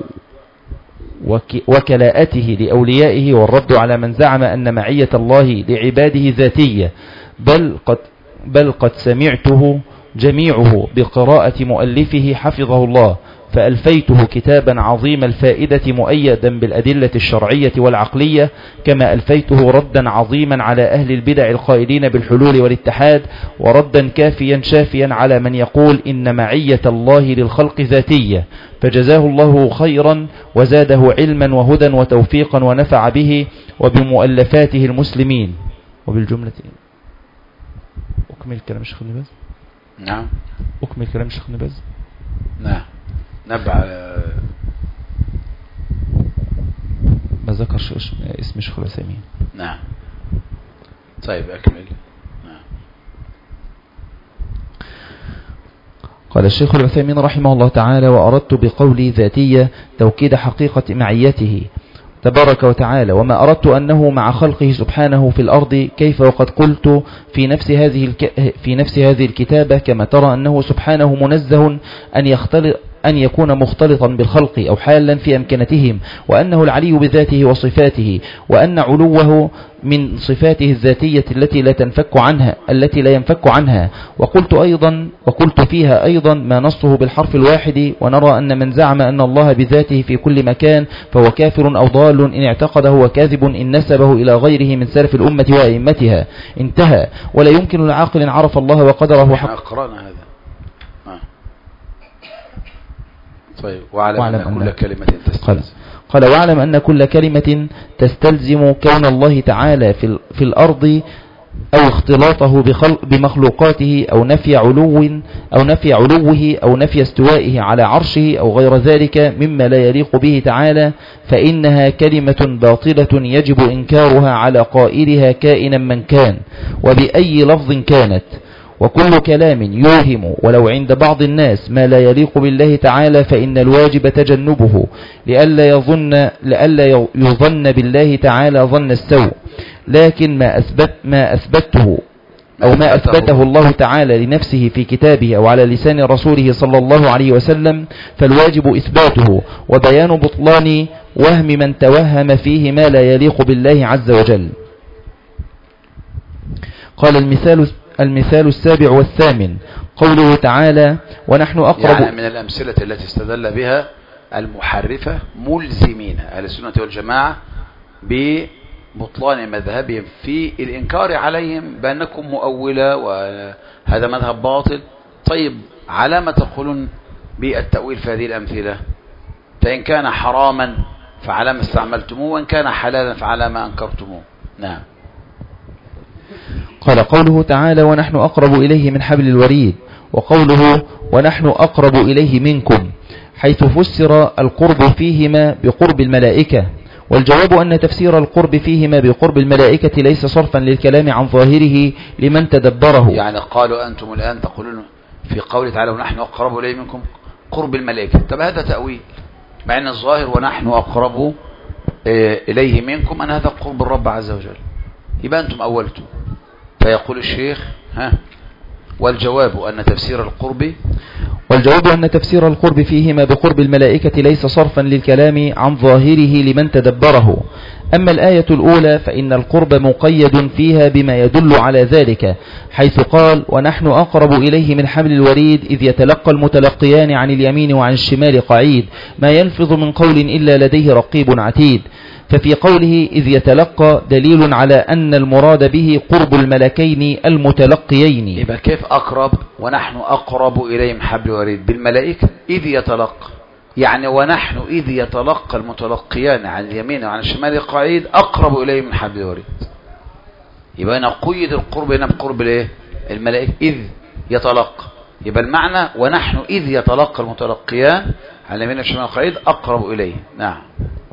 وكلاءته لأوليائه، والرد على من زعم أن معية الله لعباده ذاتية، بل قد, بل قد سمعته جميعه بقراءة مؤلفه حفظه الله، فألفيته كتابا عظيم الفائدة مؤيدا بالأدلة الشرعية والعقلية، كما ألفيته ردا عظيما على أهل البدع القائلين بالحلول والاتحاد، وردا كافيا شافيا على من يقول إن معية الله للخلق ذاتية، فجزاه الله خيرا وزاده علما وهدى وتوفيقا ونفع به وبمؤلفاته المسلمين. وبالجملة أكمل كلام الشيخ ابن باز. نعم أكمل كلام الشيخ ابن باز. نعم نبع ما ذكر اسم الشيخ العثيمين. نعم طيب أكمل. نعم. قال الشيخ العثيمين رحمه الله تعالى: وأردت بقولي ذاتية توكيد حقيقة معيته تبارك وتعالى، وما أردت أنه مع خلقه سبحانه في الأرض، كيف وقد قلت في نفس هذه الك... في نفس هذه الكتابة كما ترى أنه سبحانه منزه أن يختلط أن يكون مختلطا بالخلق أو حالا في أمكنتهم، وأنه العلي بذاته وصفاته، وأن علوه من صفاته الذاتية التي لا تنفك عنها التي لا ينفك عنها. وقلت أيضا وقلت فيها أيضا ما نصه بالحرف الواحد، ونرى أن من زعم أن الله بذاته في كل مكان فهو كافر أو ضال إن اعتقده، وكاذب إن نسبه إلى غيره من سلف الأمة وأئمتها. انتهى. ولا يمكن لعاقل عرف الله وقدره حق. أقرأنا هذا. طيب واعلم أن كل كلمة تستلزم. قال واعلم أن كل كلمة تستلزم كون الله تعالى في, في الأرض أو اختلاطه بمخلوقاته أو نفي علو أو نفي علوه أو نفي استوائه على عرشه أو غير ذلك مما لا يليق به تعالى، فإنها كلمة باطلة يجب إنكارها على قائلها كائنا من كان وبأي لفظ كانت. وكل كلام يوهم ولو عند بعض الناس ما لا يليق بالله تعالى فإن الواجب تجنبه لئلا يظن لئلا يظن بالله تعالى ظن السوء. لكن ما أثبت ما أثبته أو ما أثبته الله تعالى لنفسه في كتابه أو على لسان رسوله صلى الله عليه وسلم فالواجب إثباته وبيان بطلان وهم من توهم فيه ما لا يليق بالله عز وجل. قال المثال المثال السابع والثامن قوله تعالى: ونحن أقرب. يعني من الأمثلة التي استدل بها المحرفة ملزمين أهل السنة والجماعة ببطلان مذهبهم في الإنكار عليهم بأنكم مؤولة وهذا مذهب باطل. طيب على ما تقولون بالتأويل في هذه الأمثلة؟ فإن كان حراما فعلى ما استعملتموه، وإن كان حلالا فعلى ما أنكرتموه. نعم. قال قوله تعالى: ونحن أقرب إليه من حبل الوريد، وقوله ونحن أقرب إليه منكم، حيث فسر القرب فيهما بقرب الملائكة. والجواب أن تفسير القرب فيهما بقرب الملائكة ليس صرفا للكلام عن ظاهره لمن تدبره. يعني قالوا أنتم الآن تقولون في قوله تعالى ونحن أقرب إليه منكم قرب الملائكة، طب هذا تأويل، مع أن الظاهر ونحن أقرب إليه منكم أن هذا قرب الرب عز وجل، يبقى أنتم أولتم. فيقول الشيخ ها والجواب أن تفسير القرب والجواب أن تفسير القرب فيهما بقرب الملائكة ليس صرفا للكلام عن ظاهره لمن تدبره. أما الآية الأولى فإن القرب مقيد فيها بما يدل على ذلك، حيث قال ونحن أقرب إليه من حبل الوريد، إذ يتلقى المتلقيان عن اليمين وعن الشمال قعيد، ما يلفظ من قول إلا لديه رقيب عتيد. ففي قوله إذ يتلقى دليل على أن المراد به قرب الملكين المتلقيين. يبقى كيف أقرب ونحن أقرب إليه من حبل الوريد؟ بالملائكة إذ يتلقى، يعني ونحن إذ يتلقى المتلقيان عن اليمين وعن الشمال قعيد أقرب إليه من حبل الوريد. يبقى نقيد القرب هنا بقرب الايه؟ الملائكة إذ يتلقى، يبقى المعنى ونحن إذ يتلقى المتلقيان عن اليمين والشمال قعيد أقرب إليه. نعم.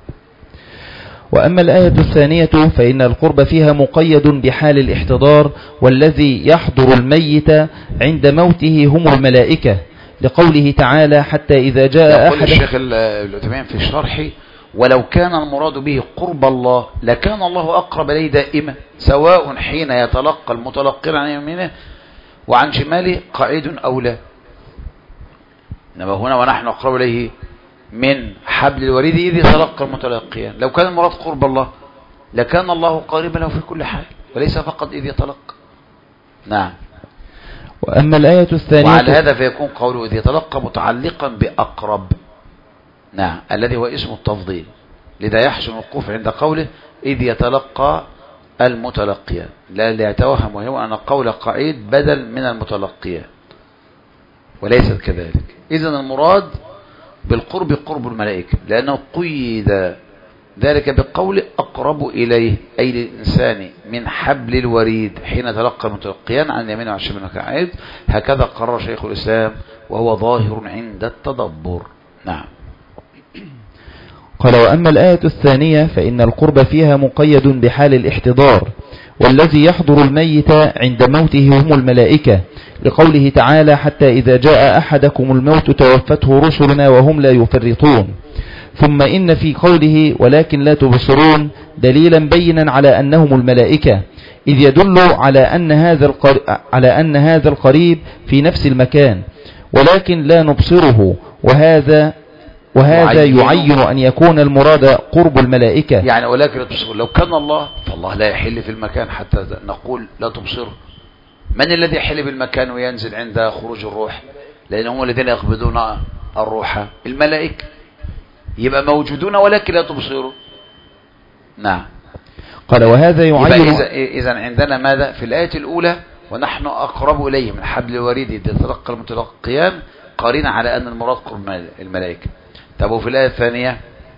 وأما الآية الثانية فإن القرب فيها مقيد بحال الاحتضار، والذي يحضر الميت عند موته هم الملائكة، لقوله تعالى حتى إذا جاء أحد. يقول الشيخ العثيمين في شرحه ولو كان المراد به قرب الله لكان الله أقرب إليه دائما، سواء حين يتلقى المتلقي عن يمينه وعن شماله قائد أو لا. إنما هنا ونحن أقرب إليه من حبل الوريد إذ يتلقى المتلقيان، لو كان المراد قرب الله لكان الله قريبا له في كل حال وليس فقط إذ يتلقى. نعم. وأما الآية الثانية وعلى هذا فيكون قوله إذ يتلقى متعلقا بأقرب، نعم، الذي هو اسم التفضيل، لذا يحسن الوقوف عند قوله إذ يتلقى المتلقيان، لا ليتوهم وهو أن قول قعيد بدل من المتلقيان، وليست كذلك. إذن المراد بالقرب قرب الملائكة، لأنه قيد ذلك بقول أقرب إليه، أي للإنسان من حبل الوريد حين تلقى المتلقيان عن يمين وعن شمال كعيد. هكذا قرر شيخ الإسلام وهو ظاهر عند التدبر. نعم. قال وأما الآية الثانية فإن القرب فيها مقيد بحال الاحتضار، والذي يحضر الميت عند موته هم الملائكة، لقوله تعالى حتى إذا جاء أحدكم الموت توفته رسلنا وهم لا يفرطون. ثم إن في قوله ولكن لا تبصرون دليلا بينا على أنهم الملائكة، إذ يدل على أن هذا القريب, على أن هذا القريب في نفس المكان ولكن لا نبصره، وهذا وهذا يعين أن يكون المراد قرب الملائكة. يعني ولكن لا تبصر، لو كان الله فالله لا يحل في المكان حتى نقول لا تبصره. من الذي يحل بالمكان وينزل عند خروج الروح؟ لأن هم الذين يقبضون الروح، الملائكة. يبقى موجودون ولكن لا تبصروا. نعم. قال وهذا يعين. إذا عندنا ماذا في الآية الأولى ونحن أقرب إليه من حبل الوريد إذ يتلقى المتلقيان، قارين على أن المراد قرب الملائكة. طب وفي الآية الثانية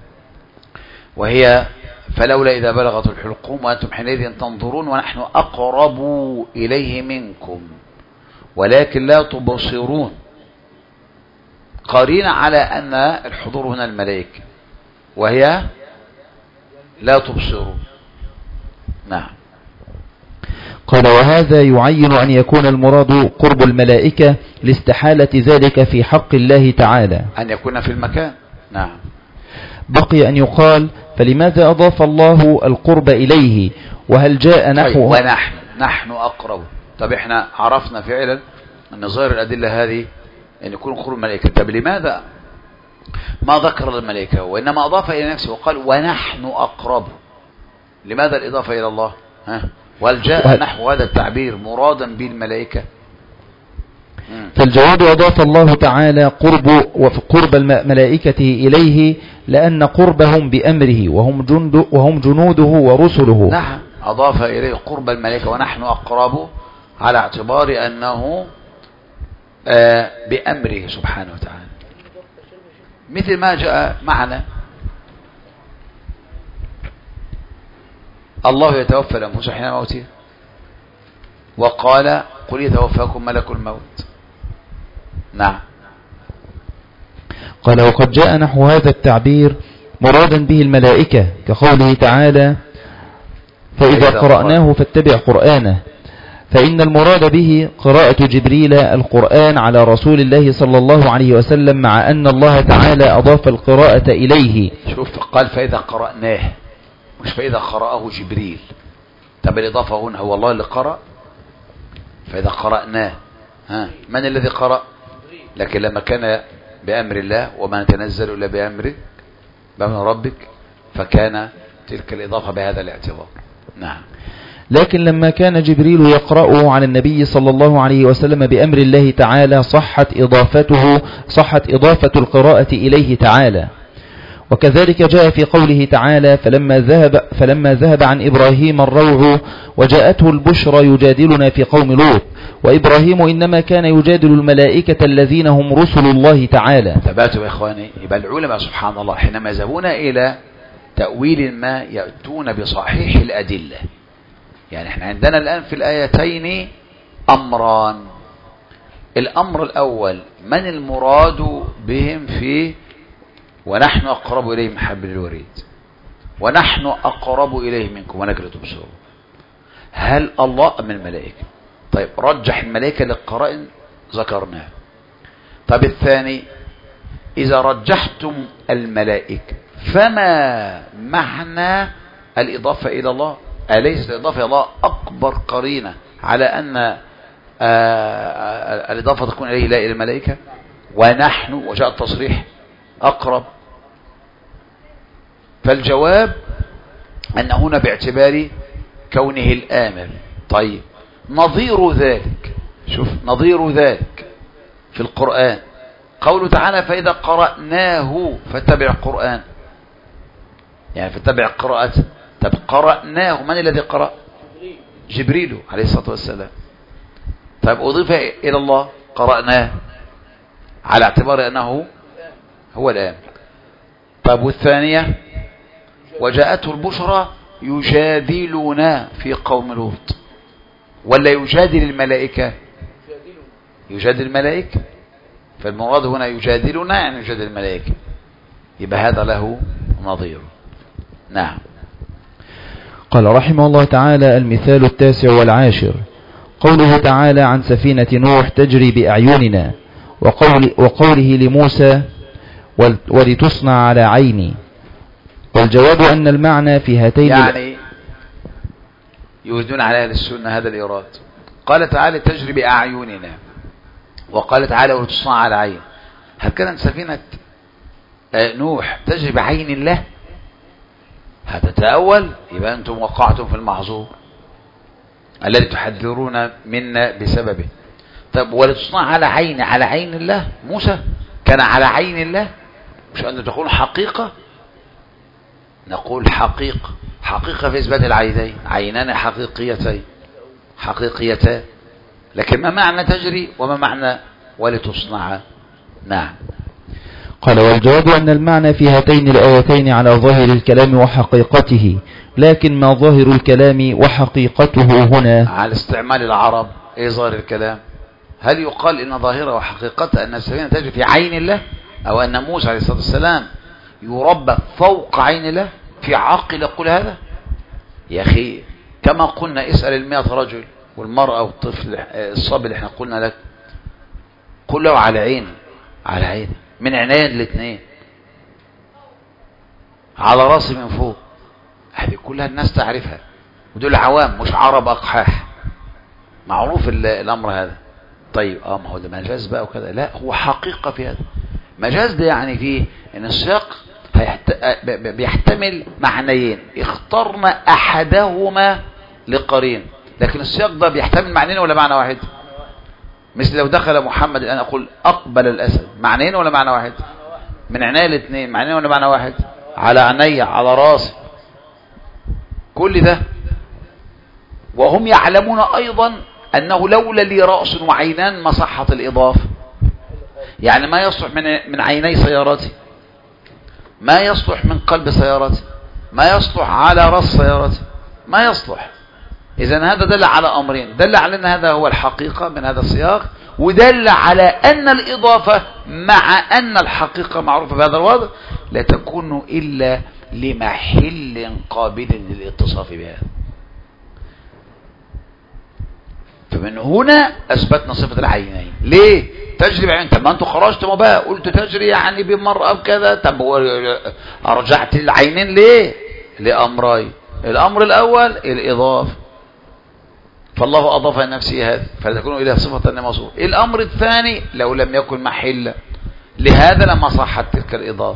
وهي فلولا إذا بلغت الحلقوم وأنتم حينئذ تنظرون ونحن أقرب إليه منكم ولكن لا تبصرون، قارين على أن الحضور هنا الملائكة وهي لا تبصرون. نعم. قال وهذا يعين أن يكون المراد قرب الملائكة لاستحالة ذلك في حق الله تعالى، أن يكون في المكان. نعم. بقي أن يقال فلماذا أضاف الله القرب إليه وهل جاء نحو ونحن نحن أقرب. طب احنا عرفنا فعلا أن ظاهر الأدلة هذه أن يكون قرب الملائكة. طب لماذا ما ذكر الملائكة وإنما أضاف إلى نفسه وقال ونحن أقرب؟ لماذا الإضافة إلى الله؟ ها؟ وهل جاء نحو هذا التعبير مرادا بالملائكة؟ فالجواب أضاف الله تعالى قرب وقرب الملائكة إليه لأن قربهم بأمره وهم, جند وهم جنوده ورسله. نعم. أضاف إليه قرب الملائكة ونحن أقرب على اعتبار أنه آه بأمره سبحانه وتعالى، مثل ما جاء معنا الله يتوفى الأنفس حين موتها وقال قل يتوفاكم ملك الموت. نعم. قال وقد جاء نحو هذا التعبير مرادا به الملائكة كقوله تعالى فإذا قرأناه فاتبع قرآنه، فإن المراد به قراءة جبريل القرآن على رسول الله صلى الله عليه وسلم مع أن الله تعالى أضاف القراءة إليه. شوف قال فإذا قرأناه مش فإذا قرأه جبريل. طب الإضافة هنا هو الله اللي قرأ، فإذا قرأناه ها من الذي قرأ؟ لكن لما كان بأمر الله وما نتنزل إلا بأمره بأمر ربك فكان تلك الإضافة بهذا الاعتبار. نعم. لكن لما كان جبريل يقرأه على النبي صلى الله عليه وسلم بأمر الله تعالى صحت إضافته صحت إضافة القراءة إليه تعالى. وكذلك جاء في قوله تعالى فلما ذهب, فلما ذهب عن إبراهيم الروع وجاءته البشرى يجادلنا في قوم لوط، وإبراهيم إنما كان يجادل الملائكة الذين هم رسل الله تعالى. ثباتوا يا إخواني. يبقى العلماء سبحان الله حينما يذهبون إلى تأويل ما يأتون بصحيح الأدلة. يعني احنا عندنا الآن في الآيتين أمران. الأمر الأول من المراد بهم في ونحن أقرب إليه من حبل الوريد ونحن أقرب إليه منكم ولكن لا تبصرون. هل الله أم الملائكة؟ طيب رجح الملائكة للقرائن ذكرناه. طيب الثاني إذا رجحتم الملائكة فما معنى الإضافة إلى الله؟ أليست الإضافة إلى الله أكبر قرينة على أن الإضافة تكون إليه لا إلى الملائكة؟ ونحن وجاء التصريح أقرب. فالجواب أن هنا باعتبار كونه الآمر. طيب نظير ذلك شوف نظير ذلك في القرآن قوله تعالى فإذا قرأناه فاتبع القرآن، يعني فاتبع قراءته. طب قرأناه من الذي قرأ؟ جبريل عليه الصلاة والسلام. طيب أضيف إلى الله قرأناه على اعتبار أنه هو الآن. طيب والثانية وجاءته البشرى يجادلنا في قوم لوط، ولا يجادل الملائكة؟ يجادل الملائكة، فالمراد هنا يجادلنا يعني يجادل الملائكة، يبقى هذا له نظير. نعم. قال رحمه الله تعالى المثال التاسع والعاشر قوله تعالى عن سفينة نوح تجري بأعيننا، وقول وقوله لموسى ولتصنع على عيني. والجواب أن المعنى في هاتين يعني يوجدون على أهل السنة هذا الإيراد. قال تعالى تجري بأعيننا، وقال تعالى ولتصنع على عين. هل كانت سفينة نوح تجري بعين الله؟ هذا تأول، يبقى أنتم وقعتم في المحظور الذي تحذرون منا بسببه. طب ولتصنع على عين، على عين الله؟ موسى كان على عين الله؟ مش أنتم تقول حقيقة؟ نقول حقيقة، حقيقة في إثبات العينين، عينان حقيقيتين حقيقيتان. لكن ما معنى تجري وما معنى ولتصنع؟ نعم. قال والجواب أن المعنى في هاتين الآيتين على ظاهر الكلام وحقيقته، لكن ما ظاهر الكلام وحقيقته هنا على استعمال العرب. ايه ظاهر الكلام؟ هل يقال ان ظاهره وحقيقته ان السفينة تجري في عين الله، او ان موسى عليه الصلاة والسلام يربى فوق عين الله؟ في عاقل يقول هذا؟ يا اخي كما قلنا اسأل المئة رجل والمرأة والطفل الصبي اللي احنا قلنا لك، قل له على عين، على عين من عناية الاثنين، على راسي من فوق. هذه كلها الناس تعرفها، ودول عوام مش عرب أقحاح، معروف الأمر هذا. طيب اه ما هو ده مجاز بقى وكذا؟ لا، هو حقيقة في هذا. مجاز ده يعني فيه ان السياق بيحتمل معنيين، اخترنا احدهما لقرين، لكن السياق ده بيحتمل معنيين ولا معنى واحد؟ مثل لو دخل محمد الآن أقول أقبل الأسد، معنيين ولا معنى واحد؟ من عناية الاثنين، معنيين ولا معنى واحد؟ على عيني، على راسي، كل ده. وهم يعلمون أيضا أنه لولا لي رأس وعينان ما صحت الإضافة. يعني ما يصلح من من عيني سيارتي، ما يصلح من قلب سيارتي، ما يصلح على رأس سيارتي، ما يصلح. إذن هذا دل على أمرين، دل على أن هذا هو الحقيقة من هذا السياق، ودل على أن الإضافة مع أن الحقيقة معروفة بهذا الوضع لا تكون إلا لمحل قابل للاتصاف بها. فمن هنا أثبتنا صفة العينين. ليه؟ تجري بعين. طب ما أنتوا خرجتوا بقى قلت تجري يعني بمرأة بكذا، طب رجعت العينين ليه؟ لأمرين. الأمر الأول الإضافة، فالله أضاف لنفسه هذا فتكون إليه صفة موصوفة. الأمر الثاني لو لم يكن محلا لهذا لما صحت تلك الإضافة.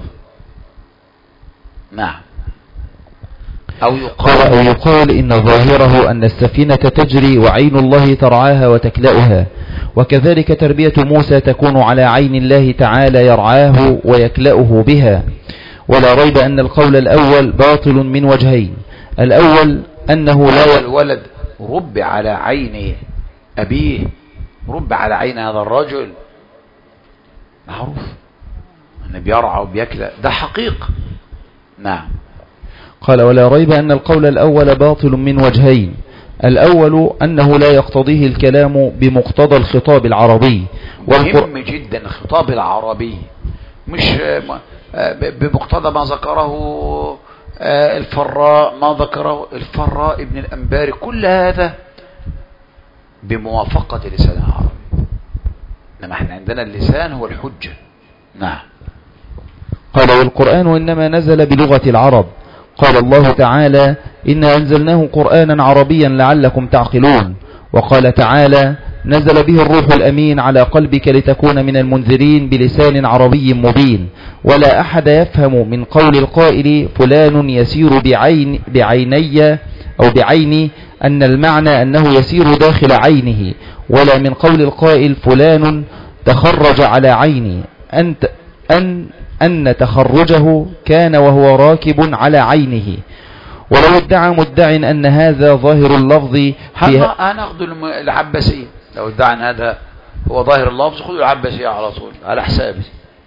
نعم. أو يقال, أو يقال إن ظاهره أن السفينة تجري وعين الله ترعاها وتكلأها، وكذلك تربية موسى تكون على عين الله تعالى يرعاه ويكلأه بها. ولا ريب أن القول الأول باطل من وجهين. الأول أنه لا الولد رب على عين أبيه، رب على عين هذا الرجل، معروف أنه بيرعى وبيكلأ، ده حقيقة. نعم. قال ولا ريب أن القول الأول باطل من وجهين. الأول أنه لا يقتضيه الكلام بمقتضى الخطاب العربي. مهم جدا الخطاب العربي، مش بمقتضى ما ذكره الفراء، ما ذكره الفراء ابن الأنباري، كل هذا بموافقة لسان العربي. إنما احنا عندنا اللسان هو الحجة. نعم. قال والقرآن إنما نزل بلغة العرب. قال الله تعالى إنا أنزلناه قرآنا عربيا لعلكم تعقلون. وقال تعالى نزل به الروح الأمين على قلبك لتكون من المنذرين بلسان عربي مبين. ولا أحد يفهم من قول القائل فلان يسير بعين بعيني أو بعيني أن المعنى أنه يسير داخل عينه، ولا من قول القائل فلان تخرج على عيني أن أن أن تخرجه كان وهو راكب على عينه. ولو ادعى مدع أن هذا ظاهر اللفظ فيها هناخد العباسية. لو ادعى أن هذا هو ظاهر اللفظ خذوا العباسية على طول على حسابي،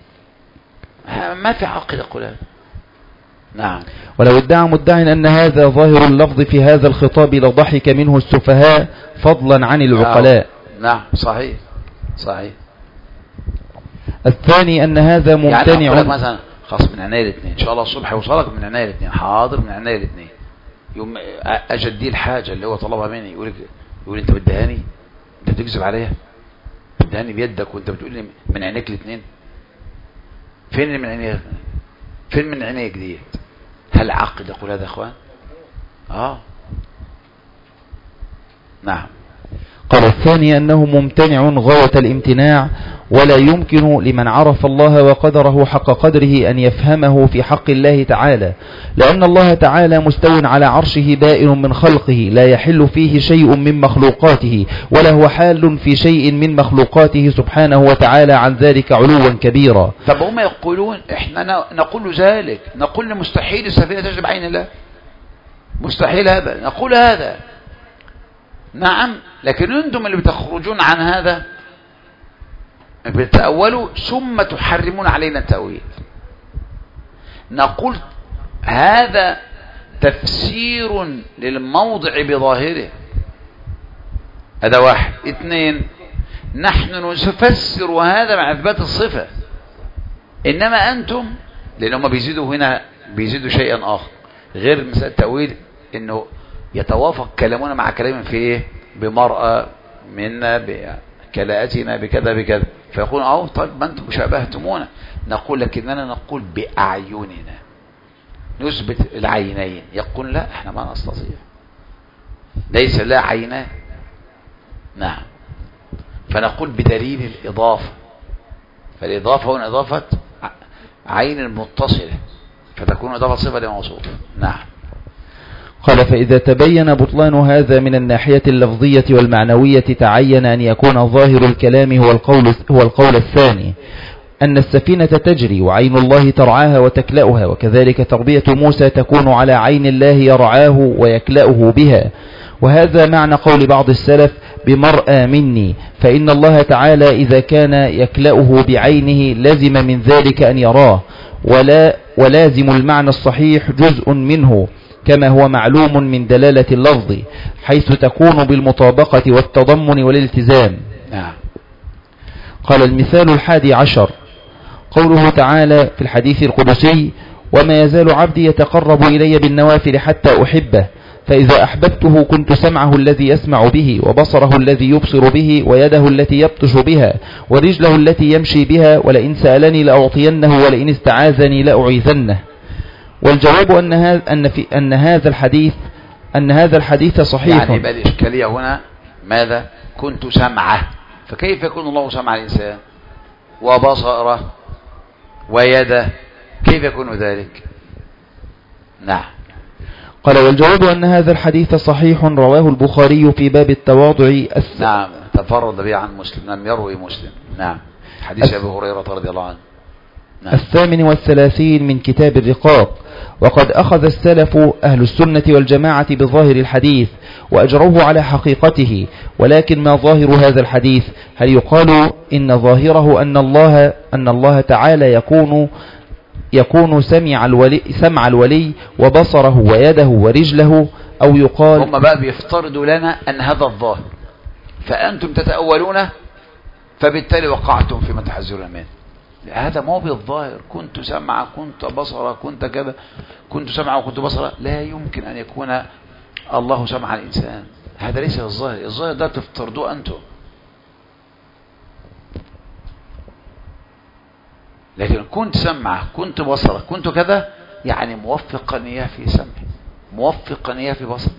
ما في عقل قلال. نعم. ولو ادعى مدع أن هذا ظاهر اللفظ في هذا الخطاب لضحك منه السفهاء فضلا عن العقلاء. نعم صحيح صحيح. الثاني أن هذا ممتنع. يعني أقول مثلا خلاص من عناية الاثنين إن شاء الله الصبح يوصلك من عناية الاثنين، حاضر من عناية الاثنين. يوم أجدي الحاجة اللي هو طلبها مني يقول يقول أنت بتدهاني، أنت بتكذب عليها، بتدهاني بيدك وأنت بتقول لي من عينيك الاثنين. فين من عينيك؟ فين من عينيك ديت؟ هل عقل يقول هذا يا اخوان؟ اه نعم. قال الثاني أنه ممتنع غاية الامتناع، ولا يمكن لمن عرف الله وقدره حق قدره أن يفهمه في حق الله تعالى، لأن الله تعالى مستو على عرشه بائن من خلقه لا يحل فيه شيء من مخلوقاته، ولا هو حال في شيء من مخلوقاته سبحانه وتعالى عن ذلك علوا كبيرا. طب هم يقولون احنا نقول ذلك، نقول مستحيل السفينة تجري بعين الله، مستحيل هذا، نقول هذا نعم. لكن انتم اللي بتخرجون عن هذا بتأولوا ثم تحرمون علينا التأويل. نقول هذا تفسير للموضع بظاهره، هذا واحد. اثنين، نحن نفسر هذا مع اثبات الصفة، انما انتم لانهم بيزيدوا هنا بيزيدوا شيئا اخر غير مسألة التأويل، انه يتوافق كلامنا مع كلام في ايه؟ بمرأة منا، بكلاءتنا، بكذا بكذا، فيقول اه طيب ما انتم شابهتمونا. نقول لكننا نقول بأعيننا، نثبت العينين. يقول لا احنا ما نستطيع، ليس لا عينان. نعم. فنقول بدليل الإضافة، فالإضافة هنا إضافة عين متصلة، فتكون إضافة صفة لموصوف. نعم. قال فإذا تبين بطلان هذا من الناحية اللفظية والمعنوية تعين أن يكون ظاهر الكلام هو القول, هو القول الثاني، أن السفينة تجري وعين الله ترعاها وتكلأها، وكذلك تربية موسى تكون على عين الله يرعاه ويكلأه بها. وهذا معنى قول بعض السلف بمرأى مني، فإن الله تعالى إذا كان يكلأه بعينه لزم من ذلك أن يراه، ولا ولازم المعنى الصحيح جزء منه كما هو معلوم من دلالة اللفظ، حيث تكون بالمطابقة والتضمن والالتزام. نعم. قال المثال الحادي عشر قوله تعالى في الحديث القدسي وما يزال عبدي يتقرب إلي بالنوافل حتى أحبه، فإذا أحببته كنت سمعه الذي يسمع به، وبصره الذي يبصر به، ويده التي يبطش بها، ورجله التي يمشي بها، ولئن سألني لأعطينه، ولئن استعاذني لأعيذنه. والجواب أن هذا أن في أن هذا الحديث أن هذا الحديث صحيح. يعني يبقى الإشكالية هنا ماذا؟ كنت سمعه، فكيف يكون الله سمع الإنسان وبصره ويده؟ كيف يكون ذلك؟ نعم. قال والجواب أن هذا الحديث صحيح رواه البخاري في باب التواضع الس... نعم. تفرد به عن مسلم، لم يروي مسلم. نعم. حديث أبي هريرة رضي الله عنه. نعم. الثامن والثلاثين من كتاب الرقاق. وقد أخذ السلف أهل السنة والجماعة بظاهر الحديث وأجروه على حقيقته، ولكن ما ظاهر هذا الحديث؟ هل يقال إن ظاهره أن الله أن الله تعالى يكون يكون سمع الولي, سمع الولي وبصره ويده ورجله، أو يقال هم بقى بيفترضوا لنا أن هذا الظاهر، فأنتم تتأولونه، فبالتالي وقعتم فيما تحذرون منه. هذا ما هو بالظاهر. كنت سمع، كنت بصر، كنت كذا، كنت سمع وكنت بصر. لا يمكن أن يكون الله سمع الإنسان، هذا ليس الظاهر. الظاهر ده تفترضوه أنتم. لكن كنت سمع، كنت بصر، كنت كذا، يعني موفقا إياه في سمعه، موفقا إياه في بصر.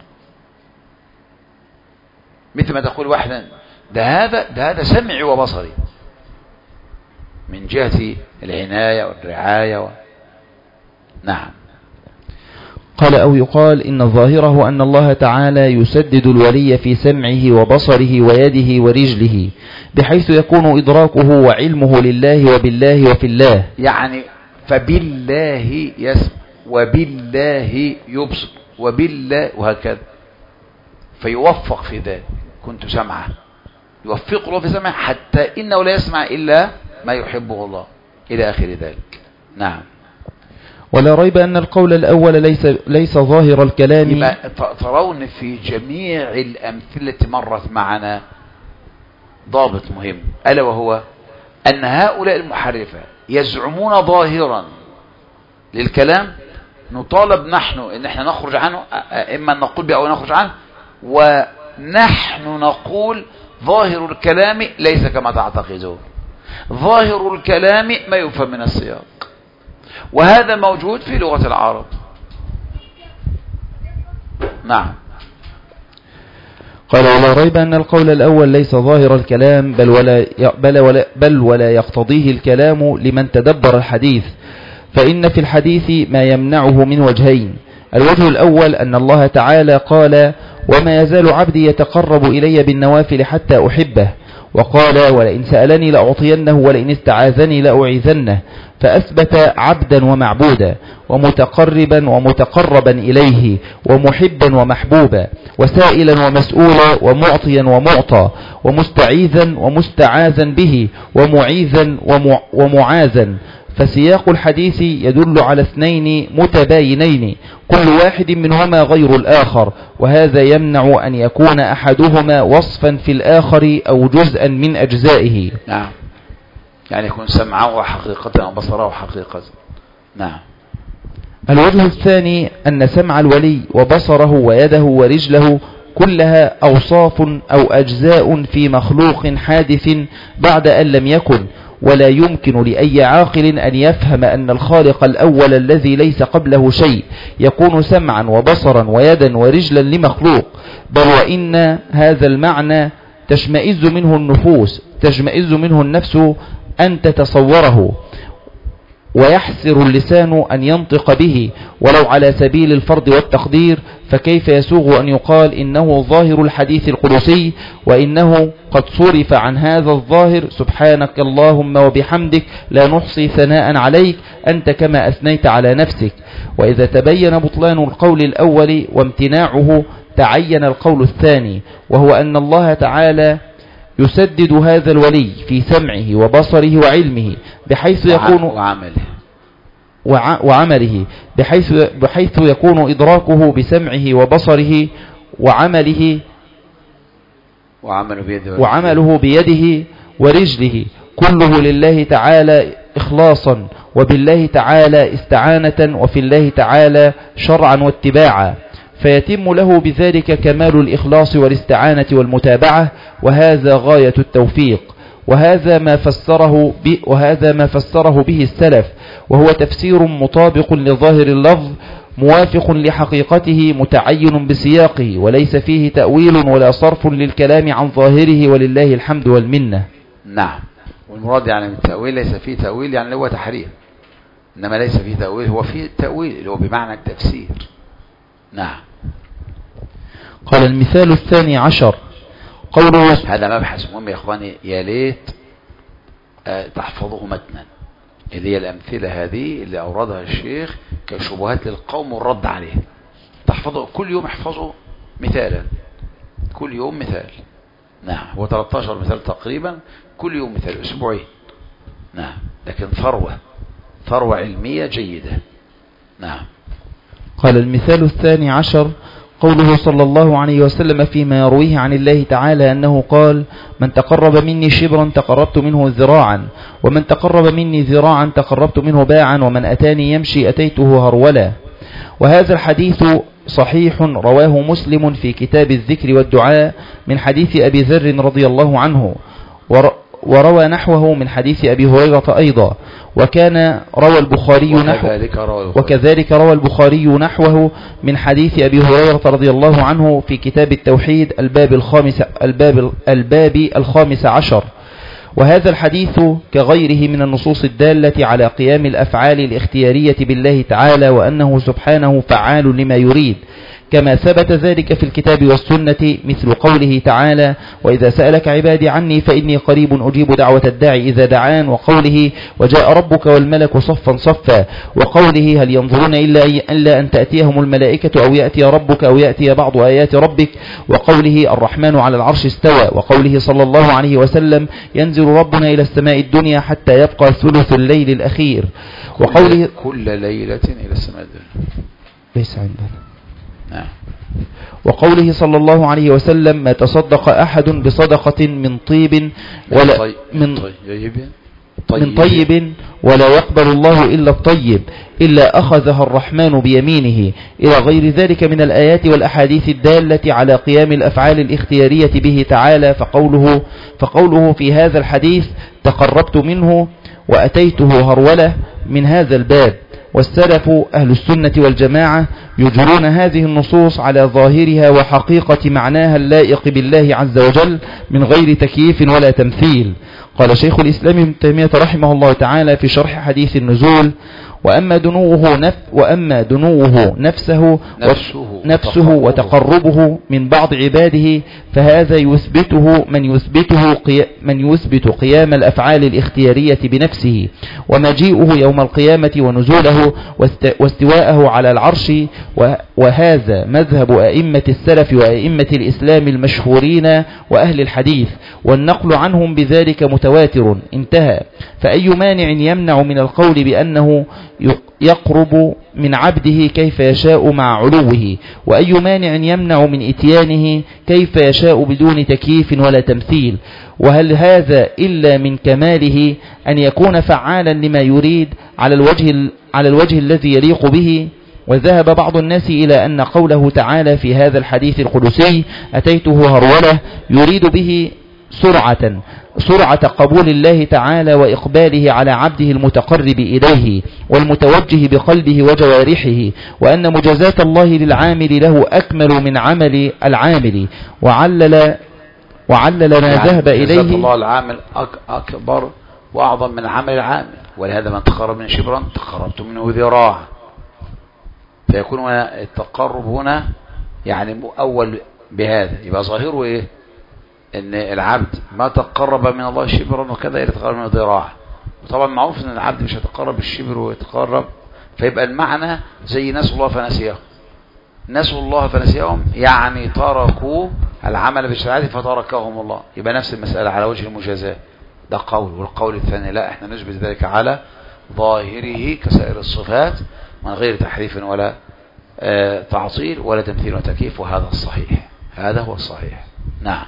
مثل ما تقول واحدا ده هذا ده هذا سمعي وبصري من جهة العناية والرعاية و... نعم. قال أو يقال إن ظاهره أن الله تعالى يسدد الولي في سمعه وبصره ويده ورجله بحيث يكون إدراكه وعلمه لله وبالله وفي الله. يعني فبالله يسمع وبالله يبصر وبالله وهكذا، فيوفق في ذلك. كنت سمعه يوفق الله في سمعه حتى إنه لا يسمع إلا ما يحبه الله إلى آخر ذلك. نعم. ولا ريب أن القول الأول ليس ليس ظاهر الكلام. ترون في جميع الأمثلة مرت معنا ضابط مهم، ألا وهو أن هؤلاء المحرفة يزعمون ظاهرا للكلام نطالب نحن ان احنا نخرج عنه، اما ان نقول به او نخرج عنه، ونحن نقول ظاهر الكلام ليس كما تعتقدون، ظاهر الكلام ما يفهم من السياق، وهذا موجود في لغة العرب. نعم. قال ولا ريب أن القول الأول ليس ظاهر الكلام بل ولا, بل ولا, بل ولا يقتضيه الكلام لمن تدبر الحديث، فإن في الحديث ما يمنعه من وجهين. الوجه الأول أن الله تعالى قال وما يزال عبدي يتقرب إلي بالنوافل حتى أحبه، وقال ولئن سألني لأعطينه ولئن استعاذني لأعيذنه، فأثبت عبدا ومعبودا ومتقربا ومتقربا إليه ومحبا ومحبوبا وسائلا ومسؤولا ومعطيا ومعطى ومستعيذا ومستعاذا به ومعيذا ومعاذا. فسياق الحديث يدل على اثنين متباينين كل واحد منهما غير الآخر، وهذا يمنع أن يكون أحدهما وصفا في الآخر أو جزءا من أجزائه. نعم، يعني يكون سمعه حقيقة أو بصره حقيقة. نعم. الوجه الثاني أن سمع الولي وبصره ويده ورجله كلها أوصاف أو أجزاء في مخلوق حادث بعد أن لم يكن، ولا يمكن لأي عاقل أن يفهم أن الخالق الأول الذي ليس قبله شيء يكون سمعا وبصرا ويدا ورجلا لمخلوق، بل وإن هذا المعنى تشمئز منه النفوس تشمئز منه النفس أن تتصوره، ويحسر اللسان أن ينطق به ولو على سبيل الفرض والتقدير، فكيف يسوغ أن يقال إنه ظاهر الحديث القدسي وإنه قد صرف عن هذا الظاهر سبحانك اللهم وبحمدك لا نحصي ثناء عليك أنت كما أثنيت على نفسك. وإذا تبين بطلان القول الأول وامتناعه تعين القول الثاني، وهو أن الله تعالى يسدد هذا الولي في سمعه وبصره وعلمه بحيث يكون وعمله وع وعمله بحيث بحيث يكون إدراكه بسمعه وبصره وعمله وعمله بيده, وعمله بيده ورجله كله لله تعالى إخلاصا، وبالله تعالى استعانة، وفي الله تعالى شرعا واتباعا، فيتم له بذلك كمال الإخلاص والاستعانة والمتابعة، وهذا غاية التوفيق، وهذا ما فسره وهذا ما فسره به السلف، وهو تفسير مطابق لظاهر اللفظ موافق لحقيقته متعين بسياقه، وليس فيه تأويل ولا صرف للكلام عن ظاهره، ولله الحمد والمنة. نعم. والمراد يعني من التأويل ليس فيه تأويل يعني هو تحريف، إنما ليس فيه تأويل هو فيه تأويل اللي هو بمعنى التفسير. نعم. قال المثال الثاني عشر قوله، هذا مبحث مهم يا إخواني، يا ليت أه تحفظه متنا، اللي هي الأمثلة هذه اللي أوردها الشيخ كشبهات للقوم والرد عليه، تحفظه كل يوم، احفظه مثالا كل يوم مثال. نعم. هو ثلاثة عشر مثال تقريبا كل يوم مثال، أسبوعين. نعم. لكن ثروة ثروة علمية جيدة. نعم. قال المثال الثاني عشر قوله صلى الله عليه وسلم فيما يرويه عن الله تعالى أنه قال من تقرب مني شبرا تقربت منه ذراعا، ومن تقرب مني ذراعا تقربت منه باعا، ومن أتاني يمشي أتيته هرولا. وهذا الحديث صحيح رواه مسلم في كتاب الذكر والدعاء من حديث أبي ذر رضي الله عنه، وروى نحوه من حديث أبي هريرة أيضا، وكان روى البخاري نحوه وكذلك روى البخاري نحوه من حديث أبي هريرة رضي الله عنه في كتاب التوحيد الباب الخامس الباب الباب الخامس عشر. وهذا الحديث كغيره من النصوص الدالة على قيام الأفعال الاختيارية بالله تعالى وأنه سبحانه فعال لما يريد، كما ثبت ذلك في الكتاب والسنة، مثل قوله تعالى: وإذا سألك عبادي عني فإني قريب أجيب دعوة الداعي إذا دعان، وقوله: وجاء ربك والملك صفا صفا، وقوله: هل ينظرون إلا, إلا أن تأتيهم الملائكة أو يأتي ربك أو يأتي بعض آيات ربك، وقوله: الرحمن على العرش استوى، وقوله صلى الله عليه وسلم: ينزل ربنا إلى السماء الدنيا حتى يبقى ثلث الليل الأخير، وقوله: كل ليلة إلى السماء الدنيا. ليس عندنا. نعم. وقوله صلى الله عليه وسلم: ما تصدق أحد بصدقة من طيب ولا طيب من طيب طيب من طيب ولا يقبل الله إلا الطيب إلا أخذها الرحمن بيمينه، إلى غير ذلك من الآيات والأحاديث الدالة على قيام الأفعال الاختيارية به تعالى. فقوله, فقوله في هذا الحديث: تقربت منه وأتيته هرولة، من هذا الباب. والسلف أهل السنة والجماعة يجرون هذه النصوص على ظاهرها وحقيقة معناها اللائق بالله عز وجل من غير تكييف ولا تمثيل. قال شيخ الإسلام ابن تيمية رحمه الله تعالى في شرح حديث النزول: وأما دنوه, نف وأما دنوه نفسه, نفسه, نفسه وتقربه من بعض عباده فهذا يثبته من يثبته قي من يثبت قيام الأفعال الاختيارية بنفسه، ومجيئه يوم القيامة ونزوله واست واستواءه على العرش، وهذا مذهب أئمة السلف وأئمة الإسلام المشهورين وأهل الحديث، والنقل عنهم بذلك متواتر. انتهى. فأي مانع يمنع من القول بأنه يقرب من عبده كيف يشاء مع علوه، وأي مانع يمنع من إتيانه كيف يشاء بدون تكييف ولا تمثيل؟ وهل هذا إلا من كماله أن يكون فعالا لما يريد على الوجه, على الوجه الذي يليق به؟ وذهب بعض الناس إلى أن قوله تعالى في هذا الحديث القدسي: أتيته هرولة، يريد به سرعة سرعة قبول الله تعالى وإقباله على عبده المتقرب إليه والمتوجه بقلبه وجوارحه، وأن مجازات الله للعامل له أكمل من عمل العامل، وعلل وعلل ما يعني ذهب إليه. الله العامل أكبر وأعظم من عمل العامل، ولهذا من تقرب من شبرا تقربت منه ذراعا، فيكون التقرب هنا يعني مؤول بهذا، يبقى ظاهره إيه؟ ان العبد ما تقرب من الله شبرا وكذا يتقرب منه ذراع. وطبعا معروف ان العبد مش هيتقرب بالشبر ويتقرب، فيبقى المعنى زي نسوا الله فنسيهم. نسوا الله فنسيهم يعني تركوا العمل بالشريعة فتركهم الله، يبقى نفس المسألة على وجه المجازاة. ده قول. والقول الثاني لا، احنا نثبت ذلك على ظاهره كسائر الصفات من غير تحريف ولا آه تعطيل ولا تمثيل وتكييف، وهذا الصحيح. هذا هو الصحيح. نعم.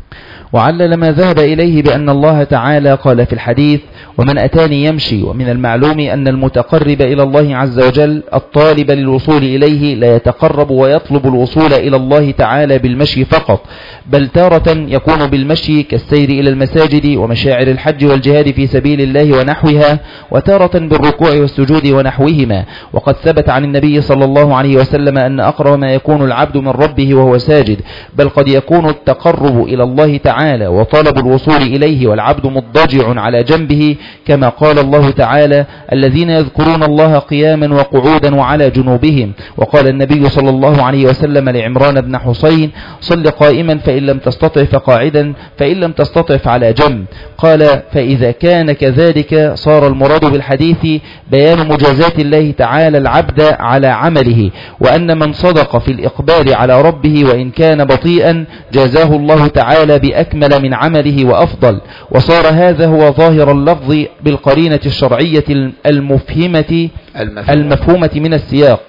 وعلل ما ذهب إليه بأن الله تعالى قال في الحديث: ومن أتاني يمشي. ومن المعلوم أن المتقرب إلى الله عز وجل الطالب للوصول إليه لا يتقرب ويطلب الوصول إلى الله تعالى بالمشي فقط، بل تارة يكون بالمشي كالسير إلى المساجد ومشاعر الحج والجهاد في سبيل الله ونحوها، وتارة بالركوع والسجود ونحوهما. وقد ثبت عن النبي صلى الله عليه وسلم أن أقرب ما يكون العبد من ربه وهو ساجد، بل قد يكون التقرب إلى الله تعالى وطلب الوصول إليه والعبد مضطجع على جنبه، كما قال الله تعالى: الذين يذكرون الله قياما وقعودا وعلى جنوبهم. وقال النبي صلى الله عليه وسلم لعمران بن حسين: صل قائما فإن لم تستطع فقاعدا فإن لم تستطع فعلى جنب. قال: فإذا كان كذلك صار المراد بالحديث بيان مجازات الله تعالى العبد على عمله، وأن من صدق في الإقبال على ربه وإن كان بطيئا جازاه الله تعالى بأكمل من عمله وأفضل. وصار هذا هو ظاهر اللفظ بالقرينة الشرعية المفهمة المفهومة من السياق.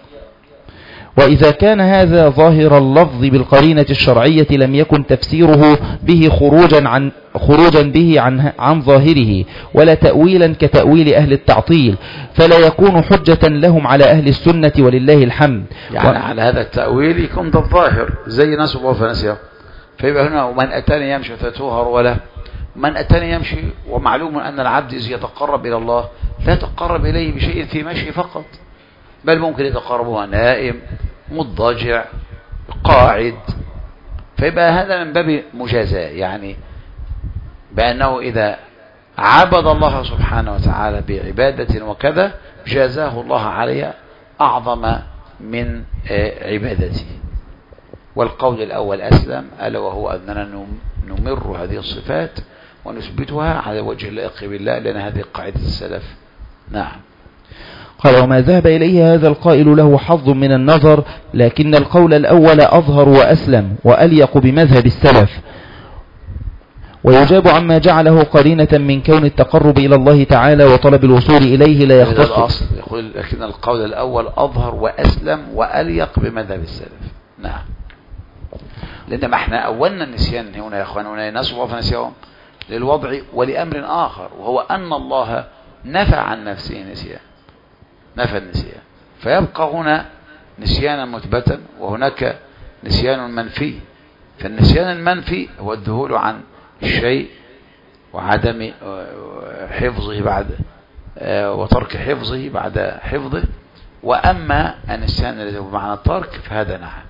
وإذا كان هذا ظاهر اللفظ بالقرينة الشرعية لم يكن تفسيره به خروجا عن خروجا به عن عن ظاهره ولا تأويلا كتأويل أهل التعطيل، فلا يكون حجة لهم على أهل السنة ولله الحمد. يعني و... على هذا التأويل يكون ده الظاهر زي نسوا الله فنسيهم، فيبقى هنا ومن أتاني يمشي فتوهر ولا من أتاني يمشي. ومعلوم أن العبد إذا يتقرب إلى الله لا يتقرب إليه بشيء في مشي فقط، بل ممكن يتقربها نائم مضجع قاعد، فيبقى هذا من باب مجازاة، يعني بأنه إذا عبد الله سبحانه وتعالى بعبادة وكذا جازاه الله عليها أعظم من عبادته. والقول الأول أسلم، ألا وهو أننا نمر هذه الصفات ونثبتها على وجه اللائق بالله، لأن هذه قاعدة السلف. نعم. قال: وما ذهب إليه هذا القائل له حظ من النظر، لكن القول الأول أظهر وأسلم وأليق بمذهب السلف. ويجاب عما جعله قرينة من كون التقرب إلى الله تعالى وطلب الوصول إليه لا يختص. الأصل يقول لكن القول الأول أظهر وأسلم وأليق بمذهب السلف. نعم. لأن ما احنا أولنا النسيان هنا يا أخوان، هنا ناس الله فنسيهم للوضع ولأمر آخر، وهو أن الله نفى عن نفسه نسيان، نفى النسيان، فيبقى هنا نسيانا مثبتا وهناك نسيان منفي. فالنسيان المنفي هو الذهول عن الشيء وعدم حفظه بعد وترك حفظه بعد حفظه، وأما النسيان الذي هو بمعنى الترك فهذا نعم.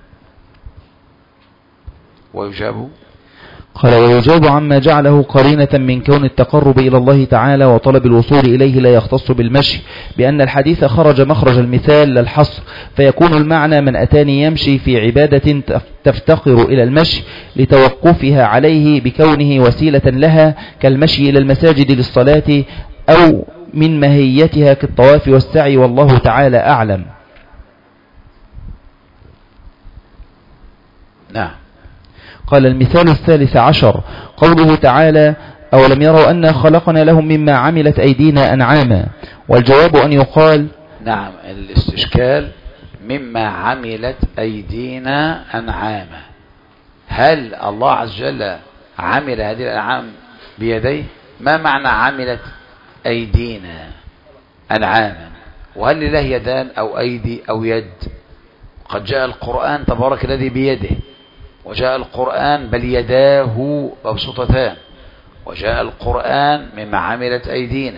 ويجاب قال: ويجاب عما جعله قرينة من كون التقرب إلى الله تعالى وطلب الوصول إليه لا يختص بالمشي، بأن الحديث خرج مخرج المثال للحصر، فيكون المعنى من أتاني يمشي في عبادة تفتقر إلى المشي لتوقفها عليه بكونه وسيلة لها، كالمشي إلى المساجد للصلاة، أو من ماهيتها كالطواف والسعي، والله تعالى أعلم. نعم. قال: المثال الثالث عشر قوله تعالى: أولم يروا أنا خلقنا لهم مما عملت أيدينا أنعاما. والجواب أن يقال نعم. الاستشكال مما عملت أيدينا أنعاما، هل الله عز وجل عمل هذه الأنعام بيديه؟ ما معنى عملت أيدينا أنعاما؟ وهل لله يدان أو أيدي أو يد؟ قد جاء القرآن تبارك الذي بيده، وجاء القرآن بل يداه مبسوطتان، وجاء القرآن مما عملت أيدينا.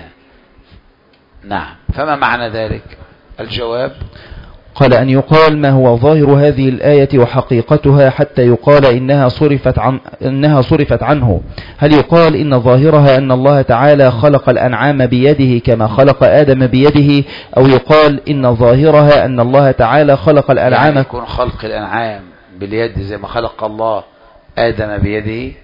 نعم. فما معنى ذلك؟ الجواب قال: أن يقال ما هو ظاهر هذه الآية وحقيقتها حتى يقال إنها صرفت عن إنها صرفت عنه. هل يقال إن ظاهرها أن الله تعالى خلق الأنعام بيده كما خلق آدم بيده، أو يقال إن ظاهرها أن الله تعالى خلق الأنعام يعني يكون خلق الأنعام باليد زي ما خلق الله آدم بيده،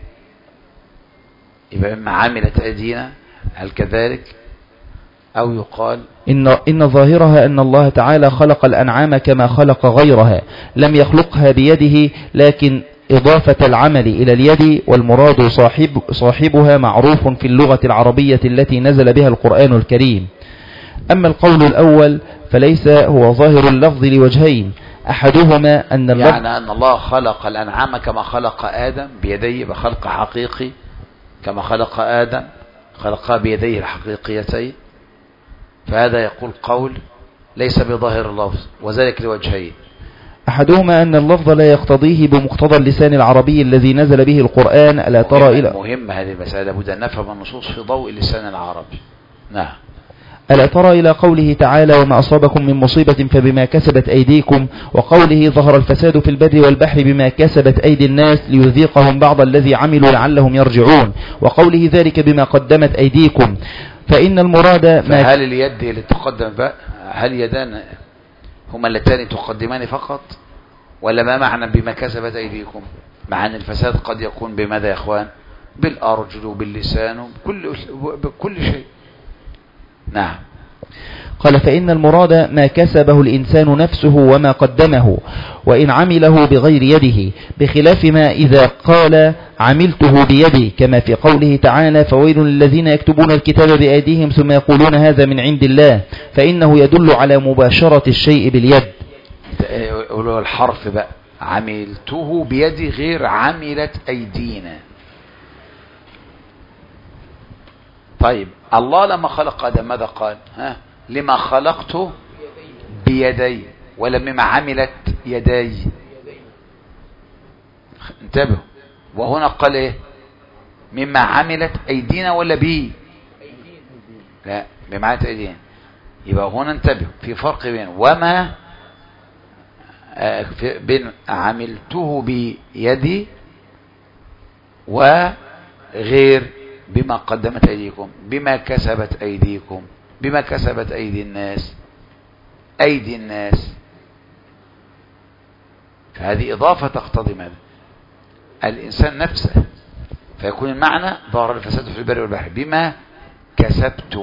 يبقى مما عملت أيدينا، هل كذلك؟ أو يقال إن, إن ظاهرها أن الله تعالى خلق الأنعام كما خلق غيرها، لم يخلقها بيده، لكن إضافة العمل إلى اليد، والمراد صاحب صاحبها معروف في اللغة العربية التي نزل بها القرآن الكريم. أما القول الأول فليس هو ظاهر اللفظ لوجهين، أحدهما أن اللفظ يعني أن الله خلق الأنعام كما خلق آدم بيديه بخلق حقيقي، كما خلق آدم خلقها بيديه الحقيقيتين، فهذا يقول قول ليس بظاهر اللفظ، وذلك لوجهين. أحدهما أن اللفظ لا يقتضيه بمقتضى اللسان العربي الذي نزل به القرآن. ألا ترى إلى مهم هذه المسألة، بد أن نفهم النصوص في ضوء اللسان العربي. نعم. ألا ترى إلى قوله تعالى: وما أصابكم من مصيبة فبما كسبت أيديكم، وقوله: ظهر الفساد في البر والبحر بما كسبت أيدي الناس ليذيقهم بعض الذي عملوا لعلهم يرجعون، وقوله: ذلك بما قدمت أيديكم. فإن المراد ما فهل اليد اللي تقدم بقى، هل يدان هما اللتان تقدمان فقط، ولا ما معنى بما كسبت أيديكم؟ مع أن الفساد قد يكون بماذا يا أخوان؟ بالأرجل وباللسان وبكل بكل شيء. نعم. قال: فإن المراد ما كسبه الإنسان نفسه وما قدمه، وإن عمله بغير يده، بخلاف ما إذا قال عملته بيدي، كما في قوله تعالى: فويل للذين يكتبون الكتاب بأيديهم ثم يقولون هذا من عند الله، فإنه يدل على مباشرة الشيء باليد. الحرف بقى عملته بيدي غير عملت أيدينا. طيب الله لما خلق آدم ماذا قال؟ ها لما خلقته بيدي، ولا مما عملت يدي؟ انتبهوا. وهنا قال ايه؟ مما عملت ايدينا ولا بي؟ لا مما عملت ايدينا. يبقى هنا انتبهوا في فرق بين وما بين عملته بيدي وغير بما قدمت أيديكم، بما كسبت أيديكم، بما كسبت أيدي الناس، أيدي الناس. فهذه إضافة تقتضي ماذا؟ الإنسان نفسه، فيكون المعنى ظهر الفساد في البر والبحر بما كسبتم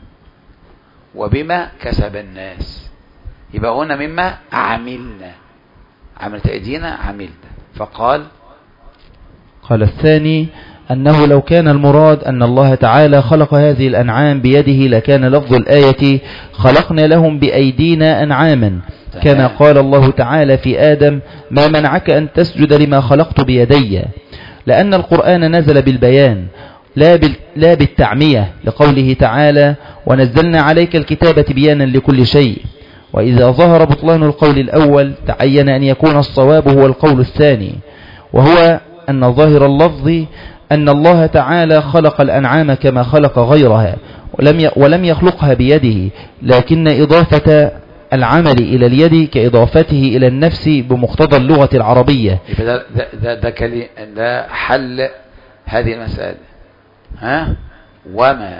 وبما كسب الناس. يبقى هنا مما عملنا، عملت أيدينا عملنا. فقال قال الثاني أنه لو كان المراد أن الله تعالى خلق هذه الأنعام بيده لكان لفظ الآية خلقنا لهم بأيدينا أنعاما، كما قال الله تعالى في آدم ما منعك أن تسجد لما خلقت بيدي، لأن القرآن نزل بالبيان لا, بال... لا بالتعمية، لقوله تعالى ونزلنا عليك الكتاب تبيانا لكل شيء. وإذا ظهر بطلان القول الأول تعين أن يكون الصواب هو القول الثاني، وهو أن ظاهر اللفظ أن الله تعالى خلق الأنعام كما خلق غيرها ولم ي... ولم يخلقها بيده، لكن إضافة العمل إلى اليد كإضافته إلى النفس بمقتضى اللغة العربية. ده, ده, ده, ده, كلي... ده حل هذه المسألة. ها وما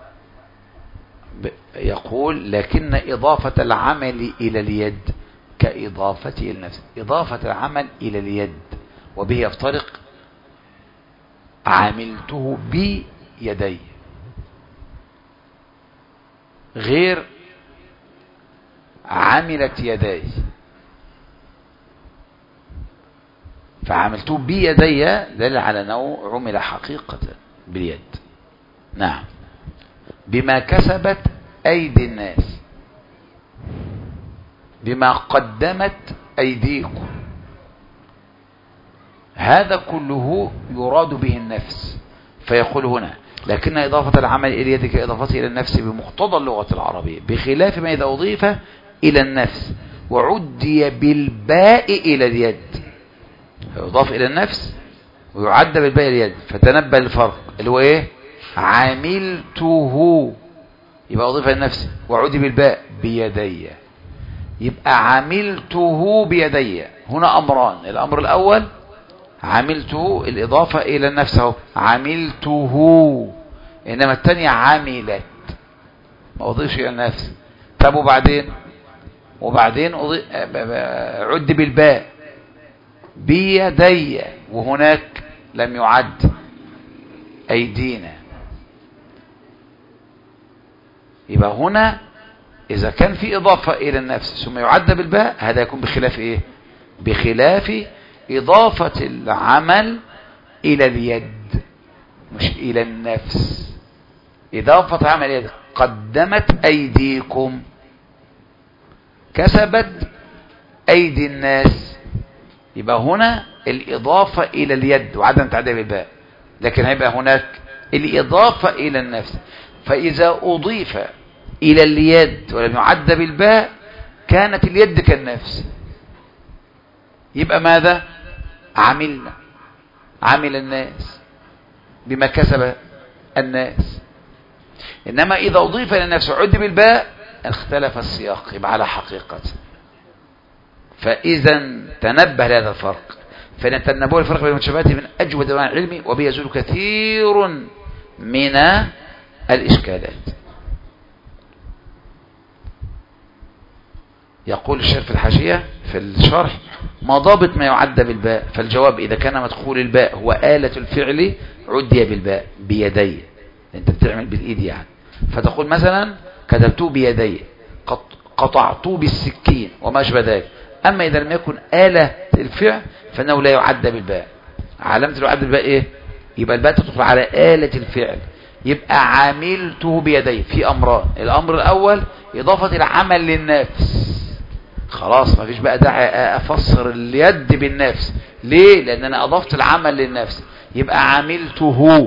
يقول لكن إضافة العمل إلى اليد كإضافته النفس، إضافة العمل إلى اليد وبه يفترق عملته بيدي غير عملت يدي. فعملته بيدي دل على أنه عمل حقيقة باليد. نعم. بما كسبت أيدي الناس، بما قدمت أيديكم، هذا كله يراد به النفس. فيقول هنا لكن إضافة العمل إلى اليد كإضافته إلى النفس بمقتضى اللغة العربية، بخلاف ما إذا أضيف إلى النفس وعدي بالباء إلى اليد، يضاف إلى النفس ويعد بالباء إلى اليد. فتنبه الفرق اللي هو إيه؟ عملته يبقى أضيف إلى النفس وعدي بالباء بيدي، يبقى عملته بيدي. هنا أمران، الأمر الأول عملته الإضافة إلى النفس اهو عملته، إنما الثانية عملت ما أضيفش إلى النفس. طب وبعدين وبعدين عد بالباء بيدي، وهناك لم يعد أيدينا. يبقى هنا إذا كان في إضافة إلى النفس ثم يعد بالباء هذا يكون بخلاف إيه؟ بخلاف إضافة العمل إلى اليد مش إلى النفس. إضافة عمل اليد قدمت أيديكم، كسبت أيدي الناس، يبقى هنا الإضافة إلى اليد وعدم تعديل بالباء، لكن هيبقى هناك الإضافة إلى النفس. فإذا أضيف إلى اليد ولم يعد بالباء كانت اليد كالنفس، يبقى ماذا؟ عملنا، عمل الناس بما كسب الناس. إنما إذا أضيف إلى النفس وعد بالباء اختلف السياق، يبقى على حقيقة. فإذا تنبه لهذا الفرق، فإن تنبه الفرق بين المتشابهات من أجود أنواع العلم وبه يزول كثير من الإشكالات. يقول الشيخ في الحاشية في الشرح ما ضابط ما يعد بالباء؟ فالجواب إذا كان مدخول الباء هو آلة الفعل عدي بالباء بيدي، أنت بتعمل بالإيد يعني، فتقول مثلا كتبته بيدي، قطعته بالسكين وما أشبه ذلك. أما إذا لم يكن آلة الفعل فإنه لا يعد بالباء. علامة العد بالباء إيه؟ يبقى الباء تدخل على آلة الفعل، يبقى عملته بيدي. في أمران، الأمر الأول إضافة العمل للنفس، خلاص ما فيش بقى داعي أفسر اليد بالنفس. ليه؟ لأن أنا أضفت العمل للنفس، يبقى عملته.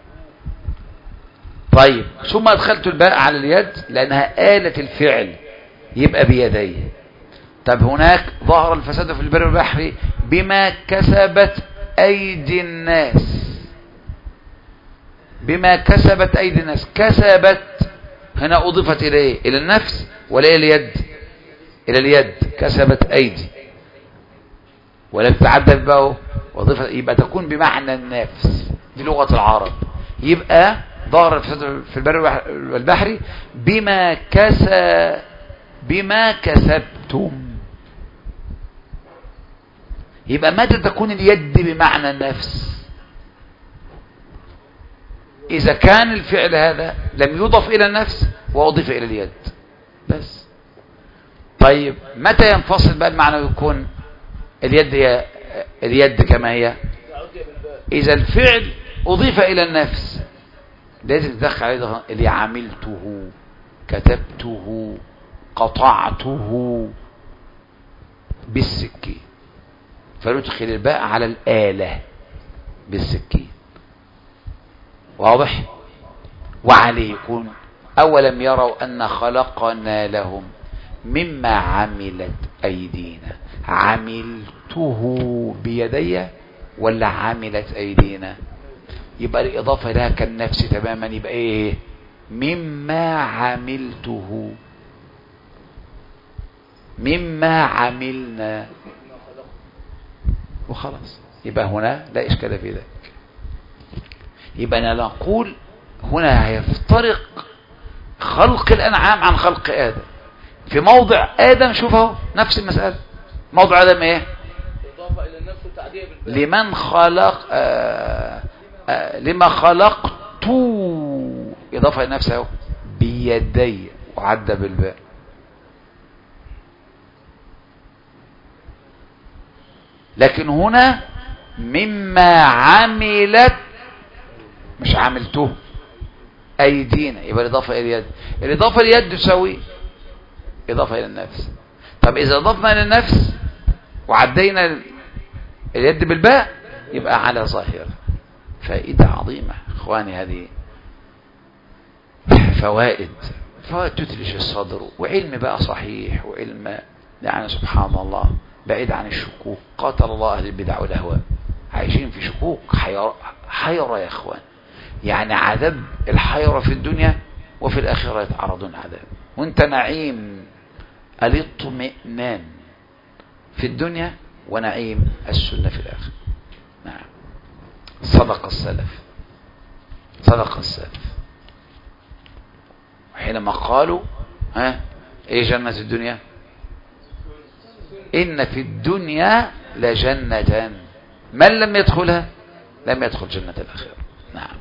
طيب ثم أدخلت الباء على اليد لأنها آلة الفعل، يبقى بيدي. طب هناك ظهر الفساد في البر والبحر بما كسبت أيدي الناس، بما كسبت أيدي الناس، كسبت هنا أضيفت إلى إيه؟ إلى النفس ولا إلى اليد؟ إلى اليد، كسبت أيدي ولم تتعدى بقى وضيفت، يبقى تكون بمعنى النفس دي لغة العرب. يبقى ظهر الفساد في البر والبحر بما كسب بما كسبتم. يبقى متى تكون اليد بمعنى النفس؟ إذا كان الفعل هذا لم يضف إلى النفس وأضيف إلى اليد بس. طيب متى ينفصل بقى المعنى ويكون اليد هي اليد كما هي؟ إذا الفعل أضيف إلى النفس لازم تدخل عليه اللي عملته، كتبته، قطعته بالسكين، فندخل الباء على الآلة بالسكين. واضح؟ وعليه يكون أولم يروا أن خلقنا لهم مما عملت أيدينا. عملته بيدي ولا عملت أيدينا؟ يبقى الإضافة لها كالنفس تماما. يبقى إيه؟ مما عملته، مما عملنا، وخلاص. يبقى هنا لا إشكال في ذلك. يبقى أنا نقول هنا هيفترق خلق الأنعام عن خلق آدم. في موضع آدم شوفه نفس المسألة. موضع آدم إيه؟ إضافة إلى النفس وتعدية بالباء. لمن خلق آه آه لما خلقت إضافة إلى نفسه بيدي وعدى بالباء. لكن هنا مما عملت، مش عملته، أيدينا. يبقى الإضافة إلى اليد. الإضافة إلى اليد تساوي إضافة إلى النفس. طب إذا أضفنا إلى النفس وعدينا اليد بالباء يبقى على ظاهرة. فائدة عظيمة إخواني، هذه فوائد فوائد تثلج الصدر، وعلم بقى صحيح، وعلم يعني سبحان الله بعيد عن الشكوك. قاتل الله أهل البدع والأهواء، عايشين في شكوك حيرة, حيرة يا إخوان. يعني عذاب الحيرة في الدنيا وفي الآخرة يتعرضون عذاب، وانت نعيم الاطمئنان في الدنيا ونعيم السنة في الآخرة. نعم، صدق السلف، صدق السلف حينما قالوا ها ايه جنة الدنيا؟ إن في الدنيا لجنة من لم يدخلها لم يدخل جنة الآخرة. نعم.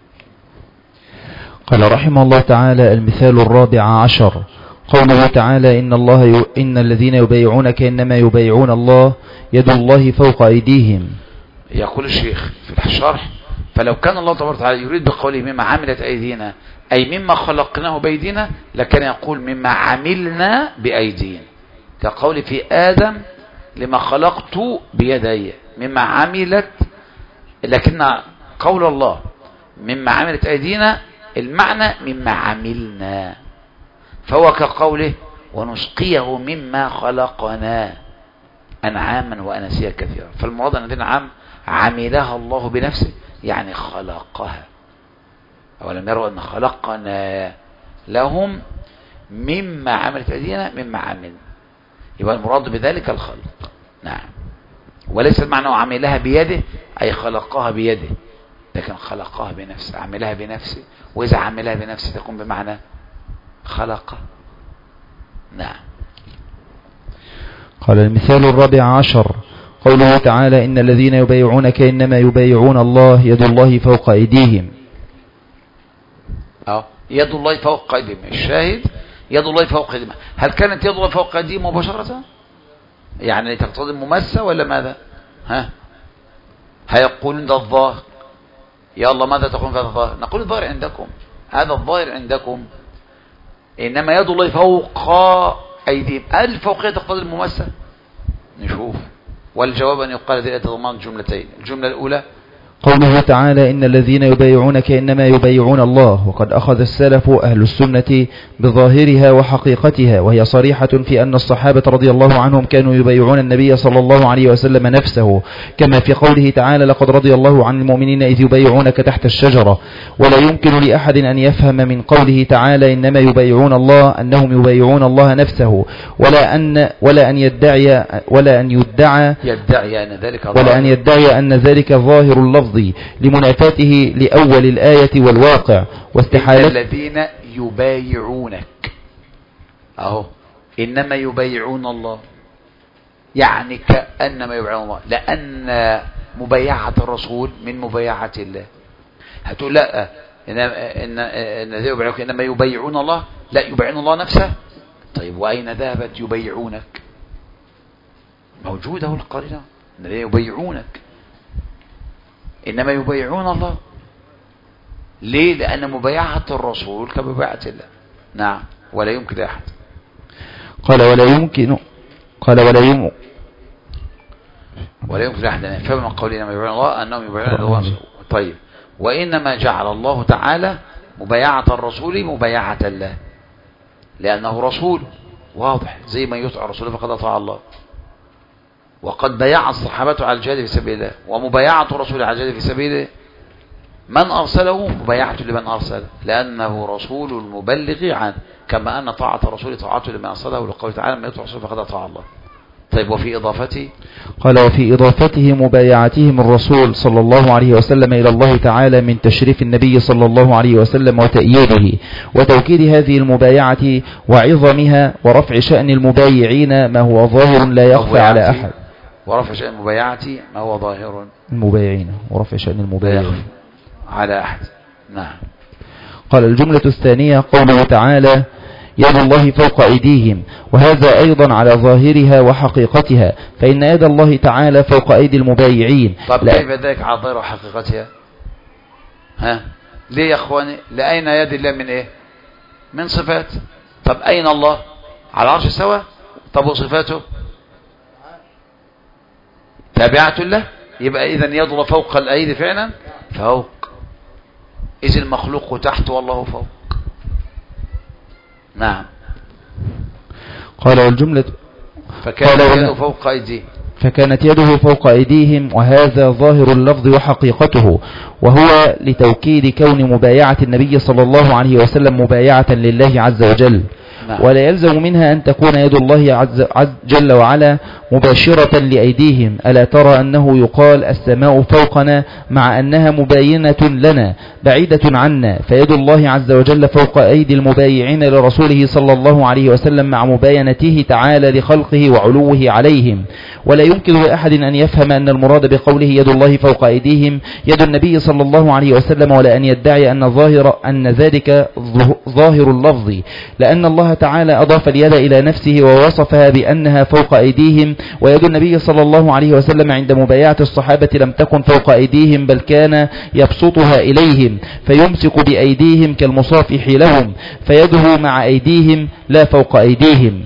قال رحمه الله تعالى: المثال الرابع عشر قوله تعالى: إن الله ي... إن الذين يبايعونك إنما يبايعون الله يد الله فوق أيديهم. يقول الشيخ في الشرح: فلو كان الله تبارك وتعالى يريد بقوله مما عملت أيدينا أي مما خلقناه بأيدينا لكان يقول مما عملنا بأيدينا، كقول في آدم لما خلقت بيدي مما عملت. لكن قول الله مما عملت أيدينا المعنى مما عملنا، فهو كقوله: ونسقيه مما خلقنا أنعاما وأناسيا كثيرا. فالمراد أن الأنعام عملها الله بنفسه، يعني خلقها. أولم يروا أن خلقنا لهم مما عملت أيدينا مما عملنا. يبقى المراد بذلك الخلق. نعم. وليس المعنى عملها بيده أي خلقها بيده، لكن خلقها بنفسه، عملها بنفسه. وإذا عملها بنفسه تكون بمعنى خلق. نعم. قال: المثال الرابع عشر قوله تعالى: إن الذين يبايعونك إنما يبايعون الله يد الله فوق أيديهم. أو يد الله فوق أيديهم. الشاهد يد الله فوق أيديهم. هل كانت يد الله فوق أيديهم مباشرة؟ يعني تقتضي الممسة ولا ماذا؟ ها هيقولون ده الظاهر. يا الله ماذا تقول في هذا الظاهر؟ نقول الظاهر عندكم، هذا الظاهر عندكم. إنما يد الله فوق أيديهم، هل الفوقية تقتضي الممسة؟ نشوف. والجواب أن يقال ذلك تضمن جملتين. الجملة الأولى قوله تعالى: إن الذين يبايعونك إنما يبايعون الله. وقد أخذ السلف أهل السنة بظاهرها وحقيقتها، وهي صريحة في أن الصحابة رضي الله عنهم كانوا يبايعون النبي صلى الله عليه وسلم نفسه، كما في قوله تعالى: لقد رضي الله عن المؤمنين إذ يبايعونك تحت الشجرة. ولا يمكن لأحد أن يفهم من قوله تعالى إنما يبايعون الله أنهم يبايعون الله نفسه، ولا أن ولا أن يدعي ولا أن يدعى يدعي أن ذلك ولا أن يدعي أن ذلك ظاهر اللفظ اللفظ لمنافاته لأول الآية والواقع واستحالة الذين يبايعونك اهو انما يبايعون الله، يعني كأنما يبايعون الله، لأن مبايعة الرسول من مبايعة الله. هتقول لا إن الذين يبايعونك إنما يبايعون الله، لا يبايعون الله نفسه. طيب وأين ذهبت يبايعونك؟ موجودة القرينة إن الذين يبايعونك إنما يبايعون الله. ليه؟ لأن مبايعة الرسول كمبايعة الله. نعم. ولا يمكن أحد. قال ولا يمكن قال ولا يمكن ولا يمكن أحد أن يفهم من قولنا إنما يبايعون الله أنهم يبايعون الله. طيب وإنما جعل الله تعالى مبايعة الرسول مبايعة الله لأنه رسول، واضح، زي ما يطع الرسول فقد أطاع الله. وقد بايع الصحابة على الجهاد في سبيل الله، ومبايعة الرسول على الجهاد في سبيله من أرسله مبايعة لمن أرسله، لأنه رسول المبلغ عنه، كما أن طاعة الرسول طاعته لمن أرسله، لقوله تعالى من يطع الرسول فقد أطاع الله. طيب وفي إضافته قال وفي إضافته مبايعتهم الرسول صلى الله عليه وسلم إلى الله تعالى من تشريف النبي صلى الله عليه وسلم وتأييده وتوكيد هذه المبايعة وعظمها ورفع شأن المبايعين ما هو ظاهر لا يخفى على أحد. ورفع شأن المبايعة ما هو ظاهر المبايعين ورفع شأن المبايعين على أحد. نعم. قال الجملة الثانية قوله تعالى يد الله فوق أيديهم، وهذا أيضا على ظاهرها وحقيقتها، فإن يد الله تعالى فوق أيدي المبايعين. طب كيف ذلك على ظاهرها وحقيقتها؟ ها ليه يا أخواني؟ لأين يد الله من إيه؟ من صفات. طب أين الله؟ على العرش سوا. طب وصفاته تابعة له، يبقى إذن يد الله فوق الأيدي فعلا فوق، إذ المخلوق تحت والله فوق. نعم. قال والجملة فكانت يده فوق أيديهم فكانت يده فوق أيديهم، وهذا ظاهر اللفظ وحقيقته، وهو لتوكيد كون مبايعة النبي صلى الله عليه وسلم مبايعة لله عز وجل. نعم. ولا يلزم منها أن تكون يد الله عز, عز جل وعلا مباشرة لأيديهم. ألا ترى أنه يقال السماء فوقنا مع أنها مباينة لنا بعيدة عنا، فيد الله عز وجل فوق أيدي المبايعين لرسوله صلى الله عليه وسلم مع مباينته تعالى لخلقه وعلوه عليهم. ولا يمكن لأحد أن يفهم أن المراد بقوله يد الله فوق أيديهم يد النبي صلى الله عليه وسلم، ولا أن يدعي أن ظاهر أن ذلك ظاهر اللفظ، لأن الله تعالى أضاف اليد إلى نفسه ووصفها بأنها فوق أيديهم، ويد النبي صلى الله عليه وسلم عند مبايعة الصحابة لم تكن فوق أيديهم، بل كان يبسطها إليهم فيمسك بأيديهم كالمصافح لهم، فيده مع أيديهم لا فوق أيديهم.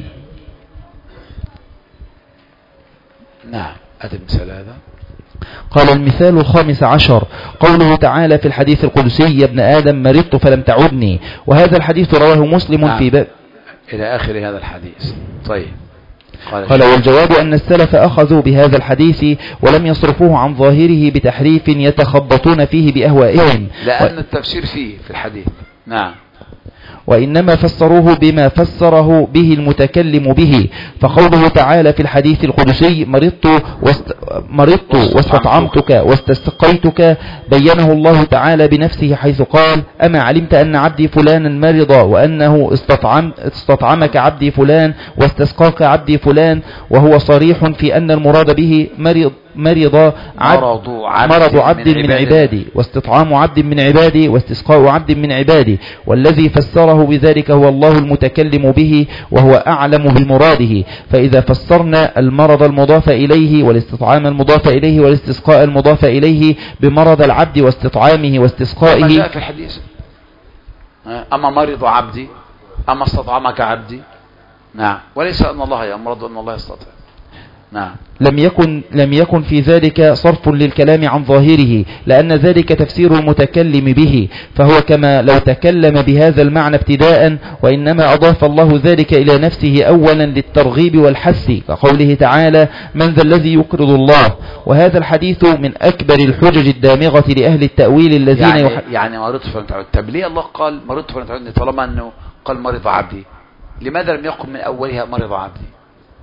نعم. أتى المثال هذا. قال المثال الخامس عشر قوله تعالى في الحديث القدسي يا ابن آدم مرضت فلم تعدني، وهذا الحديث رواه مسلم. نعم. في باب إلى آخر هذا الحديث. طيب. قال, قال والجواب أن السلف أخذوا بهذا الحديث ولم يصرفوه عن ظاهره بتحريف يتخبطون فيه بأهوائهم، لأن و... التفسير فيه في الحديث. نعم. وإنما فسروه بما فسره به المتكلم به، فقوله تعالى في الحديث القدسي مرضت, واست... مرضت واستطعمتك واستسقيتك بينه الله تعالى بنفسه حيث قال أما علمت أن عبدي فلانا مرض وأنه استطعم... استطعمك عبدي فلان واستسقاك عبدي فلان، وهو صريح في أن المراد به مرض مرض عبد, مرض عبد من عبادي واستطعام عبد من عبادي واستسقاء عبد من عبادي، والذي فسره بذلك هو الله المتكلم به وهو أعلم بمراده. فإذا فسرنا المرض المضاف إليه والاستطعام المضاف إليه والاستسقاء المضاف إليه بمرض العبد واستطعامه واستسقائه، ما جاء في الحديث أما مرض عبدي أما استطعمك عبدي. نعم. وليس أن الله يمرض وأن الله يستطعم. نعم. لم يكن لم يكن في ذلك صرف للكلام عن ظاهره، لأن ذلك تفسير المتكلم به، فهو كما لو تكلم بهذا المعنى ابتداء، وإنما أضاف الله ذلك إلى نفسه أولا للترغيب والحث، كقوله تعالى من ذا الذي يقرض الله. وهذا الحديث من أكبر الحجج الدامغة لأهل التأويل الذين يعني, يح... يعني مرضت فلم تعد. طب ليه الله قال مرضت فلم تعدني طالما أنه قال مرض عبدي؟ لماذا لم يقم من أولها مرض عبدي؟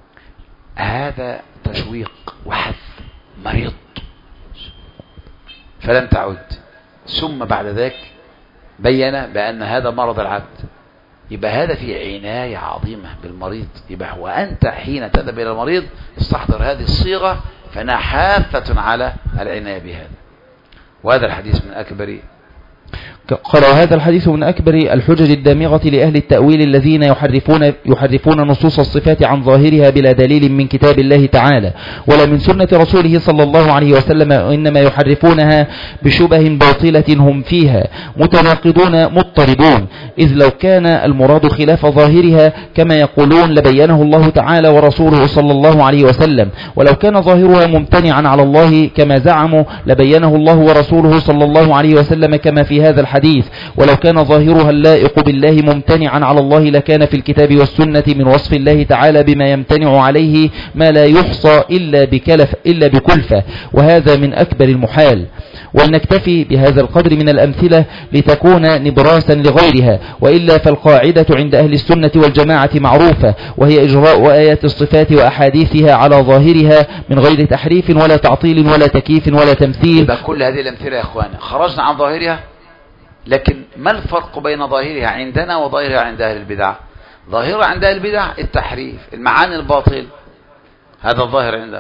هذا تشويق وحث. مريض فلم تعد، ثم بعد ذلك بين بأن هذا مرض العبد، يبقى هذا في عناية عظيمة بالمريض. يبقى وأنت حين تذهب إلى المريض استحضر هذه الصيغة، فإنها حافة على العناية بهذا. وهذا الحديث من أكبر قال هذا الحديث من أكبر الحجج الدامغة لأهل التأويل الذين يحرفون يحرفون نصوص الصفات عن ظاهرها بلا دليل من كتاب الله تعالى ولا من سنة رسوله صلى الله عليه وسلم، إنما يحرفونها بشبه باطلة هم فيها متناقضون مضطربون، إذ لو كان المراد خلاف ظاهرها كما يقولون لبينه الله تعالى ورسوله صلى الله عليه وسلم، ولو كان ظاهرها ممتنعا على الله كما زعموا لبينه الله ورسوله صلى الله عليه وسلم كما في هذا الحديث، ولو كان ظاهرها اللائق بالله ممتنعا على الله لكان في الكتاب والسنة من وصف الله تعالى بما يمتنع عليه ما لا يحصى إلا بكلف إلا بكلفة، وهذا من أكبر المحال. ولنكتفي بهذا القدر من الأمثلة لتكون نبراسا لغيرها، وإلا فالقاعدة عند أهل السنة والجماعة معروفة، وهي إجراء آيات الصفات وأحاديثها على ظاهرها من غير تحريف ولا تعطيل ولا تكييف ولا تمثيل. يبقى كل هذه الأمثلة يا أخوانا خرجنا عن ظاهرها، لكن ما الفرق بين ظاهرها عندنا وظاهرها عند أهل البدع؟ ظاهرها عند أهل البدع التحريف، المعاني الباطل، هذا الظاهر عندها،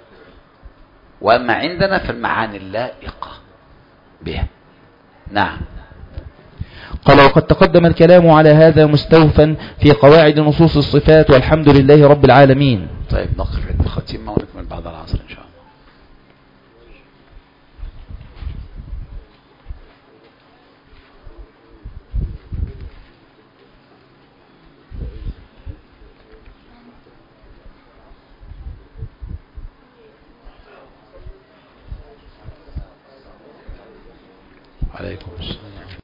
وأما عندنا فالمعاني اللائقة بها. نعم. قال وقد تقدم الكلام على هذا مستوفا في قواعد نصوص الصفات، والحمد لله رب العالمين. طيب نقف عند الختيمة ونكمل بعد العصر إن شاء الله. عليكم السلام.